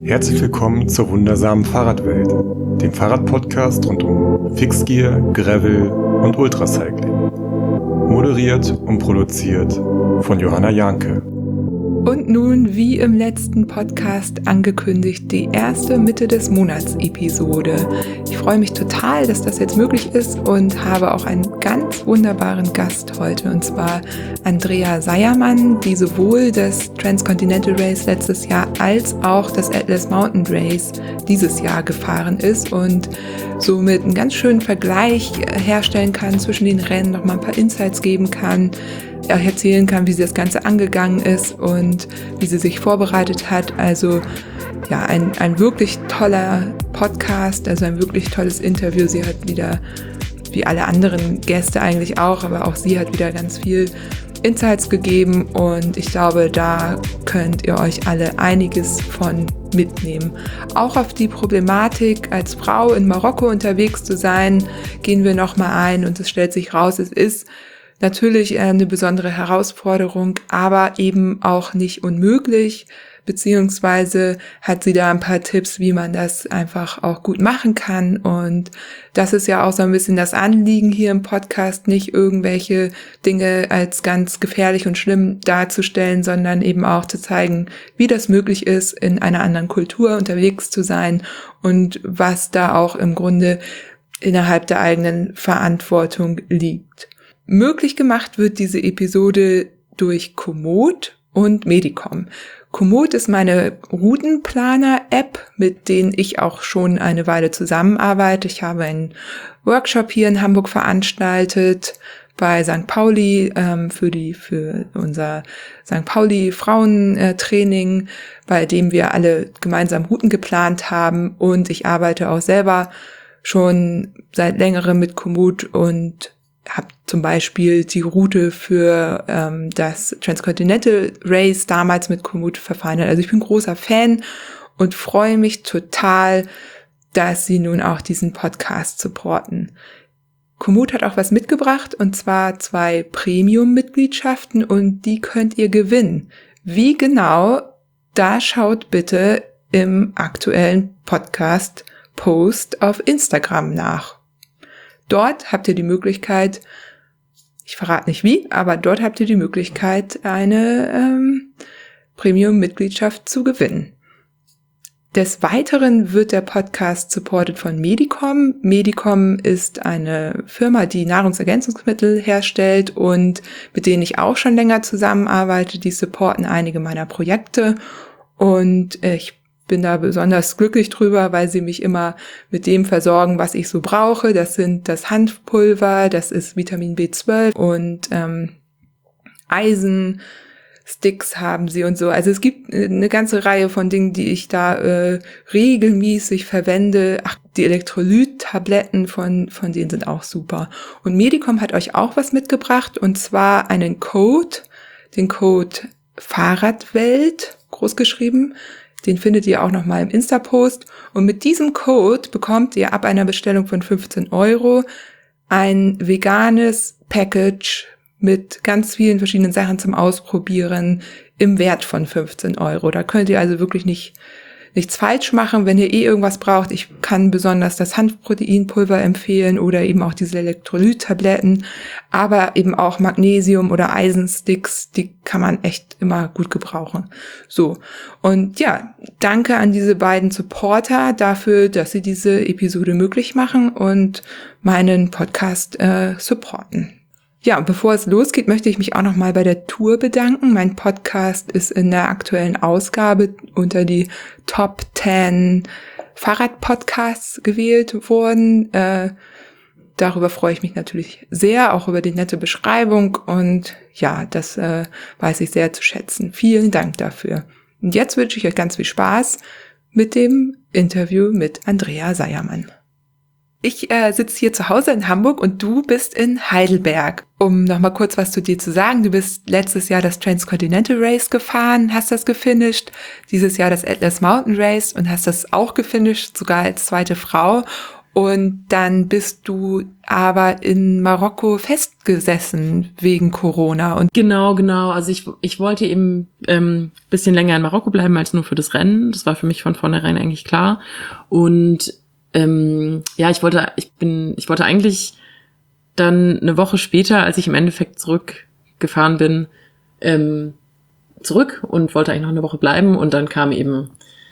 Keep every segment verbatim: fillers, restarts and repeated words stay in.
Herzlich willkommen zur wundersamen Fahrradwelt, dem Fahrradpodcast rund um Fixgear, Gravel und Ultracycling. Moderiert und produziert von Johanna Janke. Und nun, wie im letzten Podcast angekündigt, die erste Mitte des Monats Episode. Ich freue mich total, dass das jetzt möglich ist und habe auch einen ganz wunderbaren Gast heute, und zwar Andrea Seiermann, die sowohl das Transcontinental Race letztes Jahr als auch das Atlas Mountain Race dieses Jahr gefahren ist und somit einen ganz schönen Vergleich herstellen kann zwischen den Rennen, nochmal ein paar Insights geben kann, erzählen kann, wie sie das Ganze angegangen ist und wie sie sich vorbereitet hat. Also ja, ein, ein wirklich toller Podcast, also ein wirklich tolles Interview. Sie hat wieder, wie alle anderen Gäste eigentlich auch, aber auch sie hat wieder ganz viel Insights gegeben und ich glaube, da könnt ihr euch alle einiges von mitnehmen. Auch auf die Problematik, als Frau in Marokko unterwegs zu sein, gehen wir nochmal ein und es stellt sich raus, es ist natürlich eine besondere Herausforderung, aber eben auch nicht unmöglich, beziehungsweise hat sie da ein paar Tipps, wie man das einfach auch gut machen kann. Und das ist ja auch so ein bisschen das Anliegen hier im Podcast, nicht irgendwelche Dinge als ganz gefährlich und schlimm darzustellen, sondern eben auch zu zeigen, wie das möglich ist, in einer anderen Kultur unterwegs zu sein und was da auch im Grunde innerhalb der eigenen Verantwortung liegt. Möglich gemacht wird diese Episode durch Komoot und Medicom. Komoot ist meine Routenplaner-App, mit denen ich auch schon eine Weile zusammenarbeite. Ich habe einen Workshop hier in Hamburg veranstaltet bei Sankt Pauli ähm, für die für unser Sankt Pauli Frauentraining, bei dem wir alle gemeinsam Routen geplant haben. Und ich arbeite auch selber schon seit längerem mit Komoot und habe zum Beispiel die Route für ähm, das Transcontinental Race damals mit Komoot verfahren. Also ich bin großer Fan und freue mich total, dass sie nun auch diesen Podcast supporten. Komoot hat auch was mitgebracht, und zwar zwei Premium-Mitgliedschaften, und die könnt ihr gewinnen. Wie genau? Da schaut bitte im aktuellen Podcast-Post auf Instagram nach. Dort habt ihr die Möglichkeit, ich verrate nicht wie, aber dort habt ihr die Möglichkeit, eine ähm, Premium-Mitgliedschaft zu gewinnen. Des Weiteren wird der Podcast supported von Medicom. Medicom ist eine Firma, die Nahrungsergänzungsmittel herstellt und mit denen ich auch schon länger zusammenarbeite. Die supporten einige meiner Projekte und ich bin da besonders glücklich drüber, weil sie mich immer mit dem versorgen, was ich so brauche. Das sind das Hanfpulver, das ist Vitamin B zwölf und ähm, Eisensticks haben sie und so. Also es gibt eine ganze Reihe von Dingen, die ich da äh, regelmäßig verwende. Ach, die Elektrolyt-Tabletten von von denen sind auch super. Und Medicom hat euch auch was mitgebracht, und zwar einen Code, den Code Fahrradwelt, großgeschrieben. Den findet ihr auch nochmal im Insta-Post. Und mit diesem Code bekommt ihr ab einer Bestellung von fünfzehn Euro ein veganes Package mit ganz vielen verschiedenen Sachen zum Ausprobieren im Wert von fünfzehn Euro. Da könnt ihr also wirklich nicht nichts falsch machen, wenn ihr eh irgendwas braucht. Ich kann besonders das Hanfproteinpulver empfehlen oder eben auch diese Elektrolyt-Tabletten, aber eben auch Magnesium- oder Eisensticks, die kann man echt immer gut gebrauchen. So, und ja, danke an diese beiden Supporter dafür, dass sie diese Episode möglich machen und meinen Podcast äh, supporten. Ja, und bevor es losgeht, möchte ich mich auch nochmal bei der Tour bedanken. Mein Podcast ist in der aktuellen Ausgabe unter die Top zehn Fahrradpodcasts gewählt worden. Äh, darüber freue ich mich natürlich sehr, auch über die nette Beschreibung. Und ja, das äh, weiß ich sehr zu schätzen. Vielen Dank dafür. Und jetzt wünsche ich euch ganz viel Spaß mit dem Interview mit Andrea Seiermann. Ich äh, sitze hier zu Hause in Hamburg und du bist in Heidelberg. Um nochmal kurz was zu dir zu sagen, du bist letztes Jahr das Transcontinental Race gefahren, hast das gefinisht, dieses Jahr das Atlas Mountain Race und hast das auch gefinisht, sogar als zweite Frau. Und dann bist du aber in Marokko festgesessen wegen Corona. Und genau, genau. Also ich ich wollte eben ähm, bisschen länger in Marokko bleiben als nur für das Rennen. Das war für mich von vornherein eigentlich klar. Und ähm, ja, ich wollte, ich bin, ich wollte eigentlich dann eine Woche später, als ich im Endeffekt zurückgefahren bin, ähm, zurück und wollte eigentlich noch eine Woche bleiben. Und dann kam eben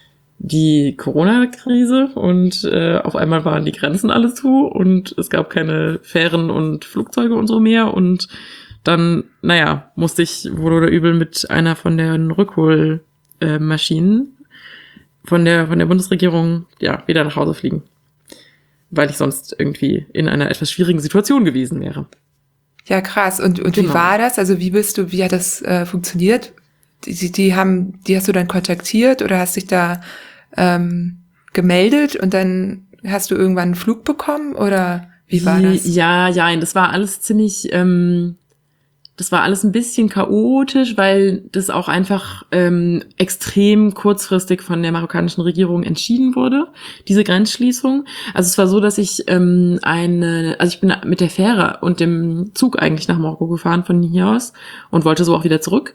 die Corona-Krise und äh, auf einmal waren die Grenzen alle zu und es gab keine Fähren und Flugzeuge und so mehr und dann, naja, musste ich wohl oder übel mit einer von den Rückholmaschinen äh, von der von der Bundesregierung ja wieder nach Hause fliegen, weil ich sonst irgendwie in einer etwas schwierigen Situation gewesen wäre. Ja, krass. Und und Genau. Wie war das? Also wie bist du, wie hat das äh, funktioniert? Die, die, die haben, die hast du dann kontaktiert oder hast dich da ähm, gemeldet und dann hast du irgendwann einen Flug bekommen oder wie war das? Ja, ja, das war alles ziemlich, ähm, das war alles ein bisschen chaotisch, weil das auch einfach ähm, extrem kurzfristig von der marokkanischen Regierung entschieden wurde, diese Grenzschließung. Also es war so, dass ich ähm, eine, also ich bin mit der Fähre und dem Zug eigentlich nach Marokko gefahren von hier aus und wollte so auch wieder zurück.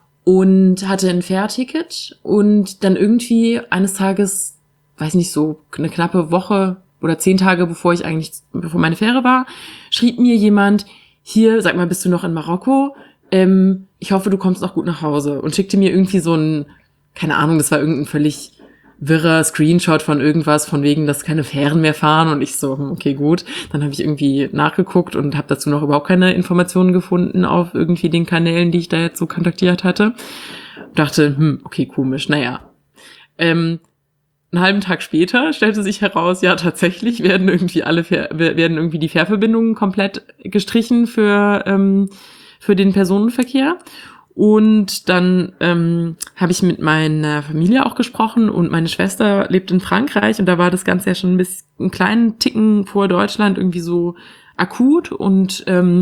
Und hatte ein Fährticket und dann irgendwie eines Tages, weiß nicht, so eine knappe Woche oder zehn Tage, bevor ich eigentlich, bevor meine Fähre war, schrieb mir jemand, hier, sag mal, bist du noch in Marokko? Ähm, ich hoffe, du kommst noch gut nach Hause. Und schickte mir irgendwie so ein, keine Ahnung, das war irgendein völlig wirrer Screenshot von irgendwas, von wegen, dass keine Fähren mehr fahren. Und ich so, okay, gut. Dann habe ich irgendwie nachgeguckt und habe dazu noch überhaupt keine Informationen gefunden auf irgendwie den Kanälen, die ich da jetzt so kontaktiert hatte. Dachte, hm, okay, komisch, naja. Ähm, einen halben Tag später stellte sich heraus, ja, tatsächlich werden irgendwie alle Fähr- werden irgendwie die Fährverbindungen komplett gestrichen für ähm, für den Personenverkehr. Und dann ähm, habe ich mit meiner Familie auch gesprochen und meine Schwester lebt in Frankreich und da war das Ganze ja schon ein bisschen einen kleinen Ticken vor Deutschland irgendwie so akut und ähm,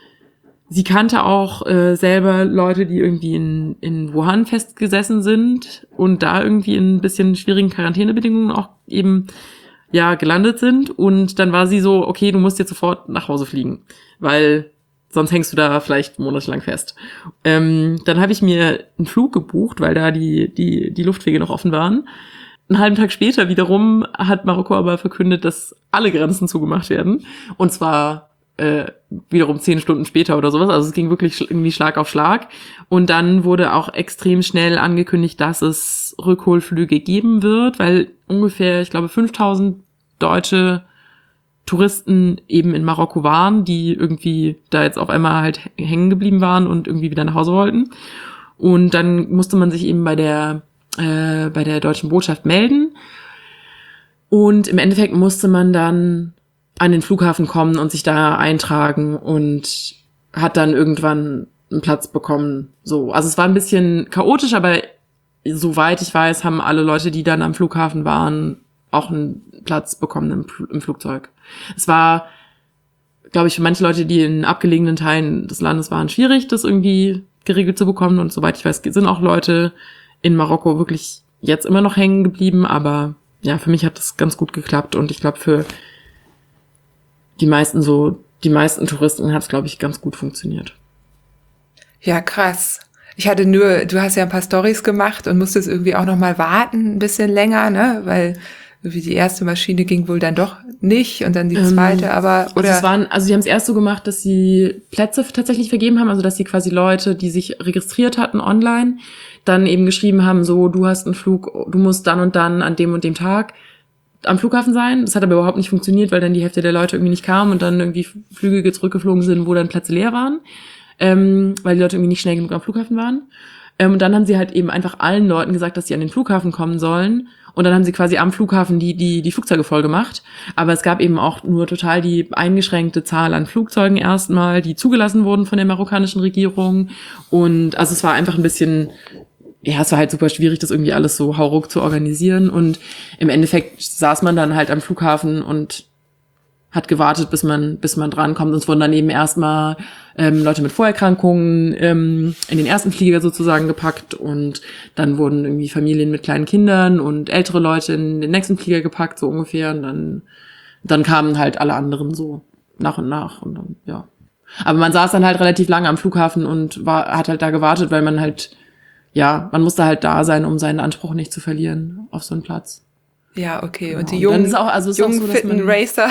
sie kannte auch äh, selber Leute, die irgendwie in, in Wuhan festgesessen sind und da irgendwie in ein bisschen schwierigen Quarantänebedingungen auch eben ja gelandet sind und dann war sie so, okay, du musst jetzt sofort nach Hause fliegen, weil sonst hängst du da vielleicht monatelang fest. Ähm, dann habe ich mir einen Flug gebucht, weil da die die die Luftwege noch offen waren. Einen halben Tag später wiederum hat Marokko aber verkündet, dass alle Grenzen zugemacht werden. Und zwar äh, wiederum zehn Stunden später oder sowas. Also es ging wirklich irgendwie Schlag auf Schlag. Und dann wurde auch extrem schnell angekündigt, dass es Rückholflüge geben wird, weil ungefähr, ich glaube, fünftausend deutsche Touristen eben in Marokko waren, die irgendwie da jetzt auf einmal halt hängen geblieben waren und irgendwie wieder nach Hause wollten. Und dann musste man sich eben bei der äh, bei der deutschen Botschaft melden. Und im Endeffekt musste man dann an den Flughafen kommen und sich da eintragen und hat dann irgendwann einen Platz bekommen. So, also es war ein bisschen chaotisch, aber soweit ich weiß, haben alle Leute, die dann am Flughafen waren, auch einen Platz bekommen im, im Flugzeug. Es war, glaube ich, für manche Leute, die in abgelegenen Teilen des Landes waren, schwierig, das irgendwie geregelt zu bekommen. Und soweit ich weiß, sind auch Leute in Marokko wirklich jetzt immer noch hängen geblieben. Aber ja, für mich hat das ganz gut geklappt. Und ich glaube, für die meisten so, die meisten Touristen hat es, glaube ich, ganz gut funktioniert. Ja, krass. Ich hatte nur, du hast ja ein paar Storys gemacht und musstest irgendwie auch noch mal warten, ein bisschen länger, ne, weil wie die erste Maschine ging wohl dann doch nicht und dann die zweite, ähm, aber oder also, es waren, also die haben es erst so gemacht, dass sie Plätze tatsächlich vergeben haben, also dass sie quasi Leute, die sich registriert hatten online, dann eben geschrieben haben, so, du hast einen Flug, du musst dann und dann an dem und dem Tag am Flughafen sein. Das hat aber überhaupt nicht funktioniert, weil dann die Hälfte der Leute irgendwie nicht kam und dann irgendwie Flüge zurückgeflogen sind, wo dann Plätze leer waren, ähm, weil die Leute irgendwie nicht schnell genug am Flughafen waren. Ähm, und dann haben sie halt eben einfach allen Leuten gesagt, dass sie an den Flughafen kommen sollen. Und dann haben sie quasi am Flughafen die die die Flugzeuge voll gemacht. Aber es gab eben auch nur total die eingeschränkte Zahl an Flugzeugen erstmal, die zugelassen wurden von der marokkanischen Regierung. Und also es war einfach ein bisschen, ja, es war halt super schwierig, das irgendwie alles so hauruck zu organisieren. Und im Endeffekt saß man dann halt am Flughafen und hat gewartet, bis man bis man drankommt. Und es wurden dann eben erstmal ähm, Leute mit Vorerkrankungen ähm, in den ersten Flieger sozusagen gepackt und dann wurden irgendwie Familien mit kleinen Kindern und ältere Leute in den nächsten Flieger gepackt, so ungefähr. Und dann Dann kamen halt alle anderen so nach und nach und dann, ja. Aber man saß dann halt relativ lange am Flughafen und war, hat halt da gewartet, weil man halt, ja, man musste halt da sein, um seinen Anspruch nicht zu verlieren auf so einen Platz. Ja, okay. Genau. Und die jungen, ist auch, also ist jungen auch so, dass fitten man, Racer,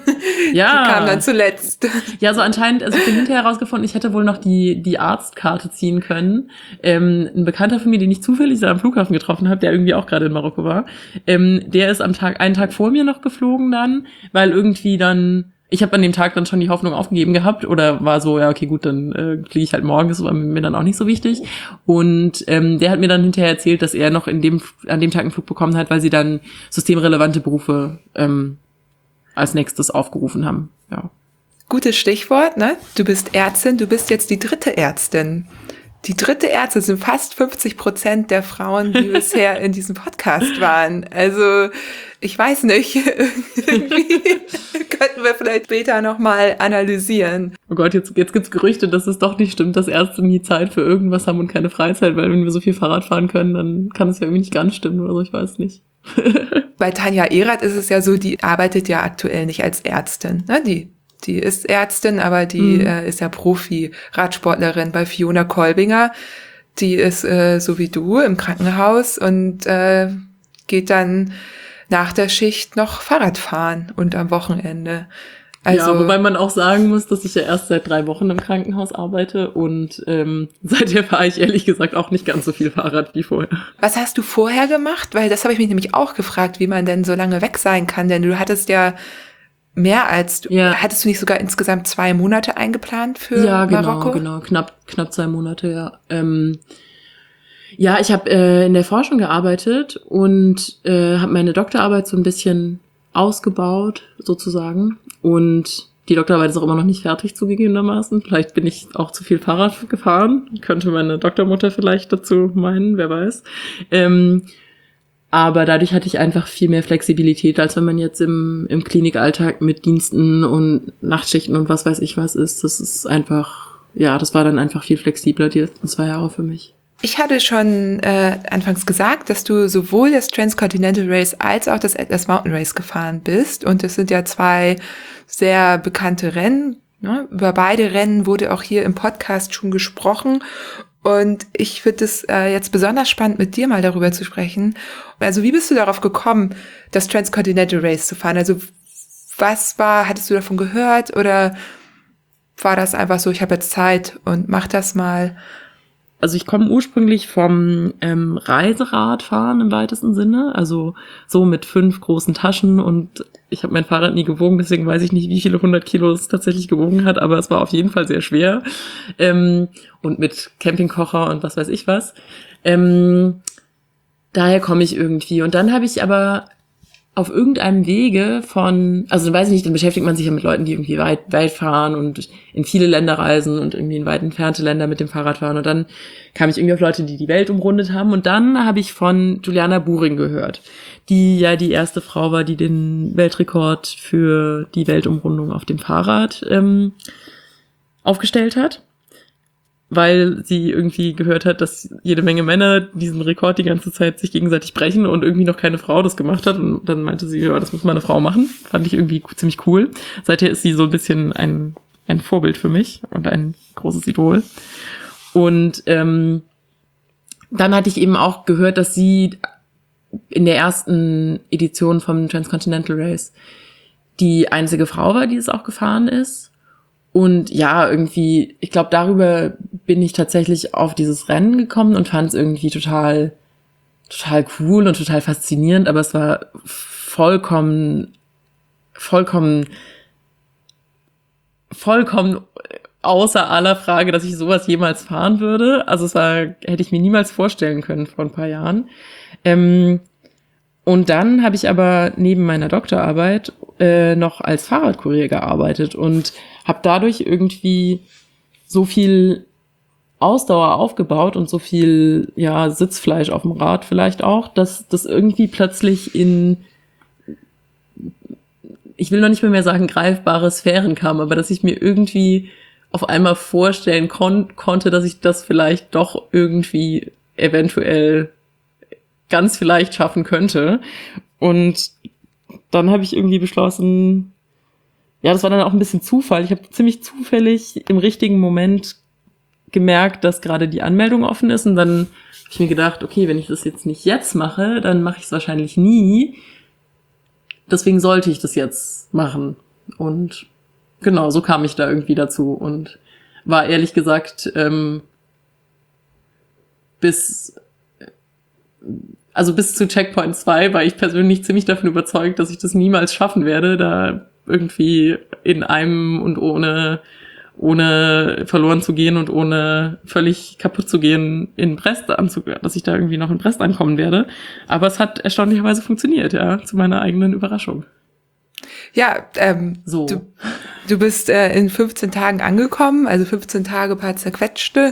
ja, die kamen dann zuletzt. Ja, so anscheinend, also ich bin hinterher herausgefunden, ich hätte wohl noch die die Arztkarte ziehen können. Ähm, ein Bekannter von mir, den ich zufällig am Flughafen getroffen habe, der irgendwie auch gerade in Marokko war, ähm, der ist am Tag, einen Tag vor mir noch geflogen dann, weil irgendwie dann, ich habe an dem Tag dann schon die Hoffnung aufgegeben gehabt oder war so, ja, okay, gut, dann äh, fliege ich halt morgen, das war mir dann auch nicht so wichtig. Und ähm, der hat mir dann hinterher erzählt, dass er noch in dem an dem Tag einen Flug bekommen hat, weil sie dann systemrelevante Berufe ähm, als nächstes aufgerufen haben, ja. Gutes Stichwort, ne? Du bist Ärztin, du bist jetzt die dritte Ärztin. Die dritte Ärztin sind fast fünfzig Prozent der Frauen, die bisher in diesem Podcast waren. Also, ich weiß nicht, irgendwie könnten wir vielleicht später nochmal analysieren. Oh Gott, jetzt, jetzt gibt's Gerüchte, dass es doch nicht stimmt, dass Ärzte nie Zeit für irgendwas haben und keine Freizeit, weil wenn wir so viel Fahrrad fahren können, dann kann es ja irgendwie nicht ganz stimmen oder so, ich weiß nicht. Bei Tanja Erath ist es ja so, die arbeitet ja aktuell nicht als Ärztin, ne? Die Die ist Ärztin, aber die mhm. äh, ist ja Profi-Radsportlerin. Bei Fiona Kolbinger, die ist äh, so wie du im Krankenhaus und äh, geht dann nach der Schicht noch Fahrrad fahren und am Wochenende. Also, ja, wobei man auch sagen muss, dass ich ja erst seit drei Wochen im Krankenhaus arbeite und ähm, seither fahre ich ehrlich gesagt auch nicht ganz so viel Fahrrad wie vorher. Was hast du vorher gemacht? Weil das habe ich mich nämlich auch gefragt, wie man denn so lange weg sein kann, denn du hattest ja mehr als, du, ja. hattest du nicht sogar insgesamt zwei Monate eingeplant für ja, genau, Marokko? Ja, genau, knapp knapp zwei Monate, ja. Ähm, ja, ich habe äh, in der Forschung gearbeitet und äh, habe meine Doktorarbeit so ein bisschen ausgebaut, sozusagen. Und die Doktorarbeit ist auch immer noch nicht fertig, zugegebenermaßen. Vielleicht bin ich auch zu viel Fahrrad gefahren. Könnte meine Doktormutter vielleicht dazu meinen, wer weiß. Ähm, Aber dadurch hatte ich einfach viel mehr Flexibilität, als wenn man jetzt im, im Klinikalltag mit Diensten und Nachtschichten und was weiß ich was ist. Das ist einfach, ja, das war dann einfach viel flexibler, die letzten zwei Jahre für mich. Ich hatte schon äh, anfangs gesagt, dass du sowohl das Transcontinental Race als auch das Atlas Mountain Race gefahren bist. Und das sind ja zwei sehr bekannte Rennen. Ne? Über beide Rennen wurde auch hier im Podcast schon gesprochen. Und ich finde es äh, jetzt besonders spannend, mit dir mal darüber zu sprechen. Also wie bist du darauf gekommen, das Transcontinental Race zu fahren? Also was war, hattest du davon gehört oder war das einfach so, ich habe jetzt Zeit und mach das mal? Also ich komme ursprünglich vom ähm, Reiseradfahren im weitesten Sinne, also so mit fünf großen Taschen und ich habe mein Fahrrad nie gewogen, deswegen weiß ich nicht, wie viele hundert Kilo es tatsächlich gewogen hat, aber es war auf jeden Fall sehr schwer ähm, und mit Campingkocher und was weiß ich was. Ähm, daher komme ich irgendwie und dann habe ich aber auf irgendeinem Wege von, also weiß ich nicht, dann beschäftigt man sich ja mit Leuten, die irgendwie weit, weit fahren und in viele Länder reisen und irgendwie in weit entfernte Länder mit dem Fahrrad fahren. Und dann kam ich irgendwie auf Leute, die die Welt umrundet haben. Und dann habe ich von Juliana Buring gehört, die ja die erste Frau war, die den Weltrekord für die Weltumrundung auf dem Fahrrad ähm, aufgestellt hat. Weil sie irgendwie gehört hat, dass jede Menge Männer diesen Rekord die ganze Zeit sich gegenseitig brechen und irgendwie noch keine Frau das gemacht hat. Und dann meinte sie, ja, das muss mal eine Frau machen. Fand ich irgendwie ziemlich cool. Seither ist sie so ein bisschen ein ein Vorbild für mich und ein großes Idol. Und ähm, dann hatte ich eben auch gehört, dass sie in der ersten Edition vom Transcontinental Race die einzige Frau war, die es auch gefahren ist. Und ja, irgendwie, ich glaube, darüber bin ich tatsächlich auf dieses Rennen gekommen und fand es irgendwie total, total cool und total faszinierend, aber es war vollkommen, vollkommen, vollkommen außer aller Frage, dass ich sowas jemals fahren würde. Also es war, hätte ich mir niemals vorstellen können vor ein paar Jahren. Ähm, und dann habe ich aber neben meiner Doktorarbeit äh, noch als Fahrradkurier gearbeitet und habe dadurch irgendwie so viel Ausdauer aufgebaut und so viel ja Sitzfleisch auf dem Rad vielleicht auch, dass das irgendwie plötzlich in, ich will noch nicht mehr, mehr sagen, greifbare Sphären kam, aber dass ich mir irgendwie auf einmal vorstellen kon- konnte, dass ich das vielleicht doch irgendwie eventuell ganz vielleicht schaffen könnte. Und dann habe ich irgendwie beschlossen, ja, das war dann auch ein bisschen Zufall. Ich habe ziemlich zufällig im richtigen Moment gemerkt, dass gerade die Anmeldung offen ist und dann habe ich mir gedacht, okay, wenn ich das jetzt nicht jetzt mache, dann mache ich es wahrscheinlich nie. Deswegen sollte ich das jetzt machen. Und genau, so kam ich da irgendwie dazu und war ehrlich gesagt ähm, bis also bis zu Checkpoint zwei war ich persönlich ziemlich davon überzeugt, dass ich das niemals schaffen werde, da irgendwie in einem und ohne ohne verloren zu gehen und ohne völlig kaputt zu gehen in Brest anzugehen, dass ich da irgendwie noch in Brest ankommen werde. Aber es hat erstaunlicherweise funktioniert, ja, zu meiner eigenen Überraschung. Ja, ähm, so. du, du bist äh, in fünfzehn Tagen angekommen, also fünfzehn Tage paar zerquetschte.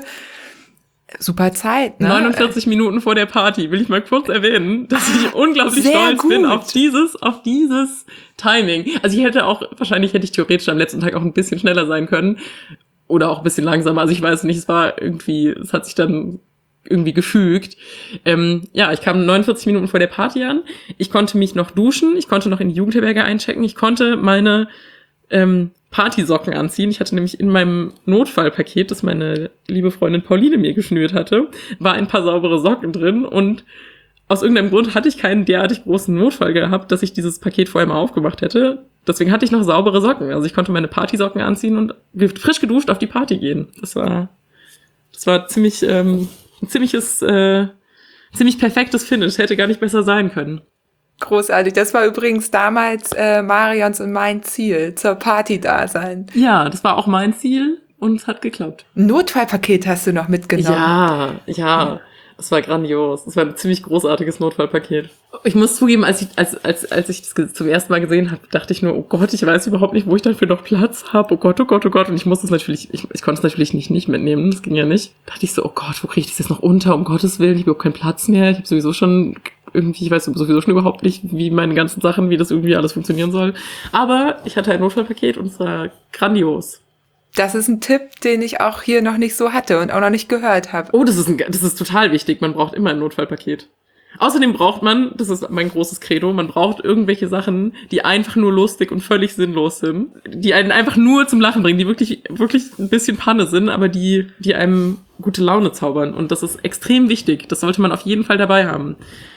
Super Zeit, ne? neunundvierzig Minuten vor der Party, will ich mal kurz erwähnen, dass ich unglaublich Sehr stolz gut. bin auf dieses, auf dieses Timing. Also ich hätte auch, wahrscheinlich hätte ich theoretisch am letzten Tag auch ein bisschen schneller sein können. Oder auch ein bisschen langsamer. Also ich weiß nicht, es war irgendwie, es hat sich dann irgendwie gefügt. Ähm, ja, ich kam neunundvierzig Minuten vor der Party an. Ich konnte mich noch duschen, ich konnte noch in die Jugendherberge einchecken, ich konnte meine ähm, Partysocken anziehen. Ich hatte nämlich in meinem Notfallpaket, das meine liebe Freundin Pauline mir geschnürt hatte, war ein paar saubere Socken drin und aus irgendeinem Grund hatte ich keinen derartig großen Notfall gehabt, dass ich dieses Paket vorher mal aufgemacht hätte. Deswegen hatte ich noch saubere Socken. Also ich konnte meine Partysocken anziehen und frisch geduscht auf die Party gehen. Das war, das war ziemlich, ähm, ein ziemliches, äh, ziemlich perfektes Finish. Hätte gar nicht besser sein können. Großartig. Das war übrigens damals äh, Marions und mein Ziel, zur Party da sein. Ja, das war auch mein Ziel und es hat geklappt. Ein Notfallpaket hast du noch mitgenommen. Ja, ja. Das war grandios. Das war ein ziemlich großartiges Notfallpaket. Ich muss zugeben, als ich, als, als, als ich das zum ersten Mal gesehen habe, dachte ich nur, oh Gott, ich weiß überhaupt nicht, wo ich dafür noch Platz habe. Oh Gott, oh Gott, oh Gott. Und ich musste es natürlich, ich, ich konnte es natürlich nicht, nicht mitnehmen. Das ging ja nicht. Da dachte ich so, oh Gott, wo kriege ich das jetzt noch unter? Um Gottes Willen, ich habe überhaupt keinen Platz mehr. Ich habe sowieso schon irgendwie, ich weiß sowieso schon überhaupt nicht, wie meine ganzen Sachen, wie das irgendwie alles funktionieren soll. Aber ich hatte ein Notfallpaket und es war grandios. Das ist ein Tipp, den ich auch hier noch nicht so hatte und auch noch nicht gehört habe. Oh, das ist, ein, das ist total wichtig. Man braucht immer ein Notfallpaket. Außerdem braucht man, das ist mein großes Credo, man braucht irgendwelche Sachen, die einfach nur lustig und völlig sinnlos sind, die einen einfach nur zum Lachen bringen, die wirklich wirklich ein bisschen Panne sind, aber die die einem gute Laune zaubern. Und das ist extrem wichtig. Das sollte man auf jeden Fall dabei haben.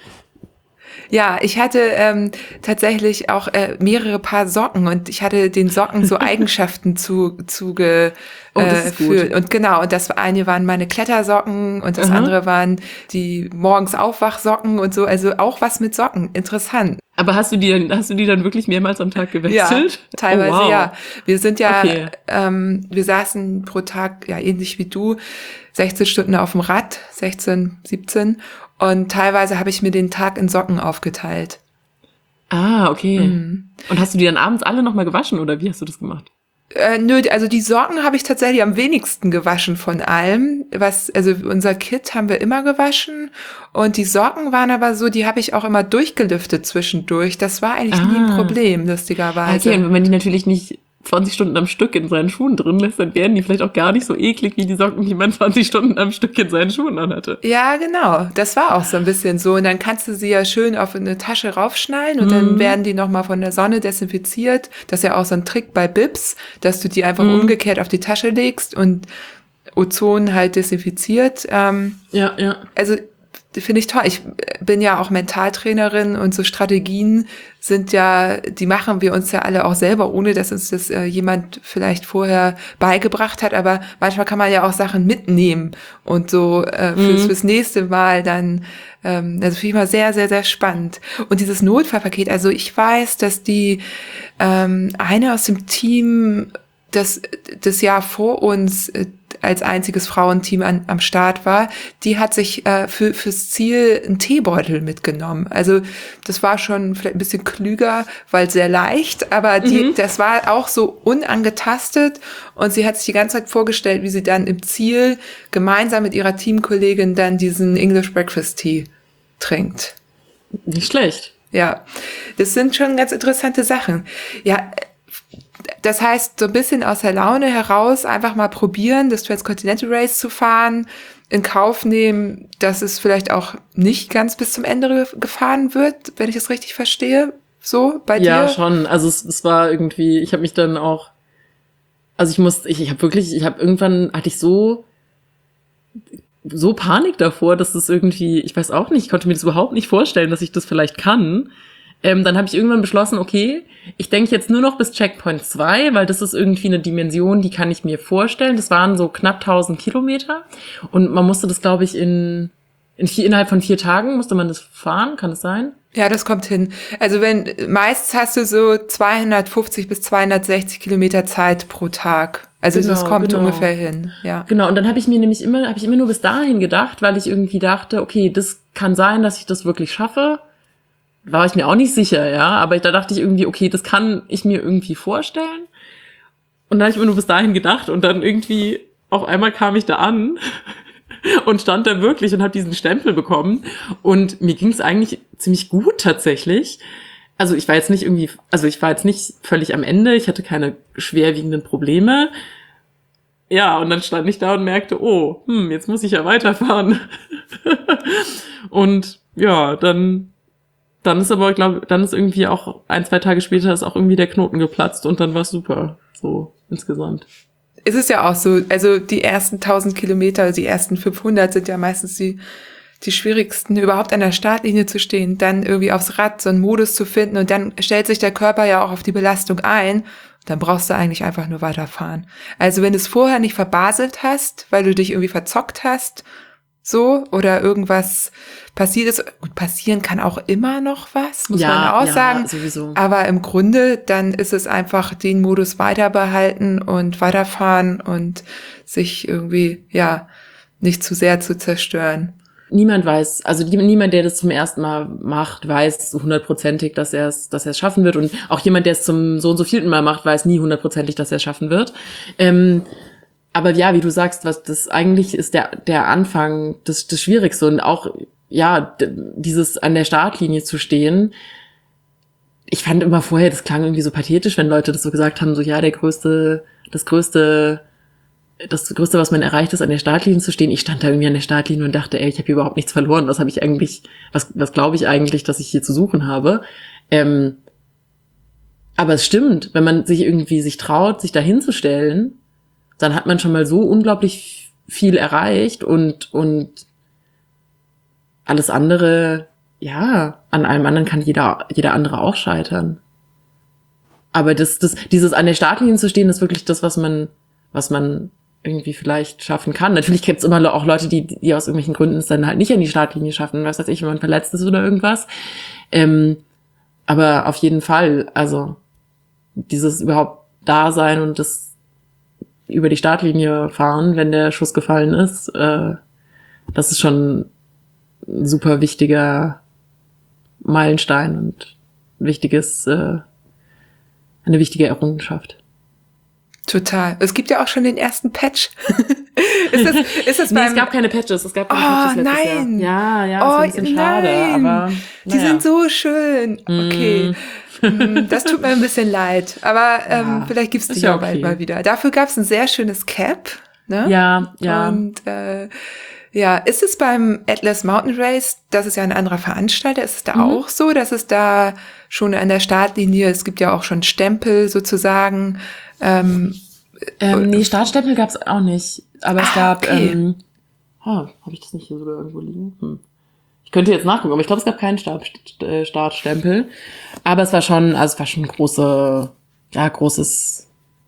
Ja, ich hatte ähm, tatsächlich auch äh, mehrere Paar Socken und ich hatte den Socken so Eigenschaften zu zuge oh, das ist äh, gut. für, und genau, und das eine waren meine Klettersocken und das Aha. andere waren die morgens Aufwachsocken und so, also auch was mit Socken, interessant. Aber hast du die dann, hast du die dann wirklich mehrmals am Tag gewechselt? Ja, teilweise oh, wow. ja. Wir sind ja, Okay. ähm, wir saßen pro Tag, ja ähnlich wie du, sechzehn Stunden auf dem Rad, sechzehn, siebzehn. Und teilweise habe ich mir den Tag in Socken aufgeteilt. Ah, okay. Mhm. Und hast du die dann abends alle nochmal gewaschen oder wie hast du das gemacht? Äh, nö, also die Socken habe ich tatsächlich am wenigsten gewaschen von allem. Was, also unser Kit haben wir immer gewaschen und die Socken waren aber so, die habe ich auch immer durchgelüftet zwischendurch. Das war eigentlich Ah. nie ein Problem, lustigerweise. Okay, und wenn man die natürlich nicht zwanzig Stunden am Stück in seinen Schuhen drin lässt, dann werden die vielleicht auch gar nicht so eklig wie die Socken, die man zwanzig Stunden am Stück in seinen Schuhen anhatte. Ja, genau. Das war auch so ein bisschen so. Und dann kannst du sie ja schön auf eine Tasche raufschnallen und mhm. dann werden die nochmal von der Sonne desinfiziert. Das ist ja auch so ein Trick bei Bibs, dass du die einfach mhm. umgekehrt auf die Tasche legst und Ozon halt desinfiziert. Ähm, ja, ja. Also finde ich toll. Ich bin ja auch Mentaltrainerin und so Strategien sind ja, die machen wir uns ja alle auch selber, ohne dass uns das äh, jemand vielleicht vorher beigebracht hat. Aber manchmal kann man ja auch Sachen mitnehmen und so äh, fürs, mhm. fürs nächste Mal dann, ähm, also finde ich mal sehr, sehr, sehr spannend. Und dieses Notfallpaket, also ich weiß, dass die ähm, eine aus dem Team das, das Jahr vor uns äh, als einziges Frauenteam an, am Start war, die hat sich äh, für fürs Ziel einen Teebeutel mitgenommen. Also das war schon vielleicht ein bisschen klüger, weil sehr leicht, aber die, mhm. das war auch so unangetastet und sie hat sich die ganze Zeit vorgestellt, wie sie dann im Ziel gemeinsam mit ihrer Teamkollegin dann diesen English Breakfast Tea trinkt. Nicht schlecht. Ja, das sind schon ganz interessante Sachen. Ja, das heißt, so ein bisschen aus der Laune heraus einfach mal probieren, das Transcontinental Race zu fahren, in Kauf nehmen, dass es vielleicht auch nicht ganz bis zum Ende gefahren wird, wenn ich das richtig verstehe. so bei dir? Ja, schon. Also es, es war irgendwie, ich habe mich dann auch, also ich musste, ich, ich habe wirklich, ich habe irgendwann, hatte ich so, so Panik davor, dass es irgendwie, ich weiß auch nicht, ich konnte mir das überhaupt nicht vorstellen, dass ich das vielleicht kann. Ähm, dann habe ich irgendwann beschlossen, okay, ich denke jetzt nur noch bis Checkpoint zwei, weil das ist irgendwie eine Dimension, die kann ich mir vorstellen. Das waren so knapp tausend Kilometer und man musste das, glaube ich, in, in vier, innerhalb von vier Tagen musste man das fahren, kann es sein? Ja, das kommt hin. Also wenn, meist hast du so zweihundertfünfzig bis zweihundertsechzig Kilometer Zeit pro Tag. Also Genau, das kommt genau. ungefähr hin, ja. Genau, und dann habe ich mir nämlich immer, habe ich immer nur bis dahin gedacht, weil ich irgendwie dachte, okay, das kann sein, dass ich das wirklich schaffe. War ich mir auch nicht sicher, ja, aber da dachte ich irgendwie, okay, das kann ich mir irgendwie vorstellen. Und dann habe ich immer nur bis dahin gedacht und dann irgendwie auf einmal kam ich da an und stand da wirklich und habe diesen Stempel bekommen und mir ging es eigentlich ziemlich gut tatsächlich. Also ich war jetzt nicht irgendwie, also ich war jetzt nicht völlig am Ende, ich hatte keine schwerwiegenden Probleme. Ja, und dann stand ich da und merkte, oh, hm, jetzt muss ich ja weiterfahren. Und ja, dann Dann ist aber, glaube dann ist irgendwie auch ein, zwei Tage später ist auch irgendwie der Knoten geplatzt und dann war es super, so insgesamt. Es ist ja auch so, also die ersten tausend Kilometer, die ersten fünfhundert sind ja meistens die, die schwierigsten, überhaupt an der Startlinie zu stehen, dann irgendwie aufs Rad so einen Modus zu finden und dann stellt sich der Körper ja auch auf die Belastung ein. Dann brauchst du eigentlich einfach nur weiterfahren. Also wenn du es vorher nicht verbaselt hast, weil du dich irgendwie verzockt hast, so, oder irgendwas passiert ist. Gut, passieren kann auch immer noch was, muss ja, man auch ja, sagen. Sowieso. Aber im Grunde, dann ist es einfach den Modus weiter behalten und weiterfahren und sich irgendwie, ja, nicht zu sehr zu zerstören. Niemand weiß, also die, niemand, der das zum ersten Mal macht, weiß hundertprozentig, dass er es, dass er es schaffen wird. Und auch jemand, der es zum so und so vielten Mal macht, weiß nie hundertprozentig, dass er es schaffen wird. Ähm, Aber ja, wie du sagst, was das eigentlich ist der der Anfang das das Schwierigste und auch ja d- dieses an der Startlinie zu stehen. Ich fand immer vorher, das klang irgendwie so pathetisch, wenn Leute das so gesagt haben, so ja der größte das größte das größte, was man erreicht, ist an der Startlinie zu stehen. Ich stand da irgendwie an der Startlinie und dachte, ey, ich habe hier überhaupt nichts verloren. Was habe ich eigentlich was was glaube ich eigentlich, dass ich hier zu suchen habe? Ähm, aber es stimmt, wenn man sich irgendwie sich traut, sich da hinzustellen, dann hat man schon mal so unglaublich viel erreicht und und alles andere, ja, an allem anderen kann jeder jeder andere auch scheitern. Aber das das dieses an der Startlinie zu stehen, ist wirklich das, was man was man irgendwie vielleicht schaffen kann. Natürlich gibt es immer auch Leute, die die aus irgendwelchen Gründen es dann halt nicht an die Startlinie schaffen, was weiß ich, wenn man verletzt ist oder irgendwas. Ähm, aber auf jeden Fall, also dieses überhaupt da sein und das über die Startlinie fahren, wenn der Schuss gefallen ist, äh, das ist schon ein super wichtiger Meilenstein und wichtiges, äh, eine wichtige Errungenschaft. Total. Es gibt ja auch schon den ersten Patch. ist das, ist das nee, beim... es gab keine Patches, es gab keine oh, Patches letztes nein. Jahr. Ja, ja, oh, das ist ein bisschen schade, nein. aber die naja. sind so schön. Okay. Mm. Das tut mir ein bisschen leid. Aber ähm, Ja, vielleicht gibt's die ist ja ja bald okay. mal wieder. Dafür gab's ein sehr schönes Cap. Ne? Ja, ja. Und äh, ja, ist es beim Atlas Mountain Race, das ist ja ein anderer Veranstalter, ist es da Mhm. auch so, dass es da schon an der Startlinie, es gibt ja auch schon Stempel sozusagen. Ähm, Ähm, nee, Startstempel gab's auch nicht. Aber es Ah, gab, okay. ähm, oh, habe ich das nicht hier sogar irgendwo liegen? Hm. Ich könnte jetzt nachgucken, aber ich glaube, es gab keinen Start, äh, Startstempel. Aber es war schon, also es war schon große, ja, großes,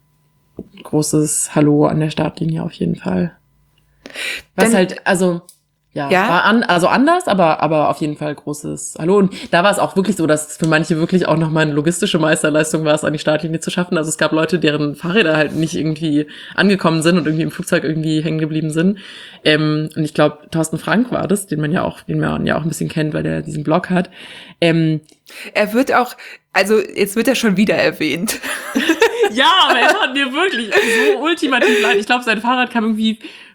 großes Hallo an der Startlinie auf jeden Fall. Was Dann- halt, also, ja, Ja? war an, also anders, aber, aber auf jeden Fall großes Hallo. Und da war es auch wirklich so, dass es für manche wirklich auch nochmal eine logistische Meisterleistung war, es an die Startlinie zu schaffen. Also es gab Leute, deren Fahrräder halt nicht irgendwie angekommen sind und irgendwie im Flugzeug irgendwie hängen geblieben sind. Ähm, und ich glaube, Thorsten Frank war das, den man ja auch, den man ja auch ein bisschen kennt, weil der diesen Blog hat. Ähm, er wird auch, also jetzt wird er schon wieder erwähnt. ja, aber er hat mir wirklich so ultimativ leid. Ich glaube, sein Fahrrad kam irgendwie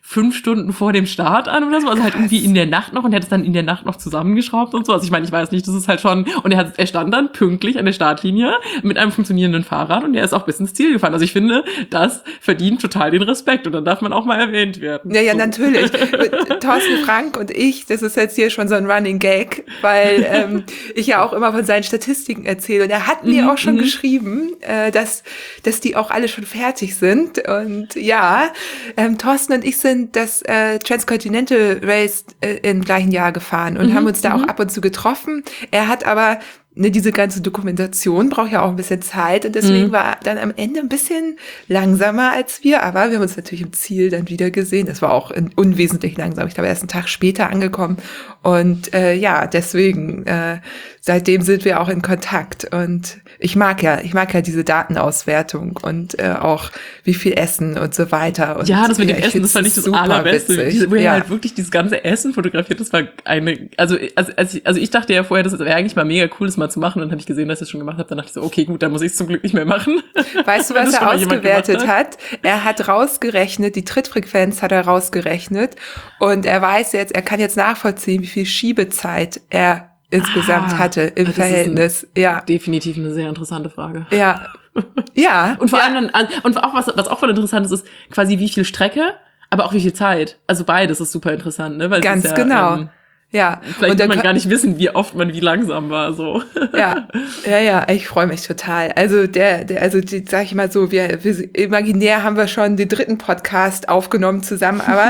fünf Stunden vor dem Start an oder so, also halt irgendwie in der Nacht noch und er hat es dann in der Nacht noch zusammengeschraubt und so. Also ich meine, ich weiß nicht, das ist halt schon, und er hat, er stand dann pünktlich an der Startlinie mit einem funktionierenden Fahrrad und er ist auch bis ins Ziel gefahren. Also ich finde, das verdient total den Respekt und dann darf man auch mal erwähnt werden. Ja, ja, so. Natürlich. Thorsten Frank und ich, das ist jetzt hier schon so ein Running Gag, weil ähm, ich ja auch immer von seinen Statistiken erzähle und er hat mir Mhm, auch schon mhm. geschrieben, äh, dass, dass die auch alle schon fertig sind und ja, ähm, Thorsten und ich sind das äh, Transcontinental Race äh, im gleichen Jahr gefahren und Mhm, haben uns da auch mhm. ab und zu getroffen. Er hat aber ne, diese ganze Dokumentation braucht ja auch ein bisschen Zeit und deswegen Mhm. war er dann am Ende ein bisschen langsamer als wir, aber wir haben uns natürlich im Ziel dann wieder gesehen. Das war auch in, unwesentlich langsam. Ich glaube, er ist einen Tag später angekommen und äh, ja, deswegen äh, seitdem sind wir auch in Kontakt und ich mag ja, ich mag ja diese Datenauswertung und äh, auch wie viel Essen und so weiter. Und Ja, das mit ja, dem ich Essen, das find's fand ich das super Allerbeste. witzig. Diese, wo er Ja. halt wirklich dieses ganze Essen fotografiert, das war eine, also, also, also, ich, also ich dachte ja vorher, das wäre eigentlich mal mega cool, das mal zu machen. Und dann habe ich gesehen, dass ich es schon gemacht habe. Dann dachte ich so, okay, gut, dann muss ich es zum Glück nicht mehr machen. Weißt du, Wenn was das er schon mal jemand gemacht ausgewertet hat? Er hat rausgerechnet, die Trittfrequenz hat er rausgerechnet und er weiß jetzt, er kann jetzt nachvollziehen, wie viel Schiebezeit er insgesamt Ah, hatte im das ist Verhältnis. Ja, Definitiv eine sehr interessante Frage. ja, ja. Und vor ja. allem dann, und auch was, was auch voll interessant ist, ist quasi wie viel Strecke, aber auch wie viel Zeit. Also beides ist super interessant, ne? Weil es Ganz ist ja, genau. Ähm, Ja, vielleicht und will dann man kann- gar nicht wissen, wie oft man wie langsam war, so. Ja, ja, ja, ich freue mich total. Also der, der, also die, sag ich mal so, wir, wir imaginär haben wir schon den dritten Podcast aufgenommen zusammen, aber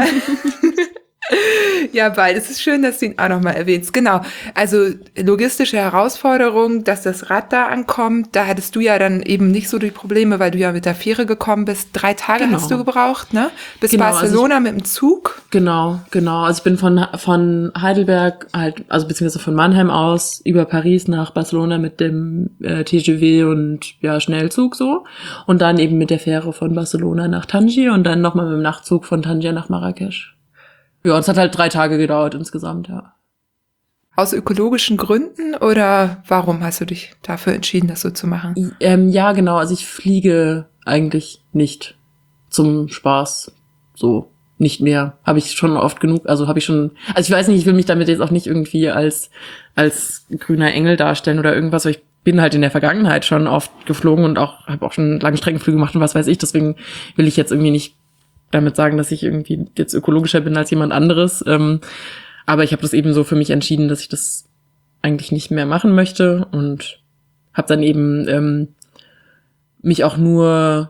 ja, bald. Es ist schön, dass du ihn auch nochmal erwähnst. Genau. Also logistische Herausforderung, dass das Rad da ankommt. Da hattest du ja dann eben nicht so die Probleme, weil du ja mit der Fähre gekommen bist. Drei Tage Genau. hast du gebraucht, ne? Bis Genau, also Barcelona mit dem Zug. Genau, genau. Also ich bin von von Heidelberg halt, also beziehungsweise von Mannheim aus über Paris nach Barcelona mit dem äh, T G V und ja Schnellzug so und dann eben mit der Fähre von Barcelona nach Tangier und dann nochmal mit dem Nachtzug von Tangier nach Marrakesch. Ja, und es hat halt drei Tage gedauert insgesamt, ja. Aus ökologischen Gründen oder warum hast du dich dafür entschieden, das so zu machen? I- Ähm, ja, genau. Also ich fliege eigentlich nicht zum Spaß so. Nicht mehr. Habe ich schon oft genug, also habe ich schon, also ich weiß nicht, ich will mich damit jetzt auch nicht irgendwie als als grüner Engel darstellen oder irgendwas, aber ich bin halt in der Vergangenheit schon oft geflogen und auch habe auch schon Langstreckenflüge gemacht und was weiß ich, deswegen will ich jetzt irgendwie nicht damit sagen, dass ich irgendwie jetzt ökologischer bin als jemand anderes, ähm, aber ich habe das eben so für mich entschieden, dass ich das eigentlich nicht mehr machen möchte und habe dann eben ähm, mich auch nur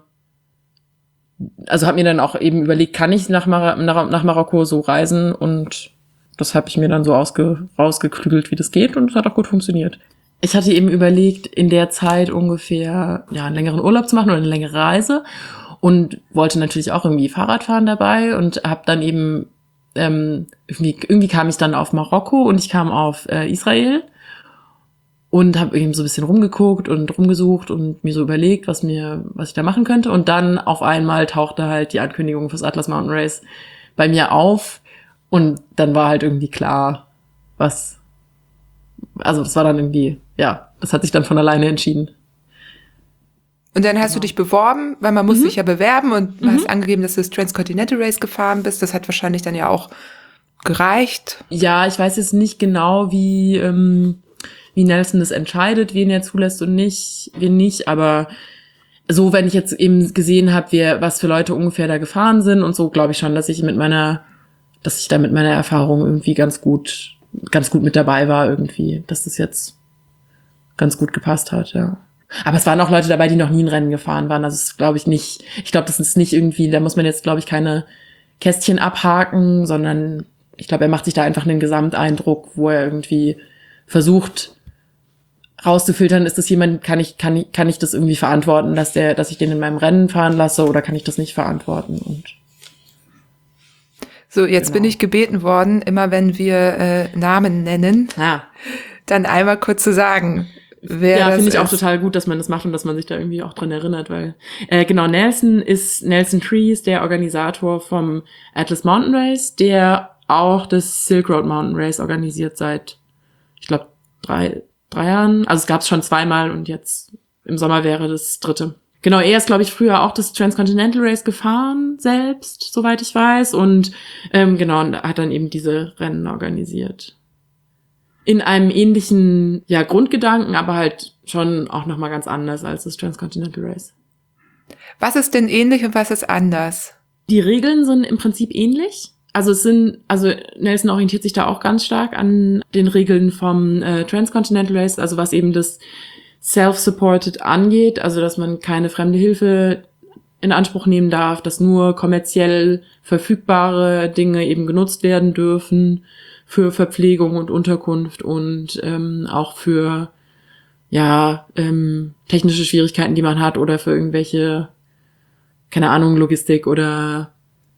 also habe mir dann auch eben überlegt, kann ich nach, Mar- nach, nach Marokko so reisen und das habe ich mir dann so ausge, rausgeklügelt, wie das geht und es hat auch gut funktioniert. Ich hatte eben überlegt, in der Zeit ungefähr ja einen längeren Urlaub zu machen oder eine längere Reise und wollte natürlich auch irgendwie Fahrradfahren dabei und habe dann eben ähm, irgendwie, irgendwie kam ich dann auf Marokko und ich kam auf äh, Israel und habe eben so ein bisschen rumgeguckt und rumgesucht und mir so überlegt, was mir, was ich da machen könnte. Und dann auf einmal tauchte halt die Ankündigung fürs Atlas Mountain Race bei mir auf. Und dann war halt irgendwie klar, was, also das war dann irgendwie, ja, das hat sich dann von alleine entschieden. Und dann hast Genau. du dich beworben, weil man muss Mhm. sich ja bewerben und du Mhm. hast angegeben, dass du das Transcontinental Race gefahren bist. Das hat wahrscheinlich dann ja auch gereicht. Ja, ich weiß jetzt nicht genau, wie, ähm, wie Nelson das entscheidet, wen er zulässt und nicht, wen nicht, aber so, wenn ich jetzt eben gesehen habe, wer, was für Leute ungefähr da gefahren sind und so, glaube ich schon, dass ich mit meiner, dass ich da mit meiner Erfahrung irgendwie ganz gut, ganz gut mit dabei war irgendwie, dass das jetzt ganz gut gepasst hat, ja. Aber es waren auch Leute dabei, die noch nie ein Rennen gefahren waren, also es ist, glaube ich, nicht, ich glaube, das ist nicht irgendwie, da muss man jetzt, glaube ich, keine Kästchen abhaken, sondern ich glaube, er macht sich da einfach einen Gesamteindruck, wo er irgendwie versucht, rauszufiltern, ist das jemand, kann ich, kann ich, kann ich das irgendwie verantworten, dass der, dass ich den in meinem Rennen fahren lasse oder kann ich das nicht verantworten und So, jetzt Genau. bin ich gebeten worden, immer wenn wir äh, Namen nennen, ja, dann einmal kurz zu sagen, wer ja, das finde ich auch ist. total gut, dass man das macht und dass man sich da irgendwie auch dran erinnert, weil äh, genau, Nelson ist Nelson Trees, der Organisator vom Atlas Mountain Race, der auch das Silk Road Mountain Race organisiert seit, ich glaube, drei drei Jahren. Also es gab es schon zweimal und jetzt im Sommer wäre das dritte. Genau, er ist, glaube ich, früher auch das Transcontinental Race gefahren selbst, soweit ich weiß. Und ähm, genau, und hat dann eben diese Rennen organisiert. In einem ähnlichen ja, Grundgedanken, aber halt schon auch nochmal ganz anders als das Transcontinental Race. Was ist denn ähnlich und was ist anders? Die Regeln sind im Prinzip ähnlich. Also es sind, also Nelson orientiert sich da auch ganz stark an den Regeln vom äh, Transcontinental Race, also was eben das Self-Supported angeht, also dass man keine fremde Hilfe in Anspruch nehmen darf, dass nur kommerziell verfügbare Dinge eben genutzt werden dürfen für Verpflegung und Unterkunft und ähm, auch für ja ähm, technische Schwierigkeiten, die man hat oder für irgendwelche, keine Ahnung, Logistik oder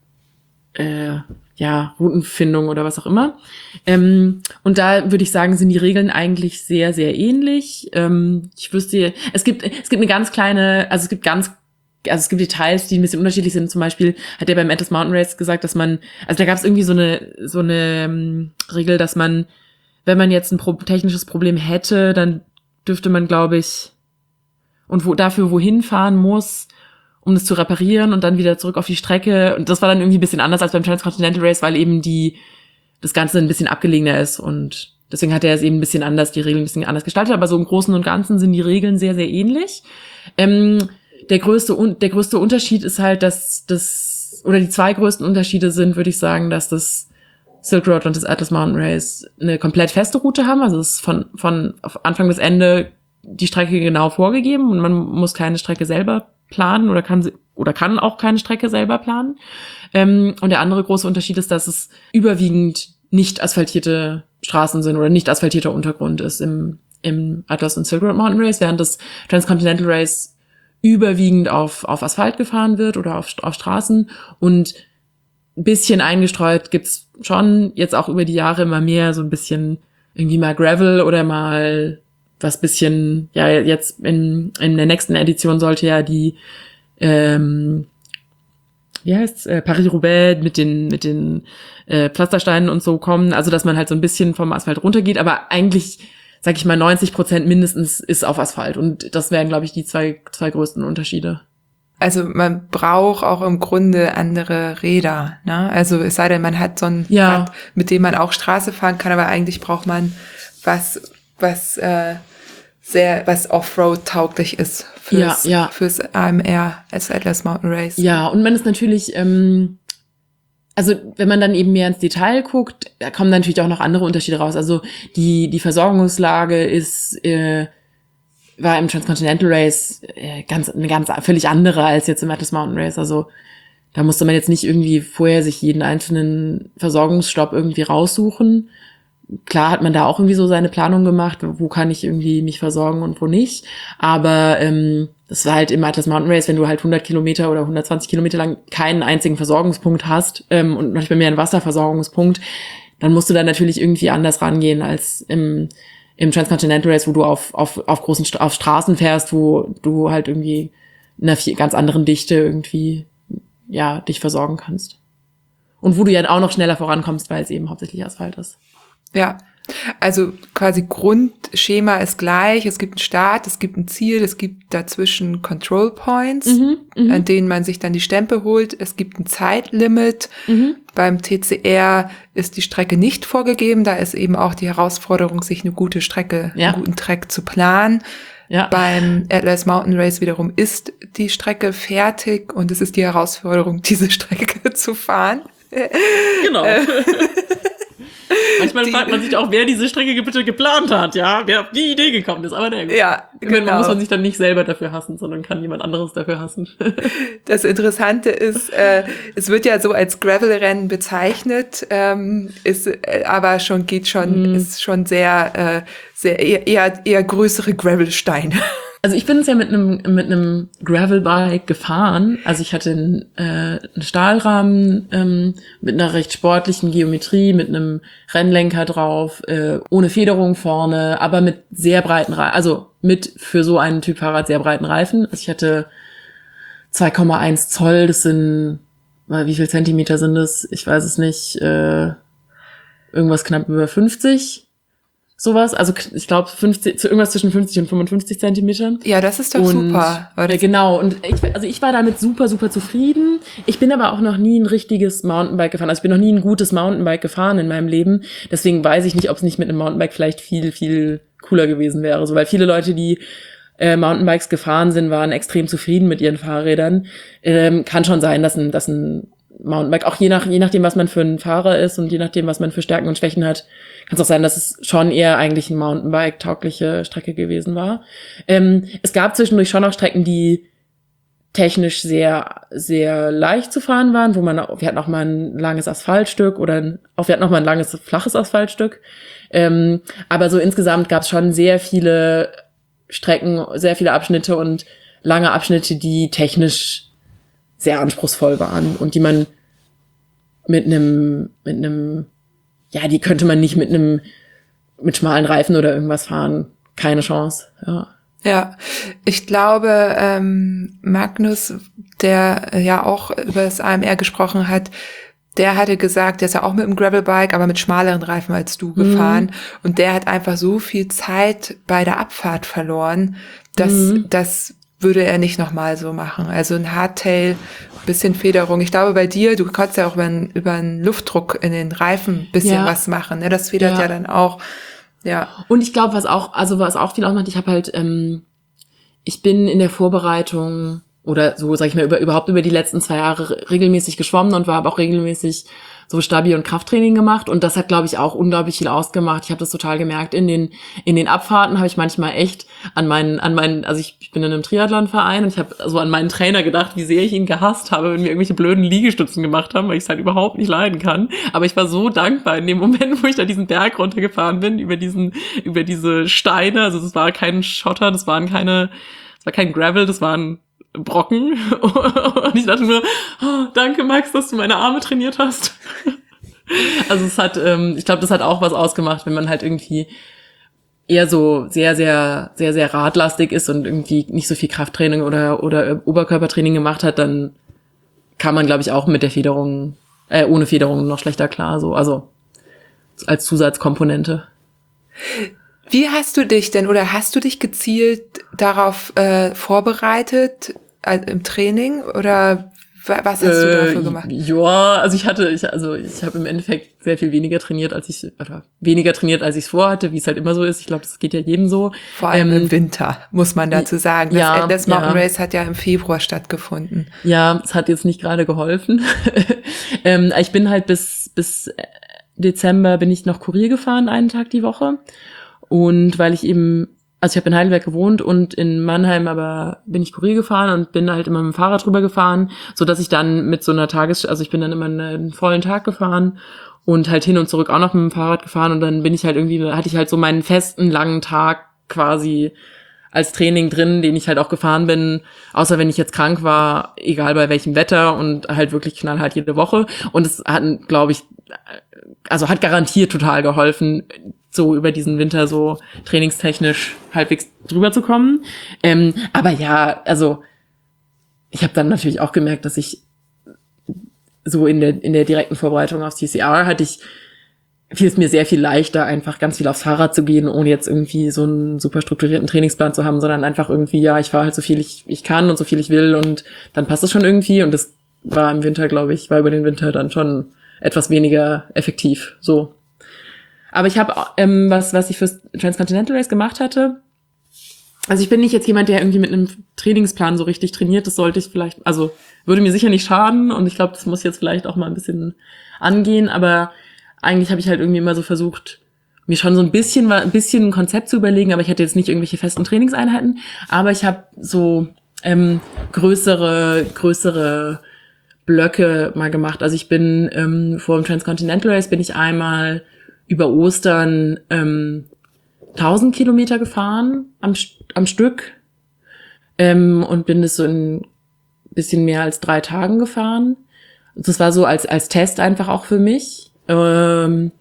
äh, ja, Routenfindung oder was auch immer. Ähm, und da würde ich sagen, sind die Regeln eigentlich sehr, sehr ähnlich. Ähm, ich wüsste, es gibt, es gibt eine ganz kleine, also es gibt ganz, also es gibt Details, die ein bisschen unterschiedlich sind. Zum Beispiel hat er beim Atlas Mountain Race gesagt, dass man, also da gab es irgendwie so eine, so eine ähm, Regel, dass man, wenn man jetzt ein pro- technisches Problem hätte, dann dürfte man, glaube ich, und wo, dafür wohin fahren muss, um das zu reparieren und dann wieder zurück auf die Strecke. Und das war dann irgendwie ein bisschen anders als beim Transcontinental Race, weil eben die das Ganze ein bisschen abgelegener ist. Und deswegen hat er es eben ein bisschen anders, die Regeln ein bisschen anders gestaltet. Aber so im Großen und Ganzen sind die Regeln sehr, sehr ähnlich. Ähm, der größte, der größte Unterschied ist halt, dass das, oder die zwei größten Unterschiede sind, würde ich sagen, dass das Silk Road und das Atlas Mountain Race eine komplett feste Route haben. Also es ist von, von Anfang bis Ende die Strecke genau vorgegeben und man muss keine Strecke selber planen oder kann oder kann auch keine Strecke selber planen. Ähm, und der andere große Unterschied ist, dass es überwiegend nicht asphaltierte Straßen sind oder nicht asphaltierter Untergrund ist im, im Atlas und Silk Road Mountain Race, während das Transcontinental Race überwiegend auf, auf Asphalt gefahren wird oder auf, auf Straßen und ein bisschen eingestreut gibt's schon jetzt auch über die Jahre immer mehr so ein bisschen irgendwie mal Gravel oder mal was bisschen, ja, jetzt in, in der nächsten Edition sollte ja die, ähm, wie heißt's, äh, Paris-Roubaix mit den, mit den, äh, Pflastersteinen und so kommen. Also, dass man halt so ein bisschen vom Asphalt runtergeht, aber eigentlich, sag ich mal, neunzig Prozent mindestens ist auf Asphalt. Und das wären, glaube ich, die zwei, zwei größten Unterschiede. Also man braucht auch im Grunde andere Räder, ne? Also es sei denn, man hat so ein Ja. Rad, mit dem man auch Straße fahren kann, aber eigentlich braucht man was, was äh, sehr, was Offroad tauglich ist fürs, Ja, ja. fürs A M R, als Atlas Mountain Race. Ja, und man ist natürlich, ähm, also wenn man dann eben mehr ins Detail guckt, da kommen natürlich auch noch andere Unterschiede raus. Also die die Versorgungslage ist äh, war im Transcontinental Race äh, ganz eine ganz völlig andere als jetzt im Atlas Mountain Race. Also da musste man jetzt nicht irgendwie vorher sich jeden einzelnen Versorgungsstopp irgendwie raussuchen. Klar hat man da auch irgendwie so seine Planung gemacht, wo kann ich irgendwie mich versorgen und wo nicht. Aber ähm, das war halt im Atlas Mountain Race, wenn du halt hundert Kilometer oder hundertzwanzig Kilometer lang keinen einzigen Versorgungspunkt hast ähm, und manchmal mehr einen Wasserversorgungspunkt, dann musst du da natürlich irgendwie anders rangehen als im im Transcontinental Race, wo du auf auf auf großen St- auf Straßen fährst, wo du halt irgendwie in einer viel, ganz anderen Dichte irgendwie ja dich versorgen kannst. Und wo du ja auch noch schneller vorankommst, weil es eben hauptsächlich Asphalt ist. Ja, also quasi Grundschema ist gleich. Es gibt einen Start, es gibt ein Ziel, es gibt dazwischen Control Points, Mhm, mh. an denen man sich dann die Stempel holt. Es gibt ein Zeitlimit. Mhm. Beim T C R ist die Strecke nicht vorgegeben. Da ist eben auch die Herausforderung, sich eine gute Strecke, Ja. einen guten Track zu planen. Ja. Beim Atlas Mountain Race wiederum ist die Strecke fertig und es ist die Herausforderung, diese Strecke zu fahren. Genau. Manchmal Die- fragt man sich auch, wer diese Strecke bitte geplant hat, ja, wer auf die Idee gekommen ist. Aber na gut. Ja, Irgendwann genau. muss man sich dann nicht selber dafür hassen, sondern kann jemand anderes dafür hassen. Das Interessante ist, äh, es wird ja so als Gravel-Rennen bezeichnet, ähm, ist äh, aber schon geht schon Mhm. ist schon sehr äh, sehr eher eher, eher größere Gravelsteine. Also ich bin es ja mit einem mit einem Gravelbike gefahren. Also ich hatte einen, äh, einen Stahlrahmen ähm, mit einer recht sportlichen Geometrie, mit einem Rennlenker drauf, äh, ohne Federung vorne, aber mit sehr breiten Reifen, also mit für so einen Typ Fahrrad sehr breiten Reifen. Also ich hatte zwei Komma eins Zoll, das sind, äh, wie viel Zentimeter sind das? Ich weiß es nicht, äh, irgendwas knapp über fünfzig. sowas. Also ich glaube fünfzig, irgendwas zwischen fünfzig und fünfundfünfzig Zentimetern. Ja, das ist doch und, super. Äh, genau. Und ich, also ich war damit super, super zufrieden. Ich bin aber auch noch nie ein richtiges Mountainbike gefahren. Also ich bin noch nie ein gutes Mountainbike gefahren in meinem Leben. Deswegen weiß ich nicht, ob es nicht mit einem Mountainbike vielleicht viel, viel cooler gewesen wäre. So, weil viele Leute, die äh, Mountainbikes gefahren sind, waren extrem zufrieden mit ihren Fahrrädern. Ähm, kann schon sein, dass ein, dass ein Mountainbike, auch je nach, je nachdem, was man für ein Fahrer ist und je nachdem, was man für Stärken und Schwächen hat, kann es auch sein, dass es schon eher eigentlich eine Mountainbike-taugliche Strecke gewesen war. Ähm, es gab zwischendurch schon auch Strecken, die technisch sehr, sehr leicht zu fahren waren, wo man, wir hatten auch mal ein langes Asphaltstück oder ein, auch wir hatten auch mal ein langes, flaches Asphaltstück. Ähm, aber so insgesamt gab es schon sehr viele Strecken, sehr viele Abschnitte und lange Abschnitte, die technisch sehr anspruchsvoll waren und die man mit einem, mit einem, ja, die könnte man nicht mit einem, mit schmalen Reifen oder irgendwas fahren. Keine Chance, ja. Ja, ich glaube, ähm, Magnus, der ja auch über das A M R gesprochen hat, der hatte gesagt, der ist ja auch mit einem Gravelbike, aber mit schmaleren Reifen als du gefahren. Mhm. Und der hat einfach so viel Zeit bei der Abfahrt verloren, dass mhm. das würde er nicht nochmal so machen. Also ein Hardtail, bisschen Federung. Ich glaube, bei dir, du konntest ja auch über einen, über einen Luftdruck in den Reifen ein bisschen ja. was machen. Ne? Das federt ja. ja dann auch. Ja. Und ich glaube, was auch, also was auch viel ausmacht, ich habe halt, ähm, ich bin in der Vorbereitung oder so, sag ich mal, über, überhaupt über die letzten zwei Jahre regelmäßig geschwommen und war aber auch regelmäßig so Stabi- und Krafttraining gemacht und das hat, glaube ich, auch unglaublich viel ausgemacht. Ich habe das total gemerkt. In den in den Abfahrten habe ich manchmal echt an meinen, an meinen, also ich, ich bin in einem Triathlonverein und ich habe so an meinen Trainer gedacht, wie sehr ich ihn gehasst habe, wenn wir irgendwelche blöden Liegestützen gemacht haben, weil ich es halt überhaupt nicht leiden kann. Aber ich war so dankbar in dem Moment, wo ich da diesen Berg runtergefahren bin, über diesen, über diese Steine. Also das war kein Schotter, das waren keine, das war kein Gravel, das waren Brocken. Und ich dachte mir, oh, danke Max, dass du meine Arme trainiert hast. Also es hat, ähm, ich glaube, das hat auch was ausgemacht, wenn man halt irgendwie eher so sehr, sehr, sehr, sehr radlastig ist und irgendwie nicht so viel Krafttraining oder oder Oberkörpertraining gemacht hat, dann kann man, glaube ich, auch mit der Federung, äh, ohne Federung noch schlechter klar, so, also als Zusatzkomponente. Wie hast du dich denn oder hast du dich gezielt darauf äh, vorbereitet also im Training oder was hast äh, du dafür gemacht? Ja, also ich hatte, ich, also ich habe im Endeffekt sehr viel weniger trainiert, als ich oder weniger trainiert, als ich es vorhatte, wie es halt immer so ist. Ich glaube, das geht ja jedem so. Vor allem ähm, im Winter, muss man dazu sagen. Das, ja, das Mountain ja. Race hat ja im Februar stattgefunden. Ja, es hat jetzt nicht gerade geholfen. ähm, ich bin halt bis bis Dezember bin ich noch Kurier gefahren, einen Tag die Woche. Und weil ich eben, also ich habe in Heidelberg gewohnt und in Mannheim, aber bin ich Kurier gefahren und bin halt immer mit dem Fahrrad drüber gefahren, so dass ich dann mit so einer Tages, also ich bin dann immer einen vollen Tag gefahren und halt hin und zurück auch noch mit dem Fahrrad gefahren und dann bin ich halt irgendwie, hatte ich halt so meinen festen langen Tag quasi als Training drin, den ich halt auch gefahren bin, außer wenn ich jetzt krank war, egal bei welchem Wetter und halt wirklich knallhart jede Woche. Und es hat, glaube ich, also hat garantiert total geholfen, so über diesen Winter so trainingstechnisch halbwegs drüber zu kommen. Ähm, aber ja, also ich habe dann natürlich auch gemerkt, dass ich so in der in der direkten Vorbereitung aufs T C R hatte ich fiel es mir sehr viel leichter, einfach ganz viel aufs Fahrrad zu gehen, ohne jetzt irgendwie so einen super strukturierten Trainingsplan zu haben, sondern einfach irgendwie, ja, ich fahre halt so viel ich ich kann und so viel ich will und dann passt es schon irgendwie. Und das war im Winter, glaube ich, war über den Winter dann schon etwas weniger effektiv, so. Aber ich habe, ähm, was was ich fürs Transcontinental Race gemacht hatte, also ich bin nicht jetzt jemand, der irgendwie mit einem Trainingsplan so richtig trainiert, das sollte ich vielleicht, also würde mir sicher nicht schaden und ich glaube, das muss jetzt vielleicht auch mal ein bisschen angehen, aber eigentlich habe ich halt irgendwie immer so versucht, mir schon so ein bisschen ein bisschen ein Konzept zu überlegen, aber ich hatte jetzt nicht irgendwelche festen Trainingseinheiten, aber ich habe so ähm, größere größere Blöcke mal gemacht. Also ich bin ähm, vor dem Transcontinental Race bin ich einmal über Ostern ähm, tausend Kilometer gefahren am am Stück ähm, und bin das so in bisschen mehr als drei Tagen gefahren. Das war so als als Test einfach auch für mich, ähm,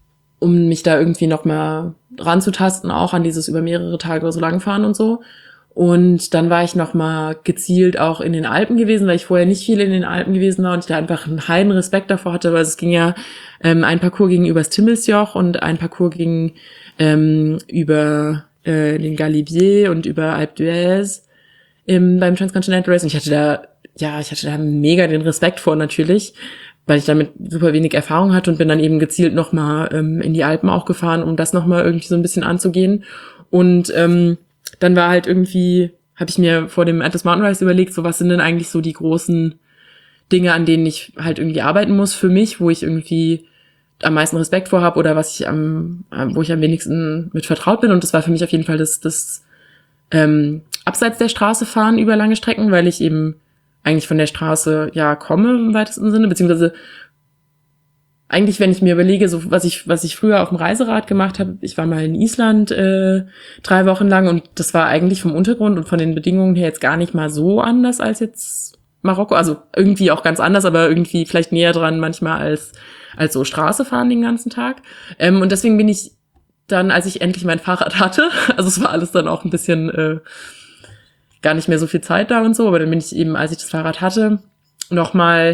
um mich da irgendwie noch mal ranzutasten, auch an dieses über mehrere Tage so lang fahren und so. Und dann war ich noch mal gezielt auch in den Alpen gewesen, weil ich vorher nicht viel in den Alpen gewesen war und ich da einfach einen heiden Respekt davor hatte, weil es ging ja, ähm, ein Parcours ging übers Timmelsjoch und ein Parcours ging ähm, über äh, den Galibier und über Alpe d'Huez ähm, beim Transcontinental Race. Und ich hatte da, ja, ich hatte da mega den Respekt vor natürlich, weil ich damit super wenig Erfahrung hatte und bin dann eben gezielt noch mal ähm, in die Alpen auch gefahren, um das noch mal irgendwie so ein bisschen anzugehen. Und ähm, dann war halt irgendwie, habe ich mir vor dem Atlas Mountain Race überlegt, so was sind denn eigentlich so die großen Dinge, an denen ich halt irgendwie arbeiten muss für mich, wo ich irgendwie am meisten Respekt vor habe oder was ich am, wo ich am wenigsten mit vertraut bin. Und das war für mich auf jeden Fall das, das ähm, abseits der Straße fahren über lange Strecken, weil ich eben eigentlich von der Straße ja komme im weitesten Sinne, beziehungsweise eigentlich, wenn ich mir überlege, so was ich was ich früher auf dem Reiserad gemacht habe, ich war mal in Island äh, drei Wochen lang und das war eigentlich vom Untergrund und von den Bedingungen her jetzt gar nicht mal so anders als jetzt Marokko, also irgendwie auch ganz anders, aber irgendwie vielleicht näher dran manchmal als als so Straße fahren den ganzen Tag. Ähm, und deswegen bin ich dann, als ich endlich mein Fahrrad hatte, also es war alles dann auch ein bisschen äh, gar nicht mehr so viel Zeit da und so, aber dann bin ich eben, als ich das Fahrrad hatte, nochmal,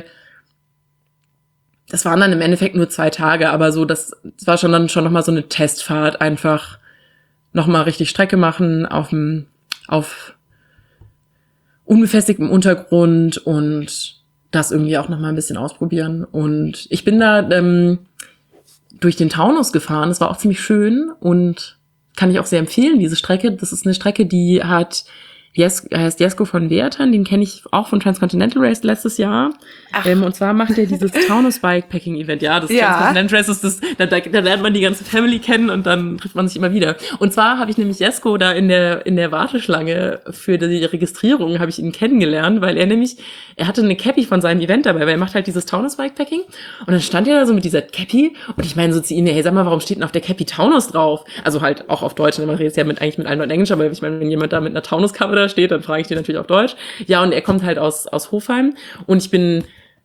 das waren dann im Endeffekt nur zwei Tage, aber so, das, das war schon dann schon nochmal so eine Testfahrt, einfach nochmal richtig Strecke machen auf dem, auf unbefestigtem Untergrund und das irgendwie auch nochmal ein bisschen ausprobieren. Und ich bin da ähm, durch den Taunus gefahren, das war auch ziemlich schön und kann ich auch sehr empfehlen, diese Strecke. Das ist eine Strecke, die hat Jes- heißt Jesko von Wertern, den kenne ich auch von Transcontinental Race letztes Jahr. Ähm, und zwar macht er dieses Taunus Bikepacking Event. Ja, das Ja. Transcontinental Race ist das, da, da, da lernt man die ganze Family kennen und dann trifft man sich immer wieder. Und zwar habe ich nämlich Jesko da in der in der Warteschlange für die Registrierung habe ich ihn kennengelernt, weil er nämlich, er hatte eine Cappy von seinem Event dabei, weil er macht halt dieses Taunus Bikepacking und dann stand er da so mit dieser Cappy und ich meine so zu ihm, hey, sag mal, warum steht denn auf der Cappy Taunus drauf? Also halt auch auf Deutsch, man redet ja mit, eigentlich mit allen Leuten Englisch, aber ich meine, wenn jemand da mit einer Taunus-Cover da steht, dann frage ich den natürlich auf Deutsch. Ja, und er kommt halt aus aus Hofheim und ich bin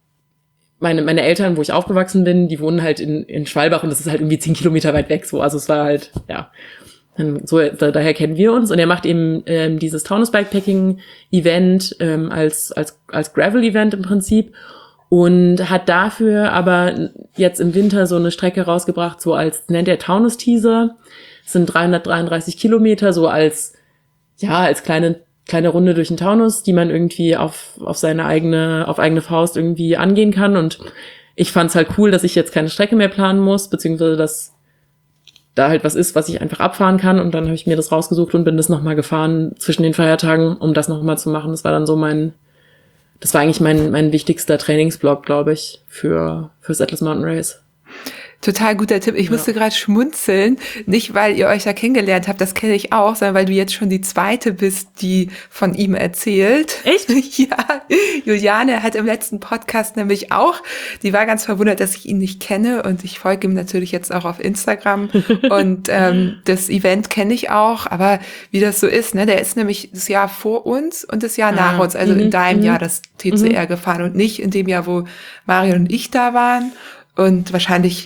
meine meine Eltern, wo ich aufgewachsen bin, die wohnen halt in in Schwalbach und das ist halt irgendwie zehn Kilometer weit weg, so, also es war halt, ja, so da, daher kennen wir uns und er macht eben ähm, dieses Taunus Bikepacking Event ähm, als als als Gravel Event im Prinzip und hat dafür aber jetzt im Winter so eine Strecke rausgebracht, so als nennt er Taunus Teaser, das sind dreihundertdreiunddreißig Kilometer, so als ja als kleine kleine Runde durch den Taunus, die man irgendwie auf auf seine eigene auf eigene Faust irgendwie angehen kann und ich fand's halt cool, dass ich jetzt keine Strecke mehr planen muss, beziehungsweise dass da halt was ist, was ich einfach abfahren kann und dann habe ich mir das rausgesucht und bin das nochmal gefahren zwischen den Feiertagen, um das nochmal zu machen. Das war dann so mein, das war eigentlich mein mein wichtigster Trainingsblock, glaube ich, für fürs Atlas Mountain Race. Total guter Tipp. Ich Ja. musste gerade schmunzeln, nicht weil ihr euch da kennengelernt habt, das kenne ich auch, sondern weil du jetzt schon die zweite bist, die von ihm erzählt. Echt? Ja, Juliane hat im letzten Podcast nämlich auch, die war ganz verwundert, dass ich ihn nicht kenne und ich folge ihm natürlich jetzt auch auf Instagram und ähm, das Event kenne ich auch, aber wie das so ist, ne, der ist nämlich das Jahr vor uns und das Jahr Ah, nach uns, also mhm, in deinem mhm. Jahr das T C R gefahren und nicht in dem Jahr, wo Marion und ich da waren und wahrscheinlich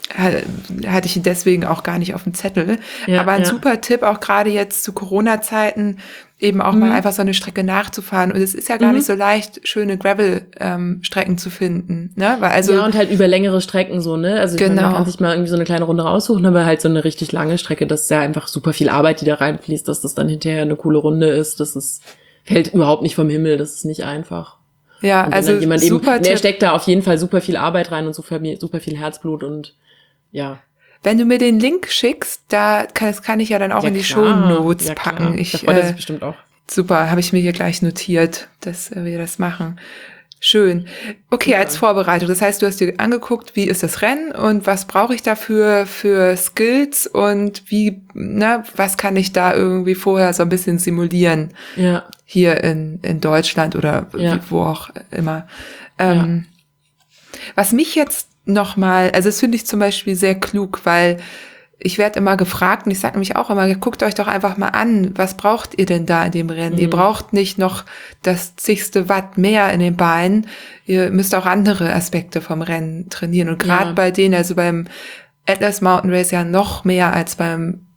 hatte ich ihn deswegen auch gar nicht auf dem Zettel. Ja, aber ein ja. super Tipp, auch gerade jetzt zu Corona-Zeiten, eben auch Mhm. mal einfach so eine Strecke nachzufahren. Und es ist ja gar Mhm. nicht so leicht, schöne Gravel-Strecken ähm, zu finden. Ne? Weil also ja, und halt über längere Strecken so, ne? Also ich meine, Genau. man kann sich mal irgendwie so eine kleine Runde raussuchen, aber halt so eine richtig lange Strecke, das ist ja einfach super viel Arbeit, die da reinfließt, dass das dann hinterher eine coole Runde ist. Das ist, fällt überhaupt nicht vom Himmel, das ist nicht einfach. ja, Und wenn also dann jemand super eben, der Tipp. steckt da auf jeden Fall super viel Arbeit rein und super, super viel Herzblut und ja. Wenn du mir den Link schickst, da kann, das kann ich ja dann auch ja, in die klar. Shownotes Ja, klar. packen. Ich, da freut er äh, sich bestimmt auch. Super, habe ich mir hier gleich notiert, dass äh, wir das machen. Schön. Okay, Super. als Vorbereitung. Das heißt, du hast dir angeguckt, wie ist das Rennen und was brauche ich dafür für Skills und wie, na, was kann ich da irgendwie vorher so ein bisschen simulieren Ja. hier in, in Deutschland oder Ja. wie, wo auch immer. Ähm, Was mich jetzt nochmal, also das finde ich zum Beispiel sehr klug, weil ich werde immer gefragt und ich sage nämlich auch immer, guckt euch doch einfach mal an, was braucht ihr denn da in dem Rennen? Mhm. Ihr braucht nicht noch das zigste Watt mehr in den Beinen, ihr müsst auch andere Aspekte vom Rennen trainieren und gerade Ja. bei denen, also beim Atlas Mountain Race ja noch mehr als beim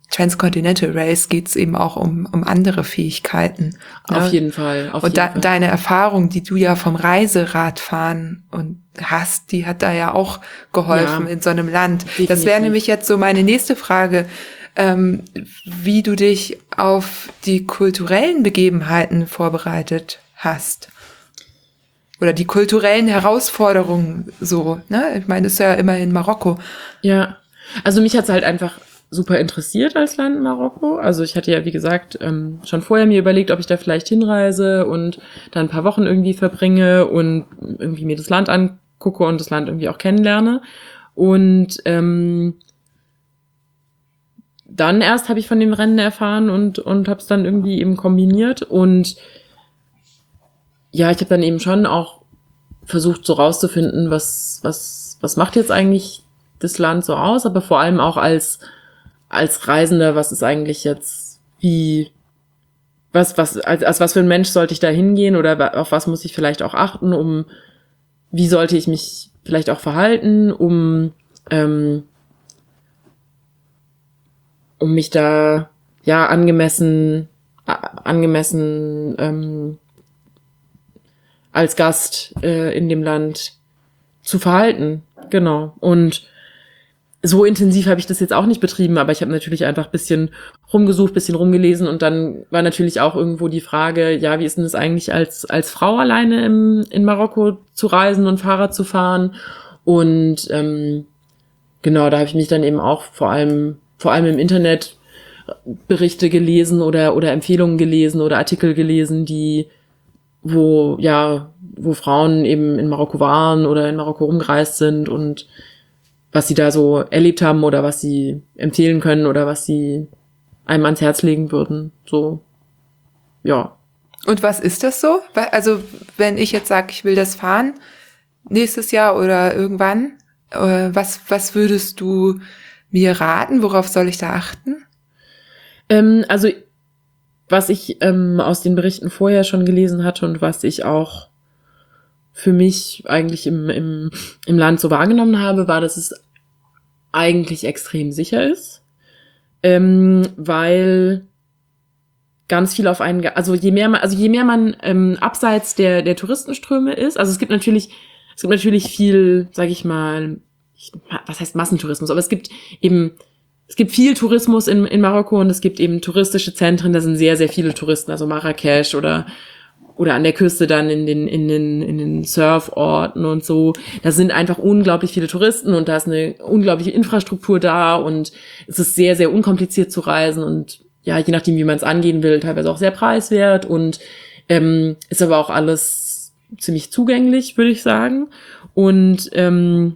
Transcontinental Race geht's eben auch um, um andere Fähigkeiten. Ne? Auf jeden Fall. Auf und jeden da, Fall. deine Erfahrung, die du ja vom Reiseradfahren und hast, die hat da ja auch geholfen Ja, in so einem Land. definitiv. Das wäre nämlich jetzt so meine nächste Frage, ähm, wie du dich auf die kulturellen Begebenheiten vorbereitet hast. Oder die kulturellen Herausforderungen so. Ne? Ich meine, das ist ja immerhin Marokko. Ja, also mich hat's halt einfach super interessiert als Land Marokko. Also ich hatte ja, wie gesagt, ähm, schon vorher mir überlegt, ob ich da vielleicht hinreise und da ein paar Wochen irgendwie verbringe und irgendwie mir das Land angucke und das Land irgendwie auch kennenlerne. Und ähm, dann erst habe ich von dem Rennen erfahren und und habe es dann irgendwie eben kombiniert. Und ja, ich habe dann eben schon auch versucht, so rauszufinden, was was was macht jetzt eigentlich das Land so aus, aber vor allem auch als als Reisender, was ist eigentlich jetzt, wie, was, was, als, als was für ein Mensch sollte ich da hingehen oder auf was muss ich vielleicht auch achten, um, wie sollte ich mich vielleicht auch verhalten, um, ähm, um mich da, ja, angemessen, a, angemessen, ähm, als Gast, äh, in dem Land zu verhalten. Genau. Und so intensiv habe ich das jetzt auch nicht betrieben, aber ich habe natürlich einfach ein bisschen rumgesucht, bisschen rumgelesen und dann war natürlich auch irgendwo die Frage, ja, wie ist denn das eigentlich als als Frau alleine im, in Marokko zu reisen und Fahrrad zu fahren? Und ähm, genau, da habe ich mich dann eben auch vor allem vor allem im Internet Berichte gelesen oder oder Empfehlungen gelesen oder Artikel gelesen, die wo ja wo Frauen eben in Marokko waren oder in Marokko rumgereist sind und was sie da so erlebt haben oder was sie empfehlen können oder was sie einem ans Herz legen würden. So, ja. Und was ist das so? Also wenn ich jetzt sage, ich will das fahren nächstes Jahr oder irgendwann, äh, was was würdest du mir raten? Worauf soll ich da achten? Ähm, also was ich ähm, aus den Berichten vorher schon gelesen hatte und was ich auch für mich eigentlich im, im, im Land so wahrgenommen habe, war, dass es eigentlich extrem sicher ist, ähm, weil ganz viel auf einen, also je mehr man, also je mehr man ähm, abseits der der Touristenströme ist, also es gibt natürlich, es gibt natürlich viel, sage ich mal, ich, was heißt Massentourismus, aber es gibt eben es gibt viel Tourismus in in Marokko und es gibt eben touristische Zentren, da sind sehr sehr viele Touristen, also Marrakesch oder oder an der Küste dann in den in den in den Surforten und so. Da sind einfach unglaublich viele Touristen und da ist eine unglaubliche Infrastruktur da und es ist sehr sehr unkompliziert zu reisen und ja, je nachdem, wie man es angehen will, teilweise auch sehr preiswert und ähm, ist aber auch alles ziemlich zugänglich, würde ich sagen. Und ähm,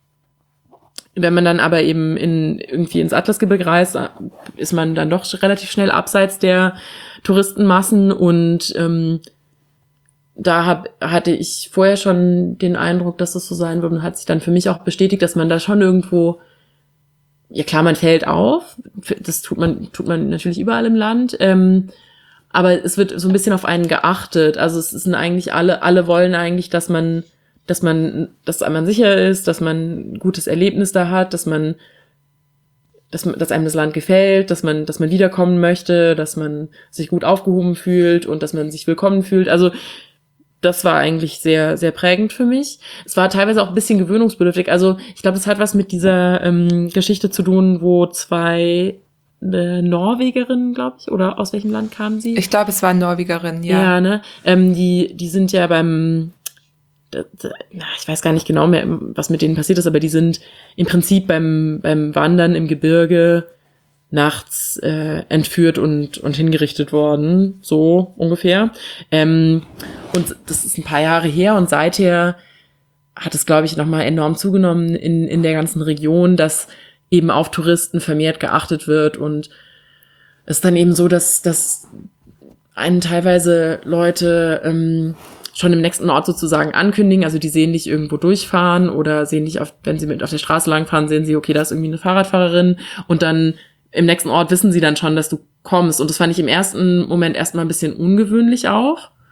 wenn man dann aber eben in irgendwie ins Atlasgebirge reist, ist man dann doch relativ schnell abseits der Touristenmassen und ähm, da hab, hatte ich vorher schon den Eindruck, dass das so sein wird und hat sich dann für mich auch bestätigt, dass man da schon irgendwo, ja klar, man fällt auf, das tut man tut man natürlich überall im Land, ähm, aber es wird so ein bisschen auf einen geachtet. Also es sind eigentlich alle, alle wollen eigentlich, dass man, dass man, dass man sicher ist, dass man ein gutes Erlebnis da hat, dass man, dass man, dass einem das Land gefällt, dass man, dass man wiederkommen möchte, dass man sich gut aufgehoben fühlt und dass man sich willkommen fühlt. Also das war eigentlich sehr, sehr prägend für mich. Es war teilweise auch ein bisschen gewöhnungsbedürftig. Also ich glaube, es hat was mit dieser ähm, Geschichte zu tun, wo zwei äh, Norwegerinnen, glaube ich, oder aus welchem Land kamen sie? Ich glaube, es waren Norwegerinnen, ja. Ja, ne? Ähm, die, die sind ja beim, da, da, ich weiß gar nicht genau mehr, was mit denen passiert ist, aber die sind im Prinzip beim, beim Wandern im Gebirge nachts äh, entführt und und hingerichtet worden, so ungefähr. Ähm, und das ist ein paar Jahre her und seither hat es, glaube ich, nochmal enorm zugenommen in in der ganzen Region, dass eben auf Touristen vermehrt geachtet wird und es ist dann eben so, dass dass einen teilweise Leute ähm, schon im nächsten Ort sozusagen ankündigen, also die sehen dich irgendwo durchfahren oder sehen dich, auf, wenn sie mit auf der Straße langfahren, sehen sie, okay, da ist irgendwie eine Fahrradfahrerin und dann im nächsten Ort wissen sie dann schon, dass du kommst. Und das fand ich im ersten Moment erstmal ein bisschen ungewöhnlich auch.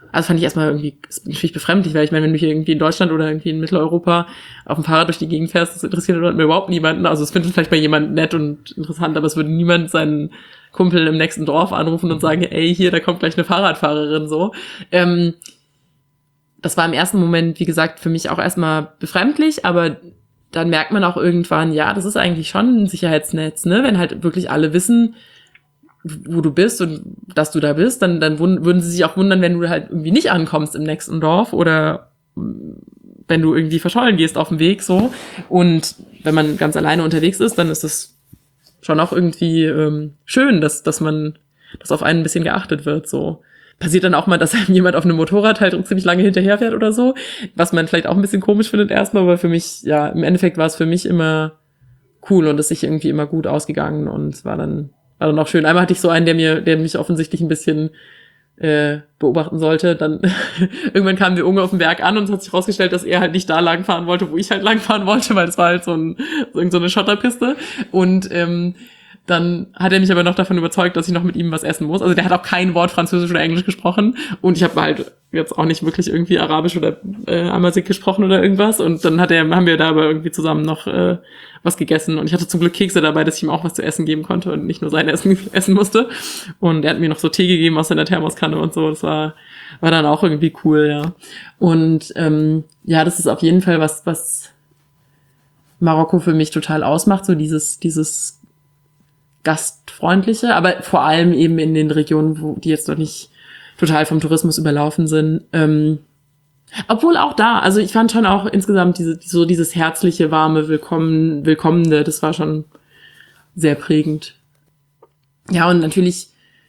also fand ich erstmal irgendwie, ist natürlich befremdlich, weil ich meine, wenn du hier irgendwie in Deutschland oder irgendwie in Mitteleuropa auf dem Fahrrad durch die Gegend fährst, das interessiert dort mir überhaupt niemanden. Also es findet vielleicht bei jemandem nett und interessant, aber es würde niemand seinen Kumpel im nächsten Dorf anrufen und sagen, ey, hier, da kommt gleich eine Fahrradfahrerin, so. Ähm, das war im ersten Moment, wie gesagt, für mich auch erstmal befremdlich, aber dann merkt man auch irgendwann, ja, das ist eigentlich schon ein Sicherheitsnetz, ne? Wenn halt wirklich alle wissen, wo du bist und dass du da bist, dann, dann würden sie sich auch wundern, wenn du halt irgendwie nicht ankommst im nächsten Dorf oder wenn du irgendwie verschollen gehst auf dem Weg, so. Und wenn man ganz alleine unterwegs ist, dann ist es schon auch irgendwie ähm, schön, dass, dass man, dass auf einen ein bisschen geachtet wird, so. Passiert dann auch mal, dass einem jemand auf einem Motorrad halt ziemlich lange hinterherfährt oder so, was man vielleicht auch ein bisschen komisch findet erstmal, aber für mich, ja, im Endeffekt war es für mich immer cool und ist sich irgendwie immer gut ausgegangen und war dann war dann auch schön. Einmal hatte ich so einen, der mir, der mich offensichtlich ein bisschen äh, beobachten sollte. Dann irgendwann kamen wir irgendwo auf den Berg an und es hat sich rausgestellt, dass er halt nicht da langfahren wollte, wo ich halt langfahren wollte, weil es war halt so, ein, so eine Schotterpiste. Und ähm, dann hat er mich aber noch davon überzeugt, dass ich noch mit ihm was essen muss. Also der hat auch kein Wort Französisch oder Englisch gesprochen. Und ich habe halt jetzt auch nicht wirklich irgendwie Arabisch oder äh, Amharisch gesprochen oder irgendwas. Und dann hat er, haben wir da aber irgendwie zusammen noch äh, was gegessen. Und ich hatte zum Glück Kekse dabei, dass ich ihm auch was zu essen geben konnte und nicht nur sein Essen essen musste. Und er hat mir noch so Tee gegeben aus seiner Thermoskanne und so. Das war war dann auch irgendwie cool, ja. Und ähm, ja, das ist auf jeden Fall was, was Marokko für mich total ausmacht. So dieses dieses gastfreundliche, aber vor allem eben in den Regionen, wo die jetzt noch nicht total vom Tourismus überlaufen sind. Ähm, obwohl auch da, also ich fand schon auch insgesamt diese so dieses herzliche, warme, willkommen, willkommene, das war schon sehr prägend. Ja, und natürlich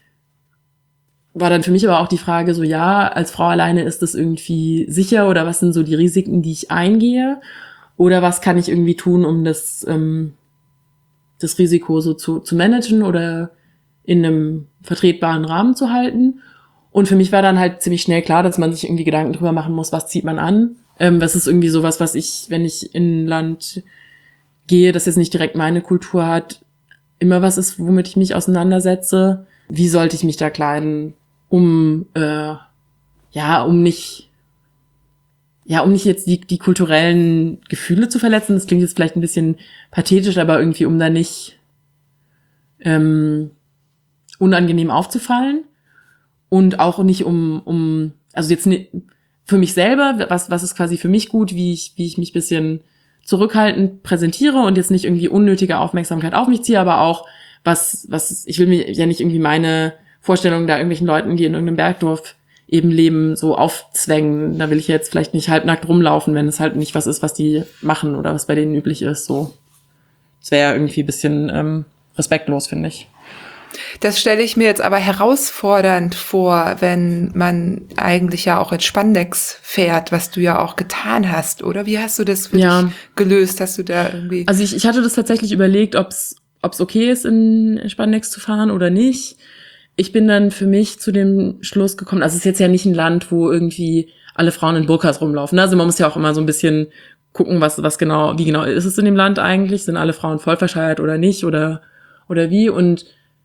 war dann für mich aber auch die Frage so, ja, als Frau alleine ist das irgendwie sicher oder was sind so die Risiken, die ich eingehe oder was kann ich irgendwie tun, um das ähm, das Risiko so zu, zu managen oder in einem vertretbaren Rahmen zu halten. Und für mich war dann halt ziemlich schnell klar, dass man sich irgendwie Gedanken drüber machen muss, was zieht man an. Ähm, das ist irgendwie sowas, was ich, wenn ich in ein Land gehe, das jetzt nicht direkt meine Kultur hat, immer was ist, womit ich mich auseinandersetze. Wie sollte ich mich da kleiden, um, äh, ja, um nicht, ja, um nicht jetzt die, die kulturellen Gefühle zu verletzen. Das klingt jetzt vielleicht ein bisschen pathetisch, aber irgendwie, um da nicht ähm, unangenehm aufzufallen. Und auch nicht um, um, also jetzt nicht, für mich selber, was, was ist quasi für mich gut, wie ich, wie ich mich bisschen zurückhaltend präsentiere und jetzt nicht irgendwie unnötige Aufmerksamkeit auf mich ziehe, aber auch, was, was, ich will mir ja nicht irgendwie meine Vorstellungen da irgendwelchen Leuten, die in irgendeinem Bergdorf eben leben, so aufzwängen. Da will ich jetzt vielleicht nicht halbnackt rumlaufen, wenn es halt nicht was ist, was die machen oder was bei denen üblich ist. So, das wäre ja irgendwie ein bisschen ähm, respektlos, finde ich. Das stelle ich mir jetzt aber herausfordernd vor, wenn man eigentlich ja auch in Spandex fährt, was du ja auch getan hast, oder? Wie hast du das für ja. dich gelöst? Hast du da irgendwie... Also ich, ich hatte das tatsächlich überlegt, ob es okay ist, in Spandex zu fahren oder nicht. Ich bin dann für mich zu dem Schluss gekommen, also es ist jetzt ja nicht ein Land, wo irgendwie alle Frauen in Burkas rumlaufen. Also man muss ja auch immer so ein bisschen gucken, was was genau, wie genau ist es in dem Land eigentlich? Sind alle Frauen voll verschleiert oder nicht? Oder oder wie? Und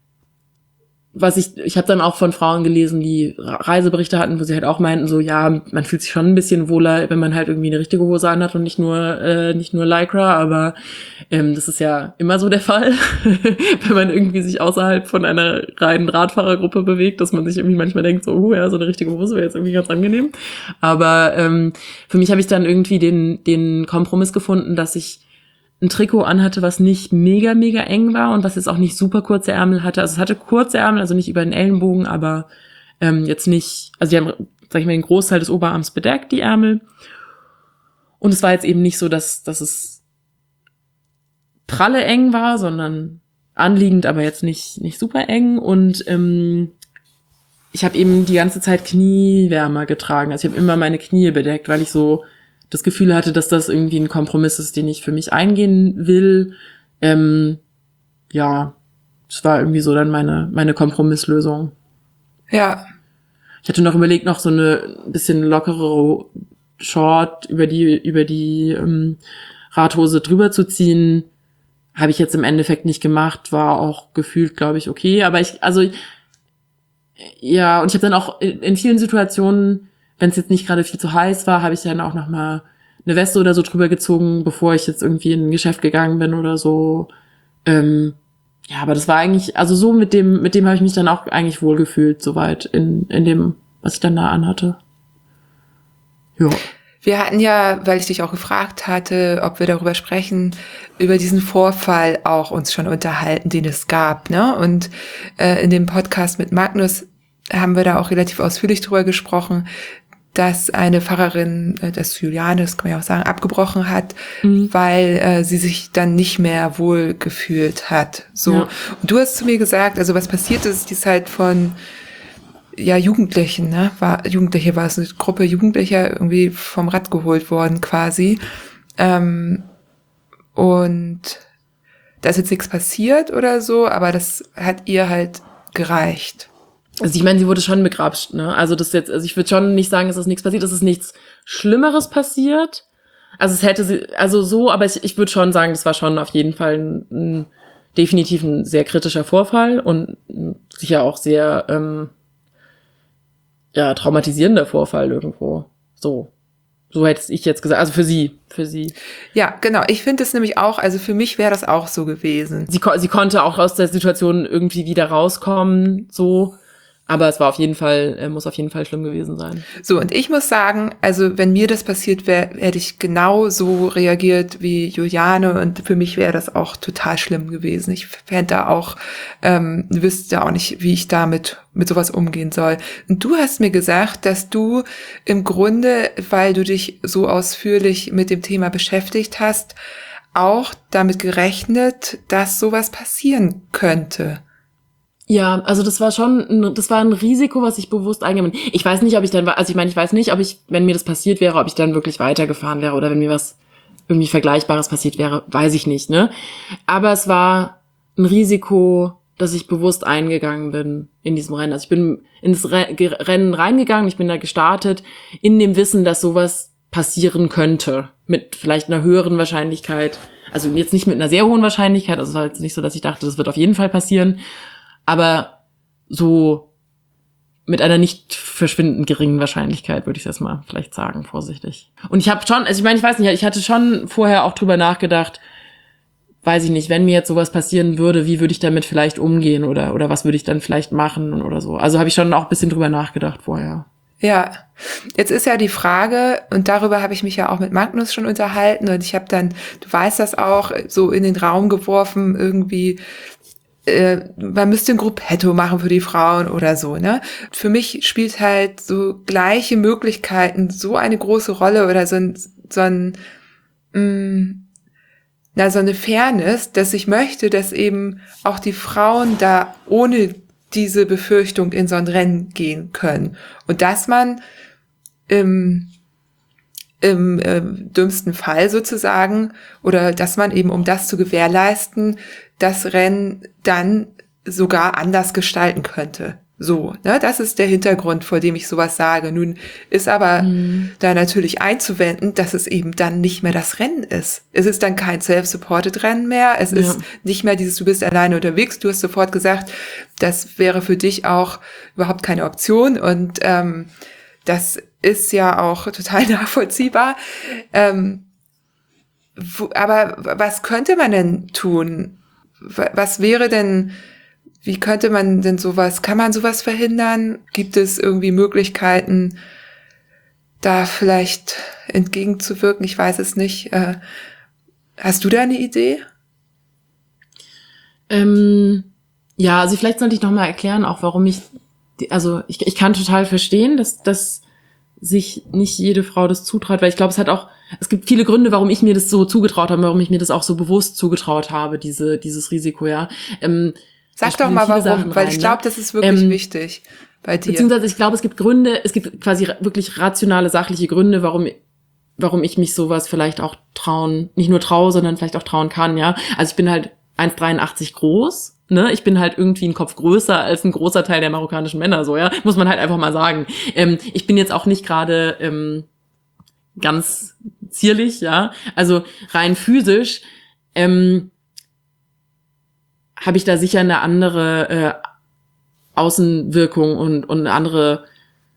was ich, ich habe dann auch von Frauen gelesen, die Reiseberichte hatten, wo sie halt auch meinten, so ja, man fühlt sich schon ein bisschen wohler, wenn man halt irgendwie eine richtige Hose anhat und nicht nur äh, nicht nur Lycra, aber ähm, das ist ja immer so der Fall, wenn man irgendwie sich außerhalb von einer reinen Radfahrergruppe bewegt, dass man sich irgendwie manchmal denkt, so, uh, ja, so eine richtige Hose wäre jetzt irgendwie ganz angenehm. Aber ähm, für mich habe ich dann irgendwie den den Kompromiss gefunden, dass ich ein Trikot anhatte, was nicht mega, mega eng war und was jetzt auch nicht super kurze Ärmel hatte. Also es hatte kurze Ärmel, also nicht über den Ellenbogen, aber ähm, jetzt nicht, also die haben, sag ich mal, den Großteil des Oberarms bedeckt, die Ärmel. Und es war jetzt eben nicht so, dass, dass es pralle eng war, sondern anliegend, aber jetzt nicht, nicht super eng. Und ähm, ich habe eben die ganze Zeit Kniewärmer getragen. Also ich habe immer meine Knie bedeckt, weil ich so das Gefühl hatte, dass das irgendwie ein Kompromiss ist, den ich für mich eingehen will. Ähm, ja, das war irgendwie so dann meine meine Kompromisslösung. Ja. Ich hatte noch überlegt, noch so eine bisschen lockere Short über die über die ähm, Radhose drüber zu ziehen. Habe ich jetzt im Endeffekt nicht gemacht, war auch gefühlt, glaube ich, okay. Aber ich, also Ja, und ich habe dann auch in, in vielen Situationen, wenn es jetzt nicht gerade viel zu heiß war, habe ich dann auch noch mal eine Weste oder so drüber gezogen, bevor ich jetzt irgendwie in ein Geschäft gegangen bin oder so. Ähm, ja, aber das war eigentlich, also so mit dem, mit dem habe ich mich dann auch eigentlich wohlgefühlt, soweit in, in dem, was ich dann da anhatte. Ja. Wir hatten ja, weil ich dich auch gefragt hatte, ob wir darüber sprechen, über diesen Vorfall auch uns schon unterhalten, den es gab, ne? Und äh, in dem Podcast mit Magnus haben wir da auch relativ ausführlich drüber gesprochen, dass eine Pfarrerin, äh, das Juliane, das kann man ja auch sagen, abgebrochen hat, mhm. weil äh, sie sich dann nicht mehr wohl gefühlt hat. So. Ja. Und du hast zu mir gesagt, also was passiert ist, die ist halt von ja, Jugendlichen, ne? War, Jugendliche war es, eine Gruppe Jugendlicher irgendwie vom Rad geholt worden quasi. Ähm, und da ist jetzt nichts passiert oder so, aber das hat ihr halt gereicht. Also ich meine, sie wurde schon begrapscht, ne? Also das jetzt, also ich würde schon nicht sagen, es ist nichts passiert, es ist nichts Schlimmeres passiert. Also es hätte sie, also so, aber ich, ich würde schon sagen, das war schon auf jeden Fall ein, ein definitiv ein sehr kritischer Vorfall und sicher auch sehr ähm, ja, traumatisierender Vorfall irgendwo. So. So hätte ich jetzt gesagt. Also für sie. Für sie. Ja, genau. Ich finde es nämlich auch, also für mich wäre das auch so gewesen. Sie, sie konnte auch aus der Situation irgendwie wieder rauskommen, so. Aber es war auf jeden Fall, äh, muss auf jeden Fall schlimm gewesen sein. So, und ich muss sagen, also wenn mir das passiert wäre, hätte ich genau so reagiert wie Juliane und für mich wäre das auch total schlimm gewesen. Ich fände da auch, ähm, wüsste auch nicht, wie ich damit mit sowas umgehen soll. Und du hast mir gesagt, dass du im Grunde, weil du dich so ausführlich mit dem Thema beschäftigt hast, auch damit gerechnet, dass sowas passieren könnte. Ja, also das war schon, ein, das war ein Risiko, was ich bewusst eingegangen bin. Ich weiß nicht, ob ich dann, also ich meine, ich weiß nicht, ob ich, wenn mir das passiert wäre, ob ich dann wirklich weitergefahren wäre oder wenn mir was irgendwie Vergleichbares passiert wäre, weiß ich nicht, ne? Aber es war ein Risiko, dass ich bewusst eingegangen bin in diesem Rennen. Also ich bin ins Rennen reingegangen, ich bin da gestartet, in dem Wissen, dass sowas passieren könnte. Mit vielleicht einer höheren Wahrscheinlichkeit. Also jetzt nicht mit einer sehr hohen Wahrscheinlichkeit, also es war jetzt nicht so, dass ich dachte, das wird auf jeden Fall passieren. Aber so mit einer nicht verschwindend geringen Wahrscheinlichkeit, würde ich das mal vielleicht sagen, vorsichtig. Und ich habe schon, also ich meine, ich weiß nicht, ich hatte schon vorher auch drüber nachgedacht, weiß ich nicht, wenn mir jetzt sowas passieren würde, wie würde ich damit vielleicht umgehen oder oder was würde ich dann vielleicht machen oder so. Also habe ich schon auch ein bisschen drüber nachgedacht vorher. Ja, jetzt ist ja die Frage, und darüber habe ich mich ja auch mit Magnus schon unterhalten und ich habe dann, du weißt das auch, so in den Raum geworfen, irgendwie, äh, man müsste ein Gruppetto machen für die Frauen oder so, ne? Für mich spielt halt so gleiche Möglichkeiten so eine große Rolle oder so ein, so ein, mh, na, so eine Fairness, dass ich möchte, dass eben auch die Frauen da ohne diese Befürchtung in so ein Rennen gehen können. Und dass man im, im äh, dümmsten Fall sozusagen, oder dass man eben, um das zu gewährleisten, das Rennen dann sogar anders gestalten könnte. So, ne, das ist der Hintergrund, vor dem ich sowas sage. Nun ist aber mhm. da natürlich einzuwenden, dass es eben dann nicht mehr das Rennen ist. Es ist dann kein self-supported Rennen mehr. Es ja. ist nicht mehr dieses, du bist alleine unterwegs. Du hast sofort gesagt, das wäre für dich auch überhaupt keine Option. Und ähm, das ist ja auch total nachvollziehbar. Ähm, wo, aber was könnte man denn tun? Was wäre denn... Wie könnte man denn sowas, kann man sowas verhindern? Gibt es irgendwie Möglichkeiten, da vielleicht entgegenzuwirken? Ich weiß es nicht. Äh, hast du da eine Idee? Ähm, ja, also vielleicht sollte ich noch mal erklären, auch warum ich, also ich, ich kann total verstehen, dass, dass sich nicht jede Frau das zutraut, weil ich glaube, es hat auch, es gibt viele Gründe, warum ich mir das so zugetraut habe, warum ich mir das auch so bewusst zugetraut habe, diese dieses Risiko, ja. Ähm, Sag doch mal warum, rein, weil ich glaube, das ist wirklich ähm, wichtig bei dir. Beziehungsweise ich glaube, es gibt Gründe, es gibt quasi wirklich rationale, sachliche Gründe, warum warum ich mich sowas vielleicht auch trauen, nicht nur traue, sondern vielleicht auch trauen kann, ja. Also ich bin halt eins Komma dreiundachtzig groß, ne? Ich bin halt irgendwie einen Kopf größer als ein großer Teil der marokkanischen Männer, so, ja. Muss man halt einfach mal sagen. Ähm, ich bin jetzt auch nicht gerade ähm, ganz zierlich, ja. Also rein physisch, ähm, habe ich da sicher eine andere, äh, Außenwirkung und, und eine andere,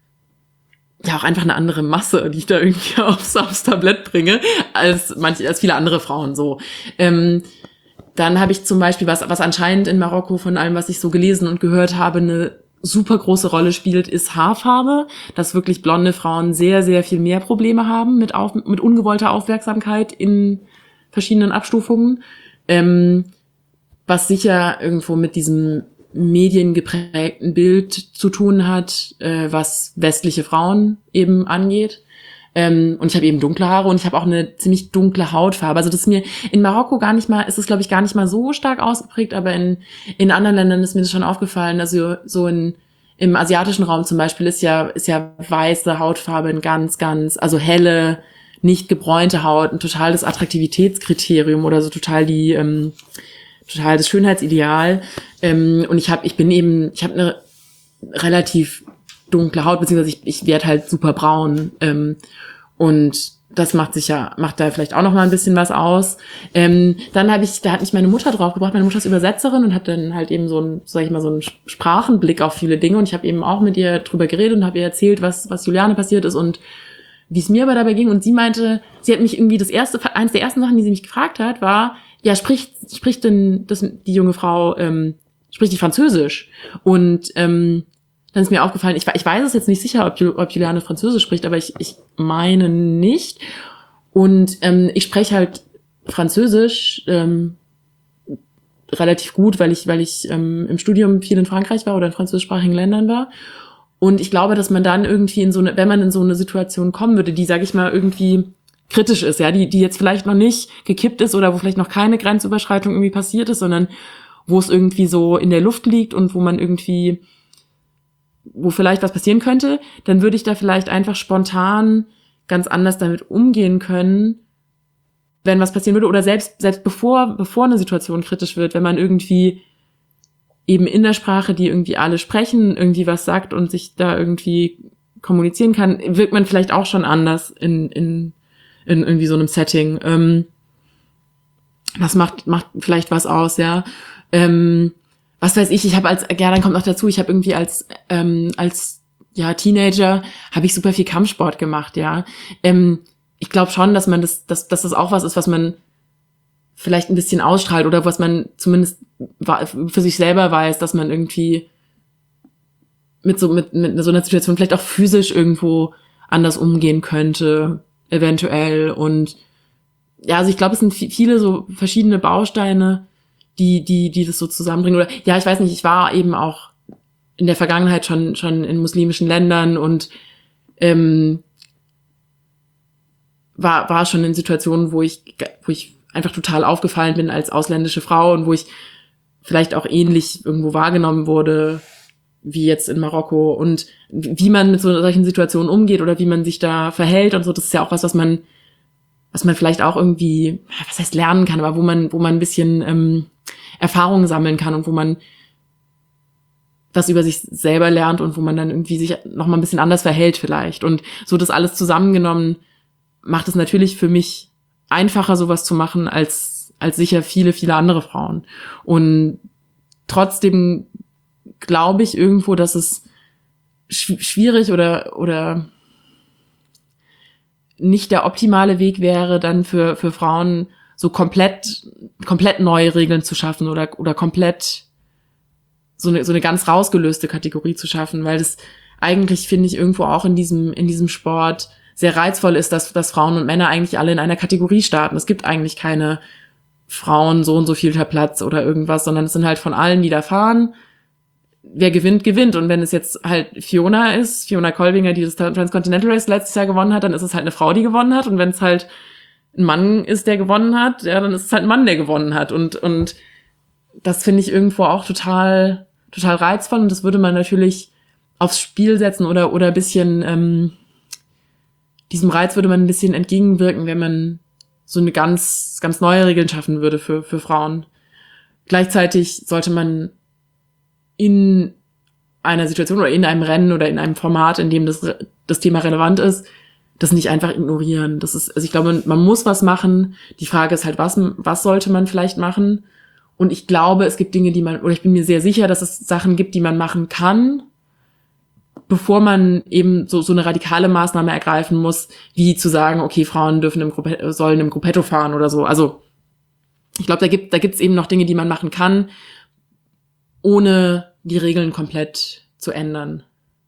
ja auch einfach eine andere Masse, die ich da irgendwie aufs, aufs Tablett bringe, als manche, als viele andere Frauen so. Ähm, dann habe ich zum Beispiel, was, was anscheinend in Marokko von allem, was ich so gelesen und gehört habe, eine super große Rolle spielt, ist Haarfarbe, dass wirklich blonde Frauen sehr, sehr viel mehr Probleme haben mit, auf, mit ungewollter Aufmerksamkeit in verschiedenen Abstufungen, ähm, was sicher irgendwo mit diesem mediengeprägten Bild zu tun hat, äh, was westliche Frauen eben angeht. Ähm, und ich habe eben dunkle Haare und ich habe auch eine ziemlich dunkle Hautfarbe. Also das ist mir in Marokko gar nicht mal, ist es glaube ich gar nicht mal so stark ausgeprägt, aber in in anderen Ländern ist mir das schon aufgefallen. Also so in im asiatischen Raum zum Beispiel ist ja ist ja weiße Hautfarbe ein ganz ganz also helle, nicht gebräunte Haut ein totales Attraktivitätskriterium oder so total die ähm, total das Schönheitsideal. Ähm, und ich habe ich bin eben ich habe eine relativ dunkle Haut, beziehungsweise ich, ich werde halt super braun. Ähm, und das macht sich ja, macht da vielleicht auch noch mal ein bisschen was aus. Ähm, dann habe ich, da hat mich meine Mutter draufgebracht. Meine Mutter ist Übersetzerin und hat dann halt eben so ein, sag ich mal, so einen Sprachenblick auf viele Dinge. Und ich habe eben auch mit ihr drüber geredet und habe ihr erzählt, was, was Juliane passiert ist und wie es mir aber dabei ging. Und sie meinte, sie hat mich irgendwie das erste, eins der ersten Sachen, die sie mich gefragt hat, war, ja, spricht, spricht denn das, die junge Frau, ähm, spricht die Französisch? Und, ähm, dann ist mir aufgefallen, ich, ich weiß es jetzt nicht sicher, ob, ob Juliane Französisch spricht, aber ich, ich meine nicht. Und ähm, ich spreche halt Französisch ähm, relativ gut, weil ich weil ich ähm, im Studium viel in Frankreich war oder in französischsprachigen Ländern war. Und ich glaube, dass man dann irgendwie in so eine, wenn man in so eine Situation kommen würde, die, sage ich mal, irgendwie kritisch ist, ja, die die jetzt vielleicht noch nicht gekippt ist oder wo vielleicht noch keine Grenzüberschreitung irgendwie passiert ist, sondern wo es irgendwie so in der Luft liegt und wo man irgendwie wo vielleicht was passieren könnte, dann würde ich da vielleicht einfach spontan ganz anders damit umgehen können, wenn was passieren würde. Oder selbst selbst bevor bevor eine Situation kritisch wird, wenn man irgendwie eben in der Sprache, die irgendwie alle sprechen, irgendwie was sagt und sich da irgendwie kommunizieren kann, wirkt man vielleicht auch schon anders in in in irgendwie so einem Setting. Ähm, das macht macht vielleicht was aus, ja. Ähm, was weiß ich, ich habe als, ja, dann kommt noch dazu, ich habe irgendwie als, ähm, als, ja, Teenager habe ich super viel Kampfsport gemacht, ja. Ähm, ich glaube schon, dass man das, dass, dass das auch was ist, was man vielleicht ein bisschen ausstrahlt oder was man zumindest für sich selber weiß, dass man irgendwie mit so, mit, mit so einer Situation vielleicht auch physisch irgendwo anders umgehen könnte, eventuell. Und ja, also ich glaube, es sind viele so verschiedene Bausteine, die, die, die das so zusammenbringen. Oder, ja, ich weiß nicht, ich war eben auch in der Vergangenheit schon, schon in muslimischen Ländern und, ähm, war, war schon in Situationen, wo ich, wo ich einfach total aufgefallen bin als ausländische Frau und wo ich vielleicht auch ähnlich irgendwo wahrgenommen wurde, wie jetzt in Marokko. Und wie man mit so solchen Situationen umgeht oder wie man sich da verhält und so, das ist ja auch was, was man, was man vielleicht auch irgendwie, was heißt lernen kann, aber wo man, wo man ein bisschen, ähm, Erfahrungen sammeln kann und wo man was über sich selber lernt und wo man dann irgendwie sich noch mal ein bisschen anders verhält vielleicht. Und so das alles zusammengenommen macht es natürlich für mich einfacher, sowas zu machen, als als sicher viele, viele andere Frauen. Und trotzdem glaube ich irgendwo, dass es sch- schwierig oder oder nicht der optimale Weg wäre, dann für für Frauen so komplett komplett neue Regeln zu schaffen oder oder komplett so eine so eine ganz rausgelöste Kategorie zu schaffen, weil das eigentlich, finde ich, irgendwo auch in diesem in diesem Sport sehr reizvoll ist, dass dass Frauen und Männer eigentlich alle in einer Kategorie starten. Es gibt eigentlich keine Frauen so und so vielter Platz oder irgendwas, sondern es sind halt von allen, die da fahren. Wer gewinnt, gewinnt. Und wenn es jetzt halt Fiona ist, Fiona Kolbinger, die das Transcontinental Race letztes Jahr gewonnen hat, dann ist es halt eine Frau, die gewonnen hat. Und wenn es halt ein Mann ist, der gewonnen hat, ja, dann ist es halt ein Mann, der gewonnen hat. Und, und das finde ich irgendwo auch total, total reizvoll. Und das würde man natürlich aufs Spiel setzen oder, oder ein bisschen, ähm, diesem Reiz würde man ein bisschen entgegenwirken, wenn man so eine ganz, ganz neue Regeln schaffen würde für, für Frauen. Gleichzeitig sollte man in einer Situation oder in einem Rennen oder in einem Format, in dem das, das Thema relevant ist, das nicht einfach ignorieren. Das ist, also ich glaube, man, man muss was machen. Die Frage ist halt, was, was sollte man vielleicht machen? Und ich glaube, es gibt Dinge, die man, oder ich bin mir sehr sicher, dass es Sachen gibt, die man machen kann, bevor man eben so so eine radikale Maßnahme ergreifen muss, wie zu sagen, okay, Frauen dürfen im Gruppe, sollen im Gruppetto fahren oder so. Also ich glaube, da gibt da gibt's eben noch Dinge, die man machen kann, ohne die Regeln komplett zu ändern.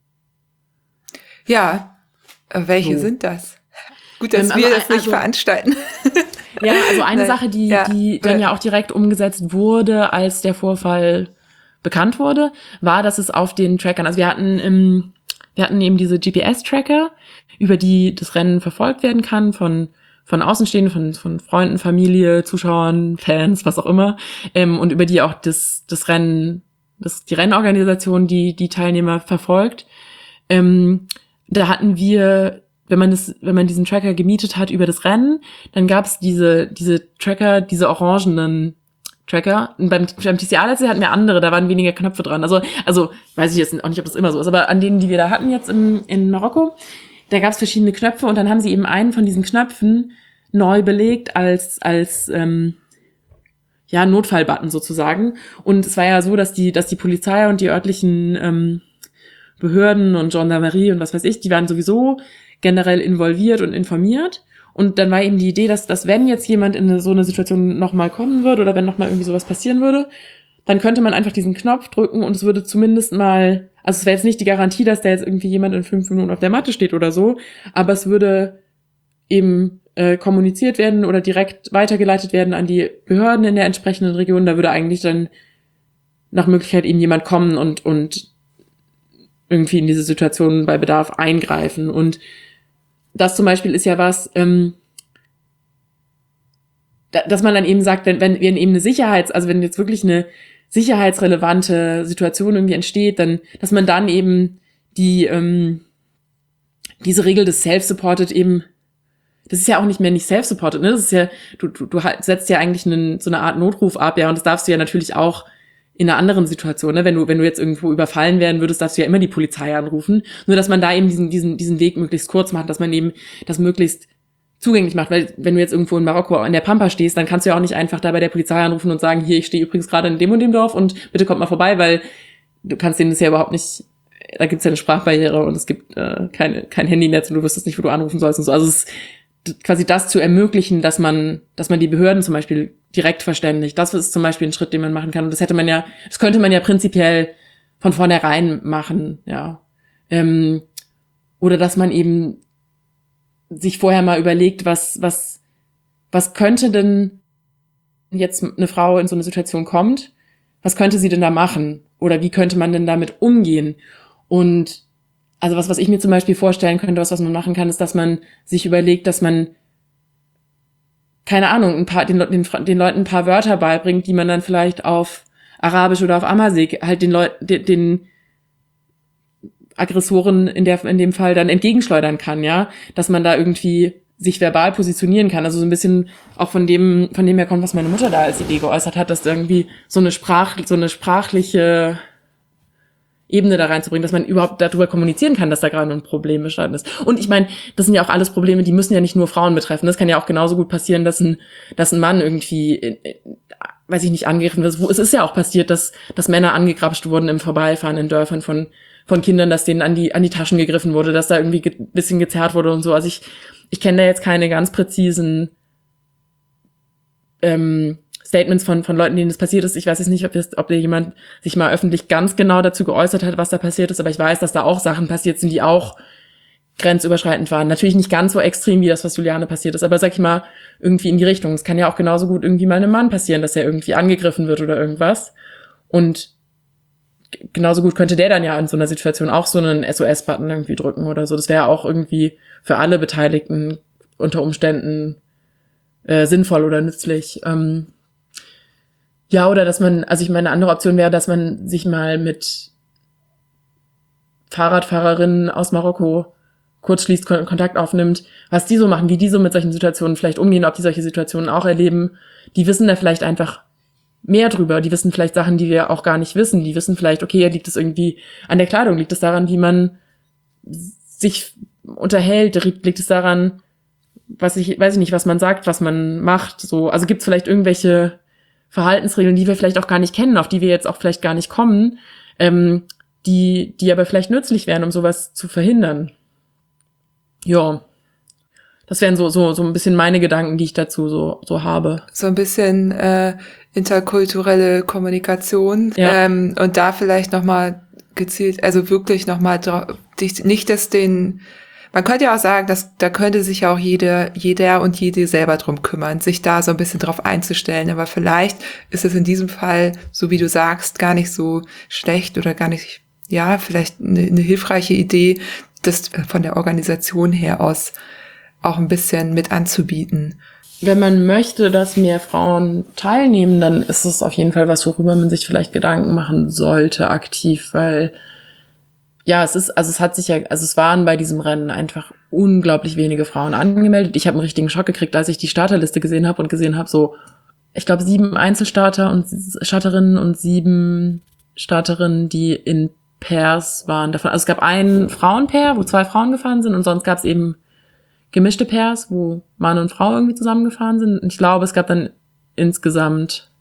Ja, äh, welche So. sind das? Gut, dass Ähm, wir also, das nicht also- veranstalten. Ja, also eine Nein, Sache, die, ja, die dann weil- ja auch direkt umgesetzt wurde, als der Vorfall bekannt wurde, war, dass es auf den Trackern, also wir hatten im, wir hatten eben diese G P S-Tracker, über die das Rennen verfolgt werden kann von von Außenstehenden, von von Freunden, Familie, Zuschauern, Fans, was auch immer, ähm, und über die auch das das Rennen, das die Rennorganisation, die die Teilnehmer verfolgt. Ähm, da hatten wir, wenn man das, wenn man diesen Tracker gemietet hat über das Rennen, dann gab es diese diese Tracker, diese orangenen Tracker. Und beim, beim T C A-Netz hatten wir andere, da waren weniger Knöpfe dran. Also, also weiß ich jetzt auch nicht, ob das immer so ist, aber an denen, die wir da hatten jetzt im, in Marokko, da gab es verschiedene Knöpfe und dann haben sie eben einen von diesen Knöpfen neu belegt als als ähm, ja Notfallbutton sozusagen. Und es war ja so, dass die dass die Polizei und die örtlichen ähm, Behörden und Gendarmerie und was weiß ich, die waren sowieso generell involviert und informiert. Und dann war eben die Idee, dass, dass wenn jetzt jemand in eine, so eine Situation nochmal kommen würde oder wenn nochmal irgendwie sowas passieren würde, dann könnte man einfach diesen Knopf drücken und es würde zumindest mal, also es wäre jetzt nicht die Garantie, dass da jetzt irgendwie jemand in fünf Minuten auf der Matte steht oder so, aber es würde eben äh, kommuniziert werden oder direkt weitergeleitet werden an die Behörden in der entsprechenden Region. Da würde eigentlich dann nach Möglichkeit eben jemand kommen und, und irgendwie in diese Situation bei Bedarf eingreifen. Und das zum Beispiel ist ja was, ähm, da, dass man dann eben sagt, wenn, wenn, wenn eben eine Sicherheits-, also wenn jetzt wirklich eine sicherheitsrelevante Situation irgendwie entsteht, dann, dass man dann eben die, ähm, diese Regel des Self-Supported eben, das ist ja auch nicht mehr nicht Self-Supported, ne, das ist ja, du, du, du setzt ja eigentlich einen, so eine Art Notruf ab, ja, und das darfst du ja natürlich auch in einer anderen Situation, ne, wenn du, wenn du jetzt irgendwo überfallen werden würdest, darfst du ja immer die Polizei anrufen, nur dass man da eben diesen, diesen, diesen Weg möglichst kurz macht, dass man eben das möglichst zugänglich macht, weil wenn du jetzt irgendwo in Marokko in der Pampa stehst, dann kannst du ja auch nicht einfach da bei der Polizei anrufen und sagen, hier, ich stehe übrigens gerade in dem und dem Dorf und bitte kommt mal vorbei, weil du kannst denen das ja überhaupt nicht, da gibt's ja eine Sprachbarriere und es gibt äh, keine, kein Handynetz und du wüsstest nicht, wo du anrufen sollst und so. Also es ist quasi das zu ermöglichen, dass man, dass man die Behörden zum Beispiel direkt verständigt. Das ist zum Beispiel ein Schritt, den man machen kann. Und das hätte man ja, das könnte man ja prinzipiell von vornherein machen, ja. Ähm, oder dass man eben sich vorher mal überlegt, was, was, was könnte denn jetzt eine Frau in so eine Situation kommt, was könnte sie denn da machen? Oder wie könnte man denn damit umgehen? Und also was, was ich mir zum Beispiel vorstellen könnte, was, was man machen kann, ist, dass man sich überlegt, dass man, keine Ahnung, ein paar, den, den, den Leuten ein paar Wörter beibringt, die man dann vielleicht auf Arabisch oder auf Amharisch halt den Leuten, den, den Aggressoren in der, in dem Fall dann entgegenschleudern kann, ja, dass man da irgendwie sich verbal positionieren kann, also so ein bisschen auch von dem, von dem her kommt, was meine Mutter da als Idee geäußert hat, dass irgendwie so eine Sprach, so eine sprachliche Ebene da reinzubringen, dass man überhaupt darüber kommunizieren kann, dass da gerade ein Problem bestanden ist. Und ich meine, das sind ja auch alles Probleme, die müssen ja nicht nur Frauen betreffen. Das kann ja auch genauso gut passieren, dass ein, dass ein Mann irgendwie, in, in, weiß ich nicht, angegriffen wird. Es ist ja auch passiert, dass, dass Männer angegrapscht wurden im Vorbeifahren in Dörfern von, von Kindern, dass denen an die, an die Taschen gegriffen wurde, dass da irgendwie ein bisschen gezerrt wurde und so. Also ich, ich kenne da jetzt keine ganz präzisen, ähm, Statements von, von Leuten, denen das passiert ist. Ich weiß jetzt nicht, ob das, ob da jemand sich mal öffentlich ganz genau dazu geäußert hat, was da passiert ist, aber ich weiß, dass da auch Sachen passiert sind, die auch grenzüberschreitend waren. Natürlich nicht ganz so extrem, wie das, was Juliane passiert ist, aber sag ich mal, irgendwie in die Richtung. Es kann ja auch genauso gut irgendwie mal einem Mann passieren, dass er irgendwie angegriffen wird oder irgendwas. Und genauso gut könnte der dann ja in so einer Situation auch so einen S O S-Button irgendwie drücken oder so. Das wäre auch irgendwie für alle Beteiligten unter Umständen äh, sinnvoll oder nützlich. Ähm, Ja, oder dass man, also ich meine, eine andere Option wäre, dass man sich mal mit Fahrradfahrerinnen aus Marokko kurz schließt, Kontakt aufnimmt, was die so machen, wie die so mit solchen Situationen vielleicht umgehen, ob die solche Situationen auch erleben. Die wissen da vielleicht einfach mehr drüber. Die wissen vielleicht Sachen, die wir auch gar nicht wissen. Die wissen vielleicht, okay, liegt es irgendwie an der Kleidung, liegt es daran, wie man sich unterhält, liegt es daran, was ich, weiß ich nicht, was man sagt, was man macht, so. Also gibt es vielleicht irgendwelche Verhaltensregeln, die wir vielleicht auch gar nicht kennen, auf die wir jetzt auch vielleicht gar nicht kommen, ähm, die, die aber vielleicht nützlich wären, um sowas zu verhindern. Ja. Das wären so, so, so ein bisschen meine Gedanken, die ich dazu so, so habe. So ein bisschen, äh, interkulturelle Kommunikation, ja. ähm, und da vielleicht nochmal gezielt, also wirklich nochmal nicht, dass den, man könnte ja auch sagen, dass da könnte sich ja auch jeder, jeder und jede selber drum kümmern, sich da so ein bisschen drauf einzustellen, aber vielleicht ist es in diesem Fall, so wie du sagst, gar nicht so schlecht oder gar nicht, ja, vielleicht eine, eine hilfreiche Idee, das von der Organisation her aus auch ein bisschen mit anzubieten. Wenn man möchte, dass mehr Frauen teilnehmen, dann ist es auf jeden Fall was, worüber man sich vielleicht Gedanken machen sollte, aktiv, weil ja, es ist, also es hat sich ja, also es waren bei diesem Rennen einfach unglaublich wenige Frauen angemeldet. Ich habe einen richtigen Schock gekriegt, als ich die Starterliste gesehen habe und gesehen habe, so, ich glaube, sieben Einzelstarter und Starterinnen und sieben Starterinnen, die in Pairs waren davon. Also es gab ein Frauenpair, wo zwei Frauen gefahren sind und sonst gab es eben gemischte Pairs, wo Mann und Frau irgendwie zusammengefahren sind. Und ich glaube, es gab dann insgesamt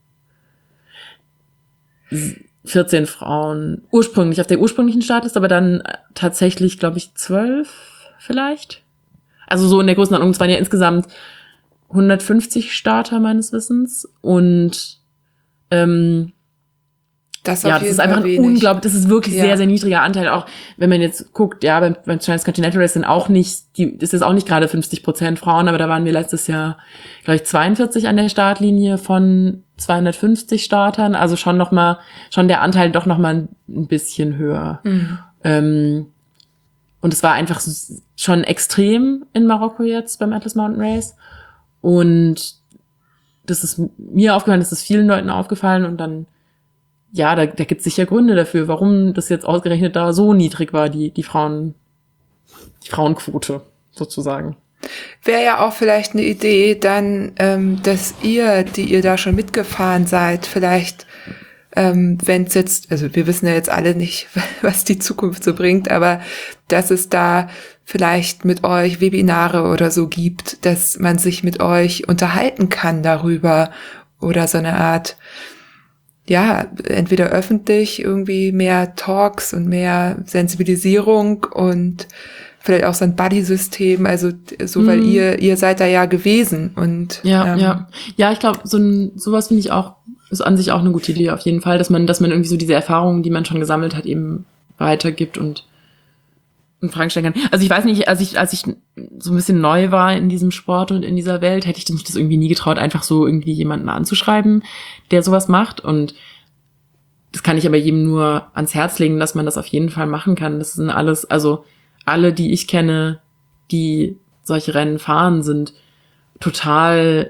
vierzehn Frauen ursprünglich auf der ursprünglichen Startliste, aber dann tatsächlich, glaube ich, zwölf vielleicht. Also so in der Größenordnung. Es waren ja insgesamt hundertfünfzig Starter meines Wissens und ähm, Das ja, das ist einfach ein unglaublich, das ist wirklich ja. sehr, sehr niedriger Anteil. Auch wenn man jetzt guckt, ja, beim, beim Transcontinental Race sind auch nicht, die, das ist auch nicht gerade fünfzig Prozent Frauen, aber da waren wir letztes Jahr, glaube ich, zweiundvierzig an der Startlinie von zweihundertfünfzig Startern. Also schon noch mal, schon der Anteil doch noch mal ein bisschen höher. Mhm. Ähm, und es war einfach schon extrem in Marokko jetzt beim Atlas Mountain Race. Und das ist mir aufgefallen, das ist vielen Leuten aufgefallen und dann ja, da, da gibt es sicher Gründe dafür, warum das jetzt ausgerechnet da so niedrig war, die, die Frauen, die Frauenquote sozusagen. Wäre ja auch vielleicht eine Idee, dann, ähm, dass ihr, die ihr da schon mitgefahren seid, vielleicht, ähm, wenn es jetzt, also wir wissen ja jetzt alle nicht, was die Zukunft so bringt, aber dass es da vielleicht mit euch Webinare oder so gibt, dass man sich mit euch unterhalten kann darüber oder so eine Art, ja, entweder öffentlich irgendwie mehr Talks und mehr Sensibilisierung und vielleicht auch so ein Buddy-System, also so, weil mm. ihr ihr seid da ja gewesen und ja, ähm, ja, ja, ich glaube, so ein sowas finde ich auch ist an sich auch eine gute Idee auf jeden Fall, dass man, dass man irgendwie so diese Erfahrungen, die man schon gesammelt hat, eben weitergibt und und Fragen stellen kann. Also ich weiß nicht, als ich als ich so ein bisschen neu war in diesem Sport und in dieser Welt, hätte ich mich das irgendwie nie getraut, einfach so irgendwie jemanden anzuschreiben, der sowas macht. Und das kann ich aber jedem nur ans Herz legen, dass man das auf jeden Fall machen kann. Das sind alles, also alle, die ich kenne, die solche Rennen fahren, sind total,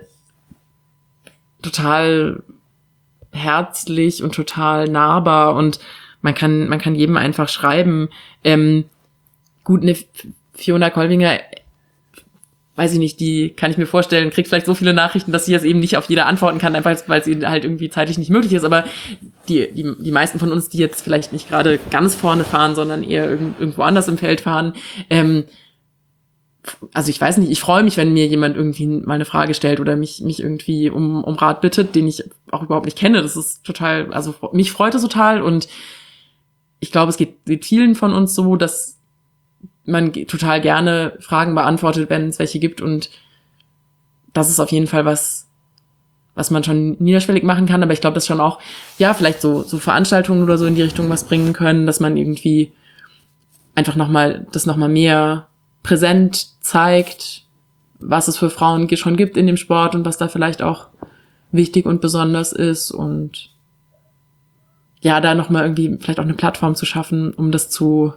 total herzlich und total nahbar und man kann, man kann jedem einfach schreiben. Ähm, Gut, eine Fiona Kolbinger, weiß ich nicht, die kann ich mir vorstellen, kriegt vielleicht so viele Nachrichten, dass sie jetzt eben nicht auf jede antworten kann, einfach weil es ihnen halt irgendwie zeitlich nicht möglich ist. Aber die, die, die meisten von uns, die jetzt vielleicht nicht gerade ganz vorne fahren, sondern eher irgend, irgendwo anders im Feld fahren, ähm, also ich weiß nicht, ich freue mich, wenn mir jemand irgendwie mal eine Frage stellt oder mich, mich irgendwie um, um Rat bittet, den ich auch überhaupt nicht kenne. Das ist total, also mich freut es total und ich glaube, es geht, geht vielen von uns so, dass man total gerne Fragen beantwortet, wenn es welche gibt und das ist auf jeden Fall was, was man schon niederschwellig machen kann, aber ich glaube, dass schon auch, ja, vielleicht so so Veranstaltungen oder so in die Richtung was bringen können, dass man irgendwie einfach nochmal, das nochmal mehr präsent zeigt, was es für Frauen schon gibt in dem Sport und was da vielleicht auch wichtig und besonders ist und ja, da nochmal irgendwie vielleicht auch eine Plattform zu schaffen, um das zu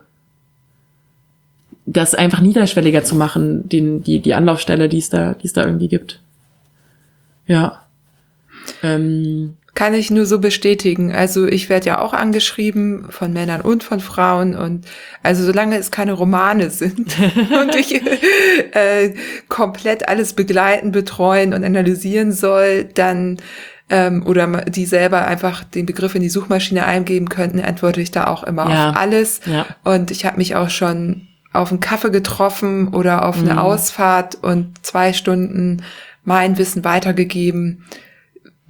das einfach niederschwelliger zu machen, den, die, die Anlaufstelle, die es da, die es da irgendwie gibt. Ja. Ähm. Kann ich nur so bestätigen. Also ich werde ja auch angeschrieben von Männern und von Frauen und also solange es keine Romane sind und ich äh, komplett alles begleiten, betreuen und analysieren soll, dann ähm, oder die selber einfach den Begriff in die Suchmaschine eingeben könnten, antworte ich da auch immer ja. auf alles. Ja. Und ich habe mich auch schon auf einen Kaffee getroffen oder auf eine mhm. Ausfahrt und zwei Stunden mein Wissen weitergegeben.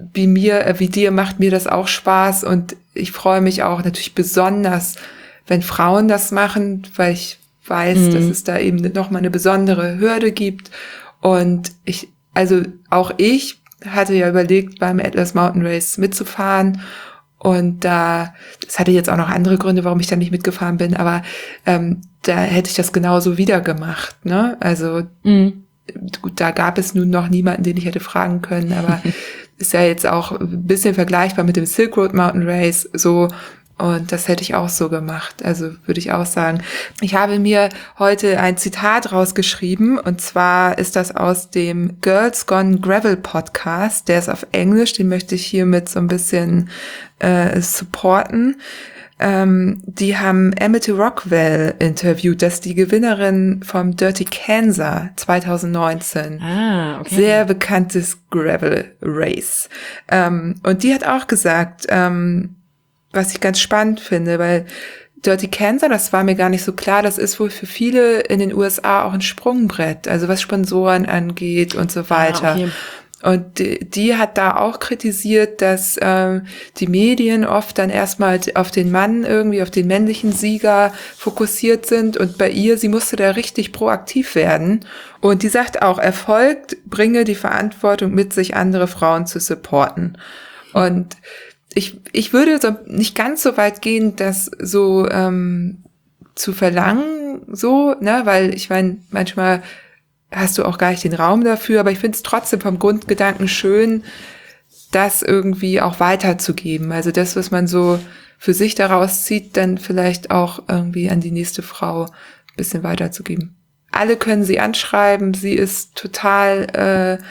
wie mir, äh, wie dir macht mir das auch Spaß und ich freue mich auch natürlich besonders, wenn Frauen das machen, weil ich weiß, mhm. dass es da eben nochmal eine besondere Hürde gibt. Und ich, also auch ich hatte ja überlegt, beim Atlas Mountain Race mitzufahren. Und da, das hatte jetzt auch noch andere Gründe, warum ich da nicht mitgefahren bin, aber ähm, da hätte ich das genauso wieder gemacht, ne? Also mhm. gut, da gab es nun noch niemanden, den ich hätte fragen können, aber ist ja jetzt auch ein bisschen vergleichbar mit dem Silk Road Mountain Race so. Und das hätte ich auch so gemacht. Also würde ich auch sagen. Ich habe mir heute ein Zitat rausgeschrieben. Und zwar ist das aus dem Girls Gone Gravel Podcast. Der ist auf Englisch. Den möchte ich hiermit so ein bisschen äh, supporten. Ähm, die haben Amity Rockwell interviewt. Das ist die Gewinnerin vom Dirty Kansas zwanzig neunzehn. Ah, okay. Sehr bekanntes Gravel Race. Ähm, und die hat auch gesagt, ähm, was ich ganz spannend finde, weil Dirty Kansas, das war mir gar nicht so klar, das ist wohl für viele in den U S A auch ein Sprungbrett, also was Sponsoren angeht und so weiter. Ah, okay. Und die, die hat da auch kritisiert, dass ähm, die Medien oft dann erstmal auf den Mann irgendwie, auf den männlichen Sieger fokussiert sind und bei ihr, sie musste da richtig proaktiv werden. Und die sagt auch, Erfolg bringe die Verantwortung mit sich, andere Frauen zu supporten. Und Ich, ich würde so nicht ganz so weit gehen, das so ähm, zu verlangen, so, ne, weil ich meine, manchmal hast du auch gar nicht den Raum dafür, aber ich finde es trotzdem vom Grundgedanken schön, das irgendwie auch weiterzugeben. Also das, was man so für sich daraus zieht, dann vielleicht auch irgendwie an die nächste Frau ein bisschen weiterzugeben. Alle können sie anschreiben, sie ist total äh,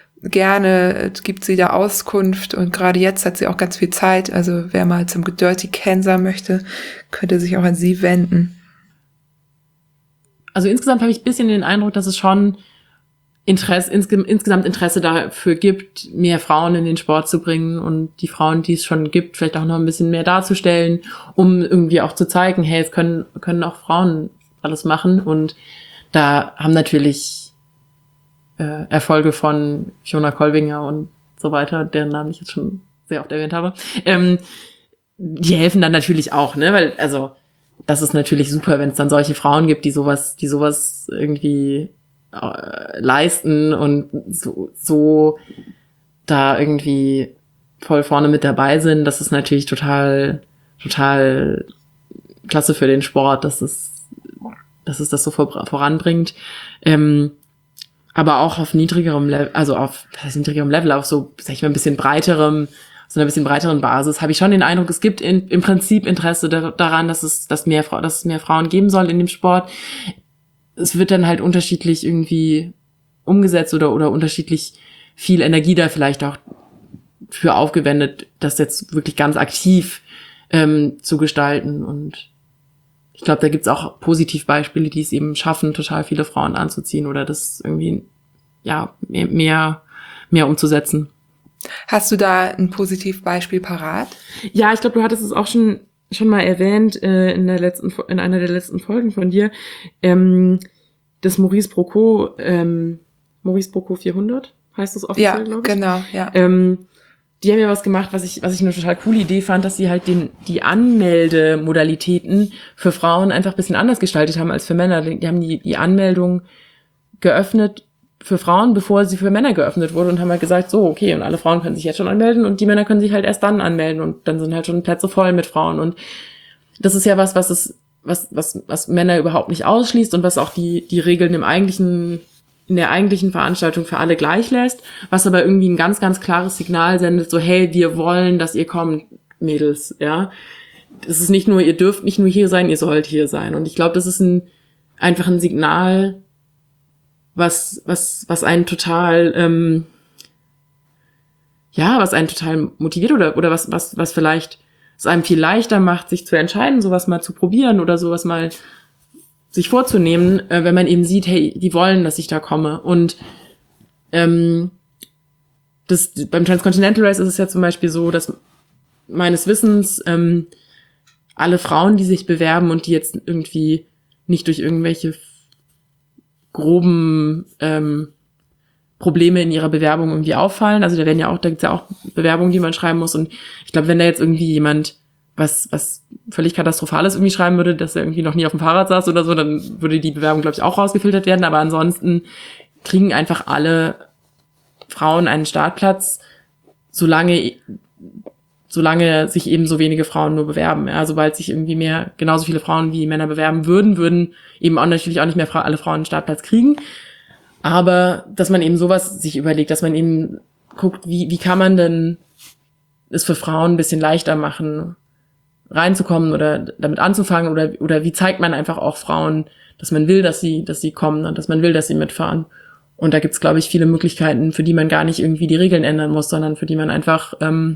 gerne gibt sie da Auskunft und gerade jetzt hat sie auch ganz viel Zeit, also wer mal zum Dirty Kansas möchte, könnte sich auch an sie wenden. Also insgesamt habe ich ein bisschen den Eindruck, dass es schon Interesse, insge- insgesamt Interesse dafür gibt, mehr Frauen in den Sport zu bringen und die Frauen, die es schon gibt, vielleicht auch noch ein bisschen mehr darzustellen, um irgendwie auch zu zeigen, hey, es können, können auch Frauen alles machen und da haben natürlich Erfolge von Fiona Kolbinger und so weiter, deren Namen ich jetzt schon sehr oft erwähnt habe, ähm, die helfen dann natürlich auch, ne, weil, also, das ist natürlich super, wenn es dann solche Frauen gibt, die sowas, die sowas irgendwie äh, leisten und so, so da irgendwie voll vorne mit dabei sind. Das ist natürlich total, total klasse für den Sport, dass es, dass es das so vor, voranbringt. Ähm, aber auch auf niedrigerem Level, also auf, was heißt niedrigerem Level, auf so, sag ich mal, ein bisschen breiterem, so einer bisschen breiteren Basis, habe ich schon den Eindruck, es gibt in, im Prinzip Interesse da, daran, dass es, dass mehr, dass es mehr Frauen geben soll in dem Sport. Es wird dann halt unterschiedlich irgendwie umgesetzt oder, oder unterschiedlich viel Energie da vielleicht auch für aufgewendet, das jetzt wirklich ganz aktiv ähm, zu gestalten. Und ich glaube, da gibt's auch Positivbeispiele, die es eben schaffen, total viele Frauen anzuziehen oder das irgendwie, ja, mehr, mehr umzusetzen. Hast du da ein Positivbeispiel parat? Ja, ich glaube, du hattest es auch schon schon mal erwähnt äh, in der letzten in einer der letzten Folgen von dir, ähm, das Maurice Brocco, ähm, Maurice Brocco vierhundert heißt das offiziell, ja, glaube ich. Genau, ja. Ähm, die haben ja was gemacht, was ich was ich eine total coole Idee fand, dass sie halt den die Anmeldemodalitäten für Frauen einfach ein bisschen anders gestaltet haben als für Männer. Die haben die die Anmeldung geöffnet für Frauen, bevor sie für Männer geöffnet wurde und haben halt gesagt, so, okay, und alle Frauen können sich jetzt schon anmelden und die Männer können sich halt erst dann anmelden und dann sind halt schon Plätze voll mit Frauen und das ist ja was, was es, was, was, was Männer überhaupt nicht ausschließt und was auch die, die Regeln im eigentlichen, in der eigentlichen Veranstaltung für alle gleich lässt, was aber irgendwie ein ganz, ganz klares Signal sendet, so, hey, wir wollen, dass ihr kommt, Mädels, ja. Das ist nicht nur, ihr dürft nicht nur hier sein, ihr sollt hier sein und ich glaube, das ist ein, einfach ein Signal, was was was einen total ähm, ja was einen total motiviert oder oder was was was vielleicht es einem viel leichter macht, sich zu entscheiden, sowas mal zu probieren oder sowas mal sich vorzunehmen, äh, wenn man eben sieht, hey, die wollen, dass ich da komme. Und ähm, das beim Transcontinental Race ist es ja zum Beispiel so, dass meines Wissens ähm, alle Frauen, die sich bewerben und die jetzt irgendwie nicht durch irgendwelche groben ähm, Probleme in ihrer Bewerbung irgendwie auffallen. Also da werden ja auch, da gibt's ja auch Bewerbungen, die man schreiben muss. Und ich glaube, wenn da jetzt irgendwie jemand was was völlig Katastrophales irgendwie schreiben würde, dass er irgendwie noch nie auf dem Fahrrad saß oder so, dann würde die Bewerbung, glaube ich, auch rausgefiltert werden. Aber ansonsten kriegen einfach alle Frauen einen Startplatz, solange solange sich eben so wenige Frauen nur bewerben. Ja, sobald sich irgendwie mehr, genauso viele Frauen wie Männer bewerben würden, würden eben auch natürlich auch nicht mehr fra- alle Frauen einen Startplatz kriegen. Aber dass man eben sowas sich überlegt, dass man eben guckt, wie wie kann man denn es für Frauen ein bisschen leichter machen, reinzukommen oder damit anzufangen, oder oder wie zeigt man einfach auch Frauen, dass man will, dass sie dass sie kommen und dass man will, dass sie mitfahren. Und da gibt's, glaube ich, viele Möglichkeiten, für die man gar nicht irgendwie die Regeln ändern muss, sondern für die man einfach ähm,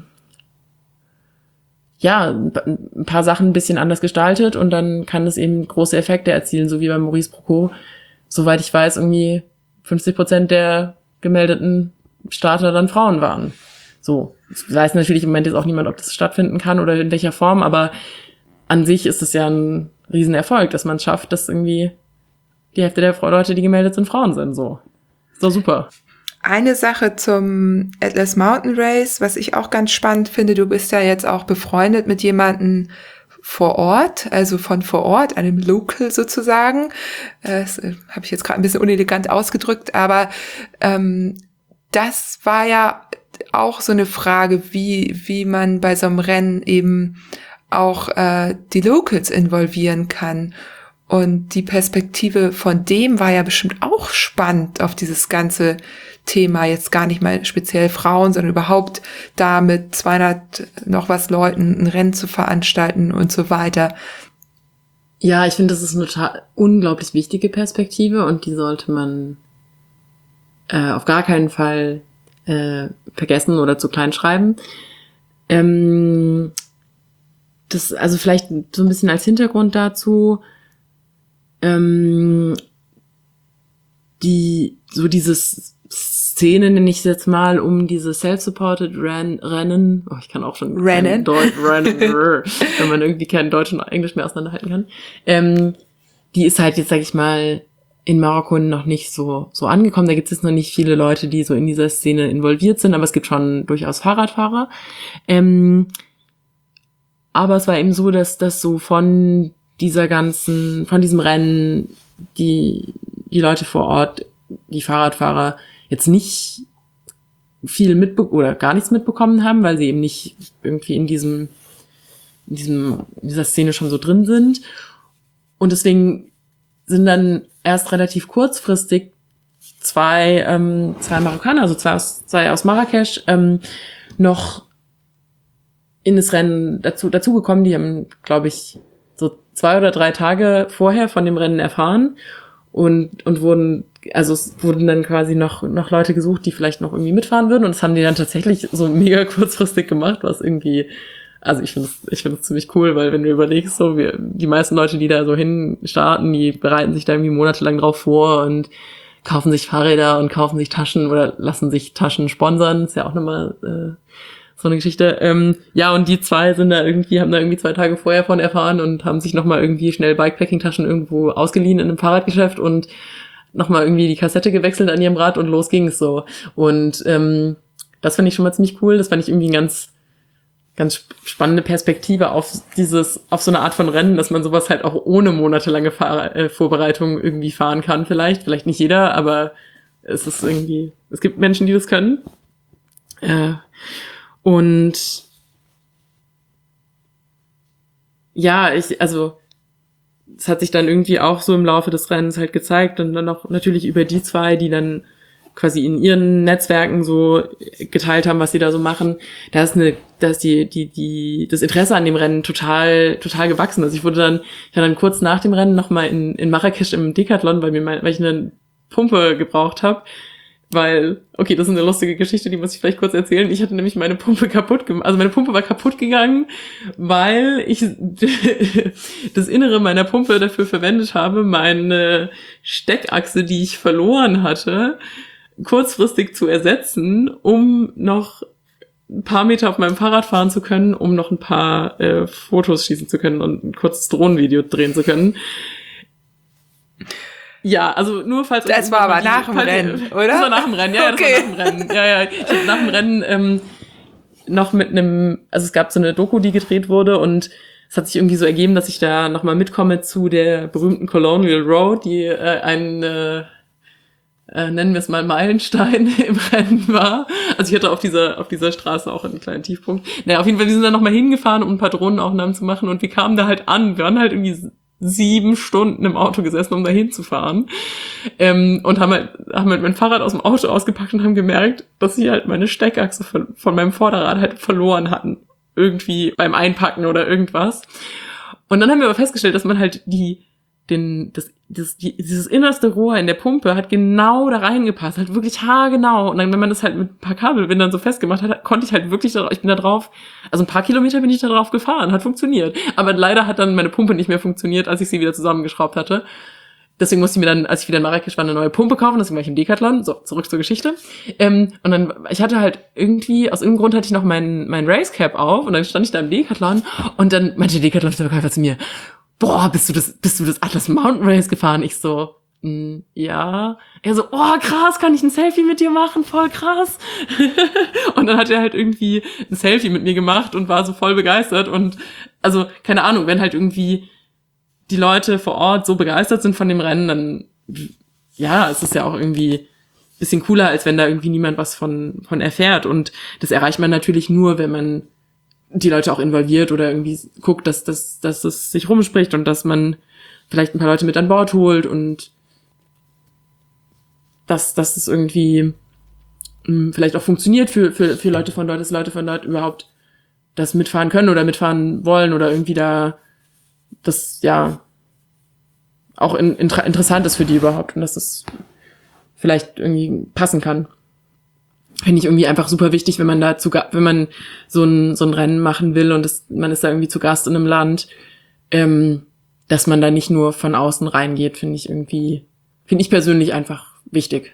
ja ein paar Sachen ein bisschen anders gestaltet, und dann kann es eben große Effekte erzielen, so wie bei Maurice Brocot. Soweit ich weiß, irgendwie fünfzig Prozent der gemeldeten Starter dann Frauen waren. So, das weiß natürlich im Moment jetzt auch niemand, ob das stattfinden kann oder in welcher Form, aber an sich ist es ja ein Riesenerfolg, dass man es schafft, dass irgendwie die Hälfte der Leute, die gemeldet sind, Frauen sind. So, ist doch super. Eine Sache zum Atlas Mountain Race, was ich auch ganz spannend finde, du bist ja jetzt auch befreundet mit jemandem vor Ort, also von vor Ort, einem Local sozusagen. Das äh, habe ich jetzt gerade ein bisschen unelegant ausgedrückt, aber ähm, das war ja auch so eine Frage, wie wie man bei so einem Rennen eben auch äh, die Locals involvieren kann. Und die Perspektive von dem war ja bestimmt auch spannend auf dieses ganze Thema, jetzt gar nicht mal speziell Frauen, sondern überhaupt da mit zweihundert noch was Leuten ein Rennen zu veranstalten und so weiter. Ja, ich finde, das ist eine total unglaublich wichtige Perspektive, und die sollte man äh, auf gar keinen Fall äh, vergessen oder zu klein schreiben. Ähm, das, also vielleicht so ein bisschen als Hintergrund dazu, ähm, die, so dieses Szene, nenne ich es jetzt mal, um diese Self-Supported Ren- Rennen, oh, ich kann auch schon Rennen, Deut- Rennen wenn man irgendwie kein Deutsch und Englisch mehr auseinanderhalten kann, ähm, die ist halt jetzt, sag ich mal, in Marokko noch nicht so so angekommen. Da gibt es jetzt noch nicht viele Leute, die so in dieser Szene involviert sind, aber es gibt schon durchaus Fahrradfahrer. Ähm, aber es war eben so, dass das so von dieser ganzen, von diesem Rennen, die die Leute vor Ort, die Fahrradfahrer, jetzt nicht viel mitbe- oder gar nichts mitbekommen haben, weil sie eben nicht irgendwie in diesem, in diesem, in dieser Szene schon so drin sind. Und deswegen sind dann erst relativ kurzfristig zwei, ähm, zwei Marokkaner, also zwei aus, zwei aus Marrakesch, ähm, noch in das Rennen dazu, dazugekommen. Die haben, glaube ich, so zwei oder drei Tage vorher von dem Rennen erfahren und, und wurden, also es wurden dann quasi noch, noch Leute gesucht, die vielleicht noch irgendwie mitfahren würden, und das haben die dann tatsächlich so mega kurzfristig gemacht, was irgendwie, also ich finde es, ich finde es ziemlich cool, weil wenn du überlegst, so, wir, die meisten Leute, die da so hin starten, die bereiten sich da irgendwie monatelang drauf vor und kaufen sich Fahrräder und kaufen sich Taschen oder lassen sich Taschen sponsern, ist ja auch nochmal, äh, so eine Geschichte. Ähm, ja, und die zwei sind da irgendwie, haben da irgendwie zwei Tage vorher von erfahren und haben sich nochmal irgendwie schnell Bikepacking-Taschen irgendwo ausgeliehen in einem Fahrradgeschäft und nochmal irgendwie die Kassette gewechselt an ihrem Rad und los ging's so. Und ähm, das fand ich schon mal ziemlich cool. Das fand ich irgendwie ein ganz, ganz spannende Perspektive auf dieses, auf so eine Art von Rennen, dass man sowas halt auch ohne monatelange Fahr- äh, Vorbereitung irgendwie fahren kann vielleicht. Vielleicht nicht jeder, aber es ist irgendwie, es gibt Menschen, die das können. Äh, Und ja, ich, also es hat sich dann irgendwie auch so im Laufe des Rennens halt gezeigt, und dann auch natürlich über die zwei, die dann quasi in ihren Netzwerken so geteilt haben, was sie da so machen. Da ist eine, da ist die, die, die, das Interesse an dem Rennen total, total gewachsen. Also ich wurde dann, ich war dann kurz nach dem Rennen nochmal in, in Marrakesch im Decathlon, weil mir mein, weil ich eine Pumpe gebraucht habe. Weil, okay, das ist eine lustige Geschichte, die muss ich vielleicht kurz erzählen. Ich hatte nämlich meine Pumpe kaputt gemacht, also meine Pumpe war kaputt gegangen, weil ich das Innere meiner Pumpe dafür verwendet habe, meine Steckachse, die ich verloren hatte, kurzfristig zu ersetzen, um noch ein paar Meter auf meinem Fahrrad fahren zu können, um noch ein paar äh, Fotos schießen zu können und ein kurzes Drohnenvideo drehen zu können. Ja, also nur falls... Das war aber nach dem Rennen, oder? Das war nach dem Rennen, ja, ja, das okay. war nach dem Rennen. Ja, ja, ich habe nach dem Rennen ähm, noch mit einem... Also es gab so eine Doku, die gedreht wurde und es hat sich irgendwie so ergeben, dass ich da nochmal mitkomme zu der berühmten Colonial Road, die äh, ein... Äh, Äh, nennen wir es mal Meilenstein im Rennen war. Also ich hatte auf dieser auf dieser Straße auch einen kleinen Tiefpunkt. Naja, auf jeden Fall, wir sind dann nochmal hingefahren, um ein paar Drohnenaufnahmen zu machen und wir kamen da halt an. Wir waren halt irgendwie sieben Stunden im Auto gesessen, um da hinzufahren. Ähm, und haben halt, haben halt mein Fahrrad aus dem Auto ausgepackt und haben gemerkt, dass sie halt meine Steckachse von, von meinem Vorderrad halt verloren hatten. Irgendwie beim Einpacken oder irgendwas. Und dann haben wir aber festgestellt, dass man halt die den das, das die, dieses innerste Rohr in der Pumpe hat genau da reingepasst, halt wirklich haargenau. Und dann, wenn man das halt mit ein paar Kabelbindern so festgemacht hat, konnte ich halt wirklich da, ich bin da drauf, also ein paar Kilometer bin ich da drauf gefahren, hat funktioniert. Aber leider hat dann meine Pumpe nicht mehr funktioniert, als ich sie wieder zusammengeschraubt hatte. Deswegen musste ich mir dann, als ich wieder in Marrakesch war, eine neue Pumpe kaufen, deswegen war ich im Decathlon. So, zurück zur Geschichte. Ähm, und dann, ich hatte halt irgendwie, aus irgendeinem Grund hatte ich noch mein, mein Racecap auf und dann stand ich da im Decathlon und dann meinte der Decathlon-Verkäufer zu mir, boah, bist du das, bist du das Atlas Mountain Race gefahren? Ich so, mm, ja. Er so, oh, krass, kann ich ein Selfie mit dir machen? Voll krass. Und dann hat er halt irgendwie ein Selfie mit mir gemacht und war so voll begeistert und, also, keine Ahnung, wenn halt irgendwie die Leute vor Ort so begeistert sind von dem Rennen, dann, ja, es ist ja auch irgendwie ein bisschen cooler, als wenn da irgendwie niemand was von, von erfährt. Und das erreicht man natürlich nur, wenn man die Leute auch involviert oder irgendwie guckt, dass, dass, dass es sich rumspricht und dass man vielleicht ein paar Leute mit an Bord holt und dass, dass es irgendwie mh, vielleicht auch funktioniert für, für, für Leute von dort, dass Leute von dort überhaupt das mitfahren können oder mitfahren wollen oder irgendwie da das, ja, auch in, in, interessant ist für die überhaupt und dass das vielleicht irgendwie passen kann. Finde ich irgendwie einfach super wichtig, wenn man da zu, wenn man so ein, so ein Rennen machen will und das, man ist da irgendwie zu Gast in einem Land, ähm, dass man da nicht nur von außen reingeht, finde ich irgendwie, finde ich persönlich einfach wichtig.